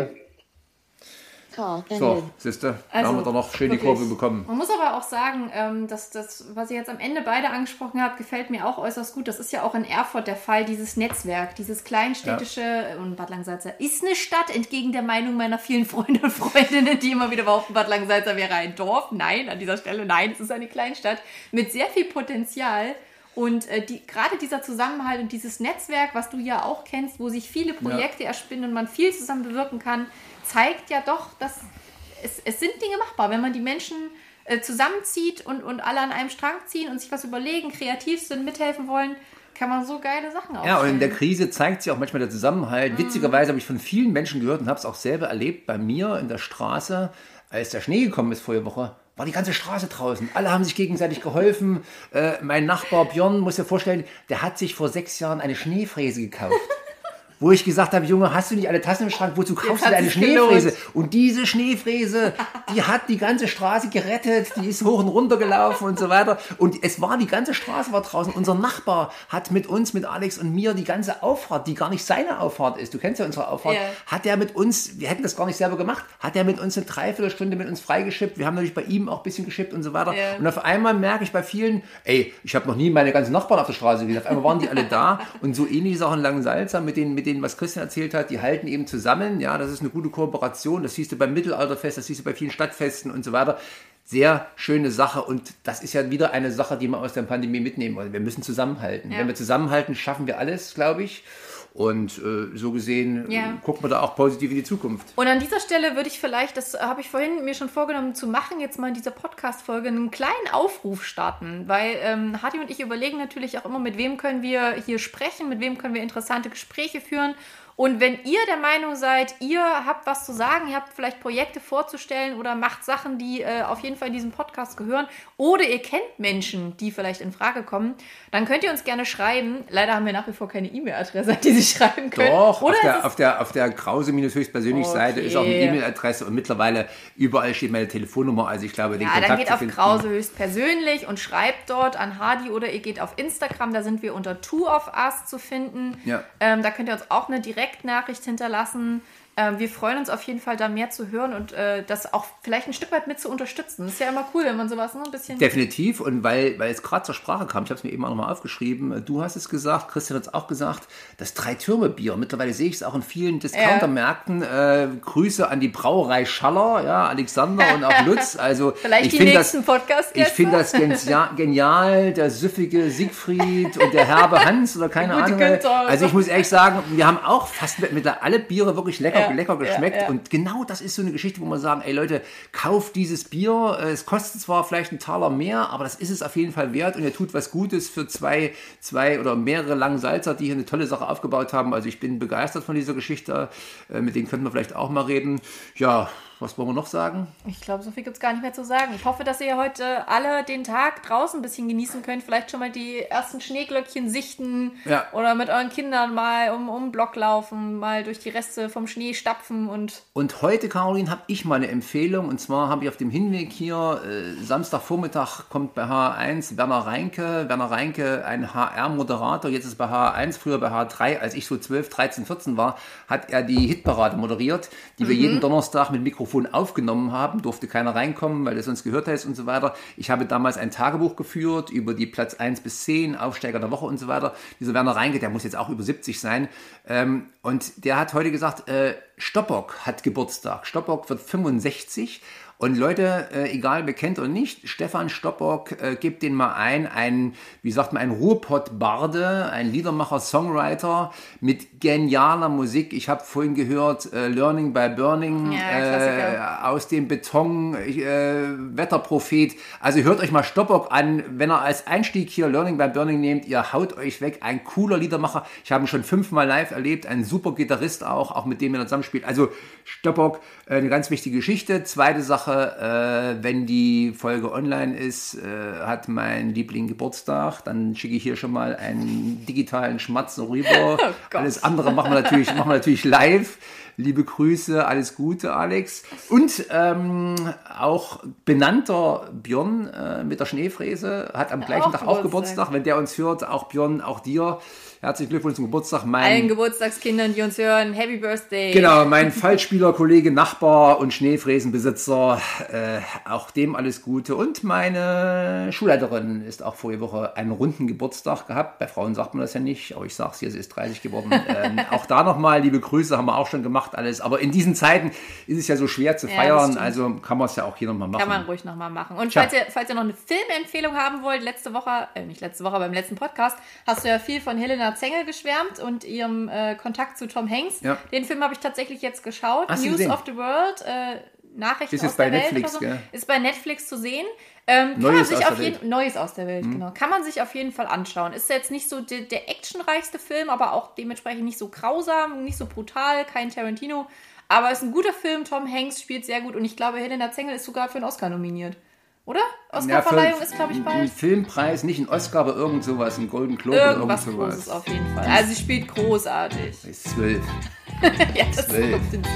So, siehst du, da haben wir doch noch schön die Kurve bekommen. Man muss aber auch sagen, dass das, was ihr jetzt am Ende beide angesprochen habt, gefällt mir auch äußerst gut. Das ist ja auch in Erfurt der Fall, dieses Netzwerk, dieses kleinstädtische, und Bad Langensalza ist eine Stadt, entgegen der Meinung meiner vielen Freunde und Freundinnen, die immer wieder behaupten, Bad Langensalza wäre ein Dorf. Nein, an dieser Stelle, nein, es ist eine Kleinstadt mit sehr viel Potenzial. Und gerade dieser Zusammenhalt und dieses Netzwerk, was du ja auch kennst, wo sich viele Projekte erspinnen und man viel zusammen bewirken kann, zeigt ja doch, dass es sind Dinge machbar, wenn man die Menschen zusammenzieht und alle an einem Strang ziehen und sich was überlegen, kreativ sind, mithelfen wollen, kann man so geile Sachen aufstellen. Ja, und in der Krise zeigt sich auch manchmal der Zusammenhalt. Witzigerweise habe ich von vielen Menschen gehört und habe es auch selber erlebt bei mir in der Straße, als der Schnee gekommen ist vorige Woche. War die ganze Straße draußen. Alle haben sich gegenseitig geholfen. Mein Nachbar Björn, muss dir vorstellen, der hat sich vor 6 Jahren eine Schneefräse gekauft. Wo ich gesagt habe, Junge, hast du nicht alle Tassen im Schrank? Wozu kaufst du dir eine Schneefräse? Und diese Schneefräse, die hat die ganze Straße gerettet. Die ist hoch und runter gelaufen und so weiter. Und die ganze Straße war draußen. Unser Nachbar hat mit uns, mit Alex und mir, die ganze Auffahrt, die gar nicht seine Auffahrt ist, du kennst ja unsere Auffahrt, hat er mit uns, wir hätten das gar nicht selber gemacht, hat er mit uns eine Dreiviertelstunde mit uns freigeschippt. Wir haben natürlich bei ihm auch ein bisschen geschippt und so weiter. Und auf einmal merke ich bei vielen, ich habe noch nie meine ganzen Nachbarn auf der Straße gesehen. Auf einmal waren die alle da. Und so ähnlich ist auch in Langensalza mit denen, was Christian erzählt hat, die halten eben zusammen. Ja, das ist eine gute Kooperation. Das siehst du beim Mittelalterfest, das siehst du bei vielen Stadtfesten und so weiter. Sehr schöne Sache und das ist ja wieder eine Sache, die wir aus der Pandemie mitnehmen wollen. Wir müssen zusammenhalten. Ja. Wenn wir zusammenhalten, schaffen wir alles, glaube ich. Und so gesehen gucken wir da auch positiv in die Zukunft. Und an dieser Stelle würde ich vielleicht, das habe ich vorhin mir schon vorgenommen zu machen, jetzt mal in dieser Podcast-Folge einen kleinen Aufruf starten, weil Hardy und ich überlegen natürlich auch immer, mit wem können wir hier sprechen, mit wem können wir interessante Gespräche führen. Und wenn ihr der Meinung seid, ihr habt was zu sagen, ihr habt vielleicht Projekte vorzustellen oder macht Sachen, die auf jeden Fall in diesem Podcast gehören, oder ihr kennt Menschen, die vielleicht in Frage kommen, dann könnt ihr uns gerne schreiben. Leider haben wir nach wie vor keine E-Mail-Adresse, an die Sie schreiben können. Doch, oder auf der Krause-höchstpersönlich-Seite ist auch eine E-Mail-Adresse und mittlerweile überall steht meine Telefonnummer. Also ich glaube, den Kontakt dann geht auf Krause höchstpersönlich und schreibt dort an Hardy oder ihr geht auf Instagram, da sind wir unter Two of Us zu finden. Ja. Da könnt ihr uns auch eine Direktnachricht hinterlassen. Wir freuen uns auf jeden Fall, da mehr zu hören und das auch vielleicht ein Stück weit mit zu unterstützen. Das ist ja immer cool, wenn man sowas ein bisschen... Definitiv, und weil es gerade zur Sprache kam, ich habe es mir eben auch nochmal aufgeschrieben, du hast es gesagt, Christian hat es auch gesagt, das Drei-Türme-Bier, mittlerweile sehe ich es auch in vielen Discounter-Märkten, Grüße an die Brauerei Schaller, Alexander und auch Lutz. Also, vielleicht die nächsten Podcast-Gäste. Ich finde das genial, der süffige Siegfried und der herbe Hans oder keine Ahnung. Also ich muss ehrlich sagen, wir haben auch fast alle Biere wirklich lecker geschmeckt und genau das ist so eine Geschichte, wo man sagen, ey Leute, kauft dieses Bier, es kostet zwar vielleicht einen Taler mehr, aber das ist es auf jeden Fall wert und ihr tut was Gutes für zwei oder mehrere Langsalzer, die hier eine tolle Sache aufgebaut haben. Also ich bin begeistert von dieser Geschichte, mit denen könnten wir vielleicht auch mal reden. Ja, was wollen wir noch sagen? Ich glaube, so viel gibt es gar nicht mehr zu sagen. Ich hoffe, dass ihr heute alle den Tag draußen ein bisschen genießen könnt. Vielleicht schon mal die ersten Schneeglöckchen sichten oder mit euren Kindern mal um den Block laufen, mal durch die Reste vom Schnee stapfen. Und heute, Caroline, habe ich mal eine Empfehlung. Und zwar habe ich auf dem Hinweg hier, Samstagvormittag kommt bei H1 Werner Reinke, ein HR-Moderator, jetzt ist bei H1, früher bei H3, als ich so 12, 13, 14 war, hat er die Hitparade moderiert, die wir jeden Donnerstag mit Mikrofon aufgenommen haben, durfte keiner reinkommen, weil er sonst gehört hat und so weiter. Ich habe damals ein Tagebuch geführt über die Platz 1 bis 10, Aufsteiger der Woche und so weiter. Dieser Werner Reinke, der muss jetzt auch über 70 sein. Und der hat heute gesagt, Stoppock hat Geburtstag. Stoppock wird 65. Und Leute, egal bekennt oder nicht, Stefan Stoppock, gebt den mal ein Ruhrpott-Barde, ein Liedermacher, Songwriter mit genialer Musik. Ich habe vorhin gehört, Learning by Burning, aus dem Beton, Wetterprophet. Also hört euch mal Stoppock an, wenn ihr als Einstieg hier Learning by Burning nehmt, ihr haut euch weg. Ein cooler Liedermacher. Ich habe ihn schon 5-mal live erlebt, ein super Gitarrist auch mit dem er zusammenspielt. Also Stoppock, eine ganz wichtige Geschichte. Zweite Sache, wenn die Folge online ist, hat mein Liebling Geburtstag, dann schicke ich hier schon mal einen digitalen Schmatzer rüber. Alles andere machen wir natürlich live. Liebe Grüße, alles Gute, Alex. Und auch benannter Björn mit der Schneefräse hat am gleichen Tag auch Geburtstag. Wenn der uns hört, auch Björn, auch dir. Herzlichen Glückwunsch zum Geburtstag. Allen Geburtstagskindern, die uns hören, Happy Birthday. Genau, mein Fallspieler, Kollege, Nachbar und Schneefräsenbesitzer, auch dem alles Gute. Und meine Schulleiterin ist auch vorige Woche einen runden Geburtstag gehabt. Bei Frauen sagt man das ja nicht, aber ich sag's hier, sie ist 30 geworden. Auch da nochmal liebe Grüße, haben wir auch schon gemacht alles. Aber in diesen Zeiten ist es ja so schwer zu feiern, also kann man es ja auch hier nochmal machen. Kann man ruhig nochmal machen. Und falls ihr noch eine Filmempfehlung haben wollt, beim letzten Podcast, hast du ja viel von Helena Zengel geschwärmt und ihrem Kontakt zu Tom Hanks. Ja. Den Film habe ich tatsächlich jetzt geschaut. News of the World, Nachrichten aus der Welt. Netflix, oder so. Ist bei Netflix zu sehen. Neues aus der Welt, genau. Kann man sich auf jeden Fall anschauen. Ist jetzt nicht so der actionreichste Film, aber auch dementsprechend nicht so grausam, nicht so brutal, kein Tarantino. Aber ist ein guter Film. Tom Hanks spielt sehr gut und ich glaube, Helena Zengel ist sogar für einen Oscar nominiert. Oder? Oscarverleihung ist, glaube ich, bald. Ein Filmpreis, nicht ein Oscar, aber irgend sowas, ein Golden Globe oder irgend sowas. Irgendwas Großes auf jeden Fall. Also sie spielt großartig. Ist 12. Ja, das kommt hinzu.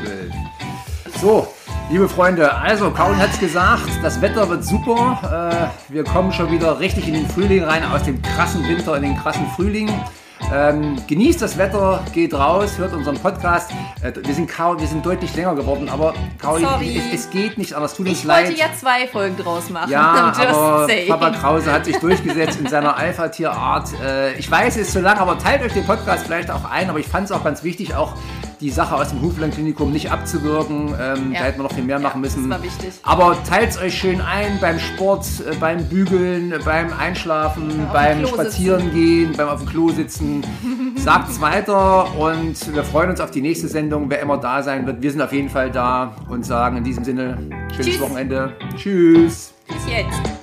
12. So, liebe Freunde, also Karin hat es gesagt, das Wetter wird super. Wir kommen schon wieder richtig in den Frühling rein, aus dem krassen Winter in den krassen Frühling. Genießt das Wetter, geht raus, hört unseren Podcast. Wir sind deutlich länger geworden, aber Caroline, es geht nicht anders. Tut uns leid. Ich wollte ja 2 Folgen draus machen. Ja, aber Papa Krause hat sich durchgesetzt in seiner Alpha-Tier-Art. Ich weiß, es ist zu lang, aber teilt euch den Podcast vielleicht auch ein. Aber ich fand es auch ganz wichtig, auch die Sache aus dem Huflein-Klinikum nicht abzuwirken. Da hätten wir noch viel mehr machen müssen. Das war wichtig. Aber teilt es euch schön ein beim Sport, beim Bügeln, beim Einschlafen, beim Spazierengehen, beim auf dem Klo sitzen. Sagt es weiter und wir freuen uns auf die nächste Sendung, wer immer da sein wird. Wir sind auf jeden Fall da und sagen in diesem Sinne, schönes Wochenende. Tschüss. Bis jetzt.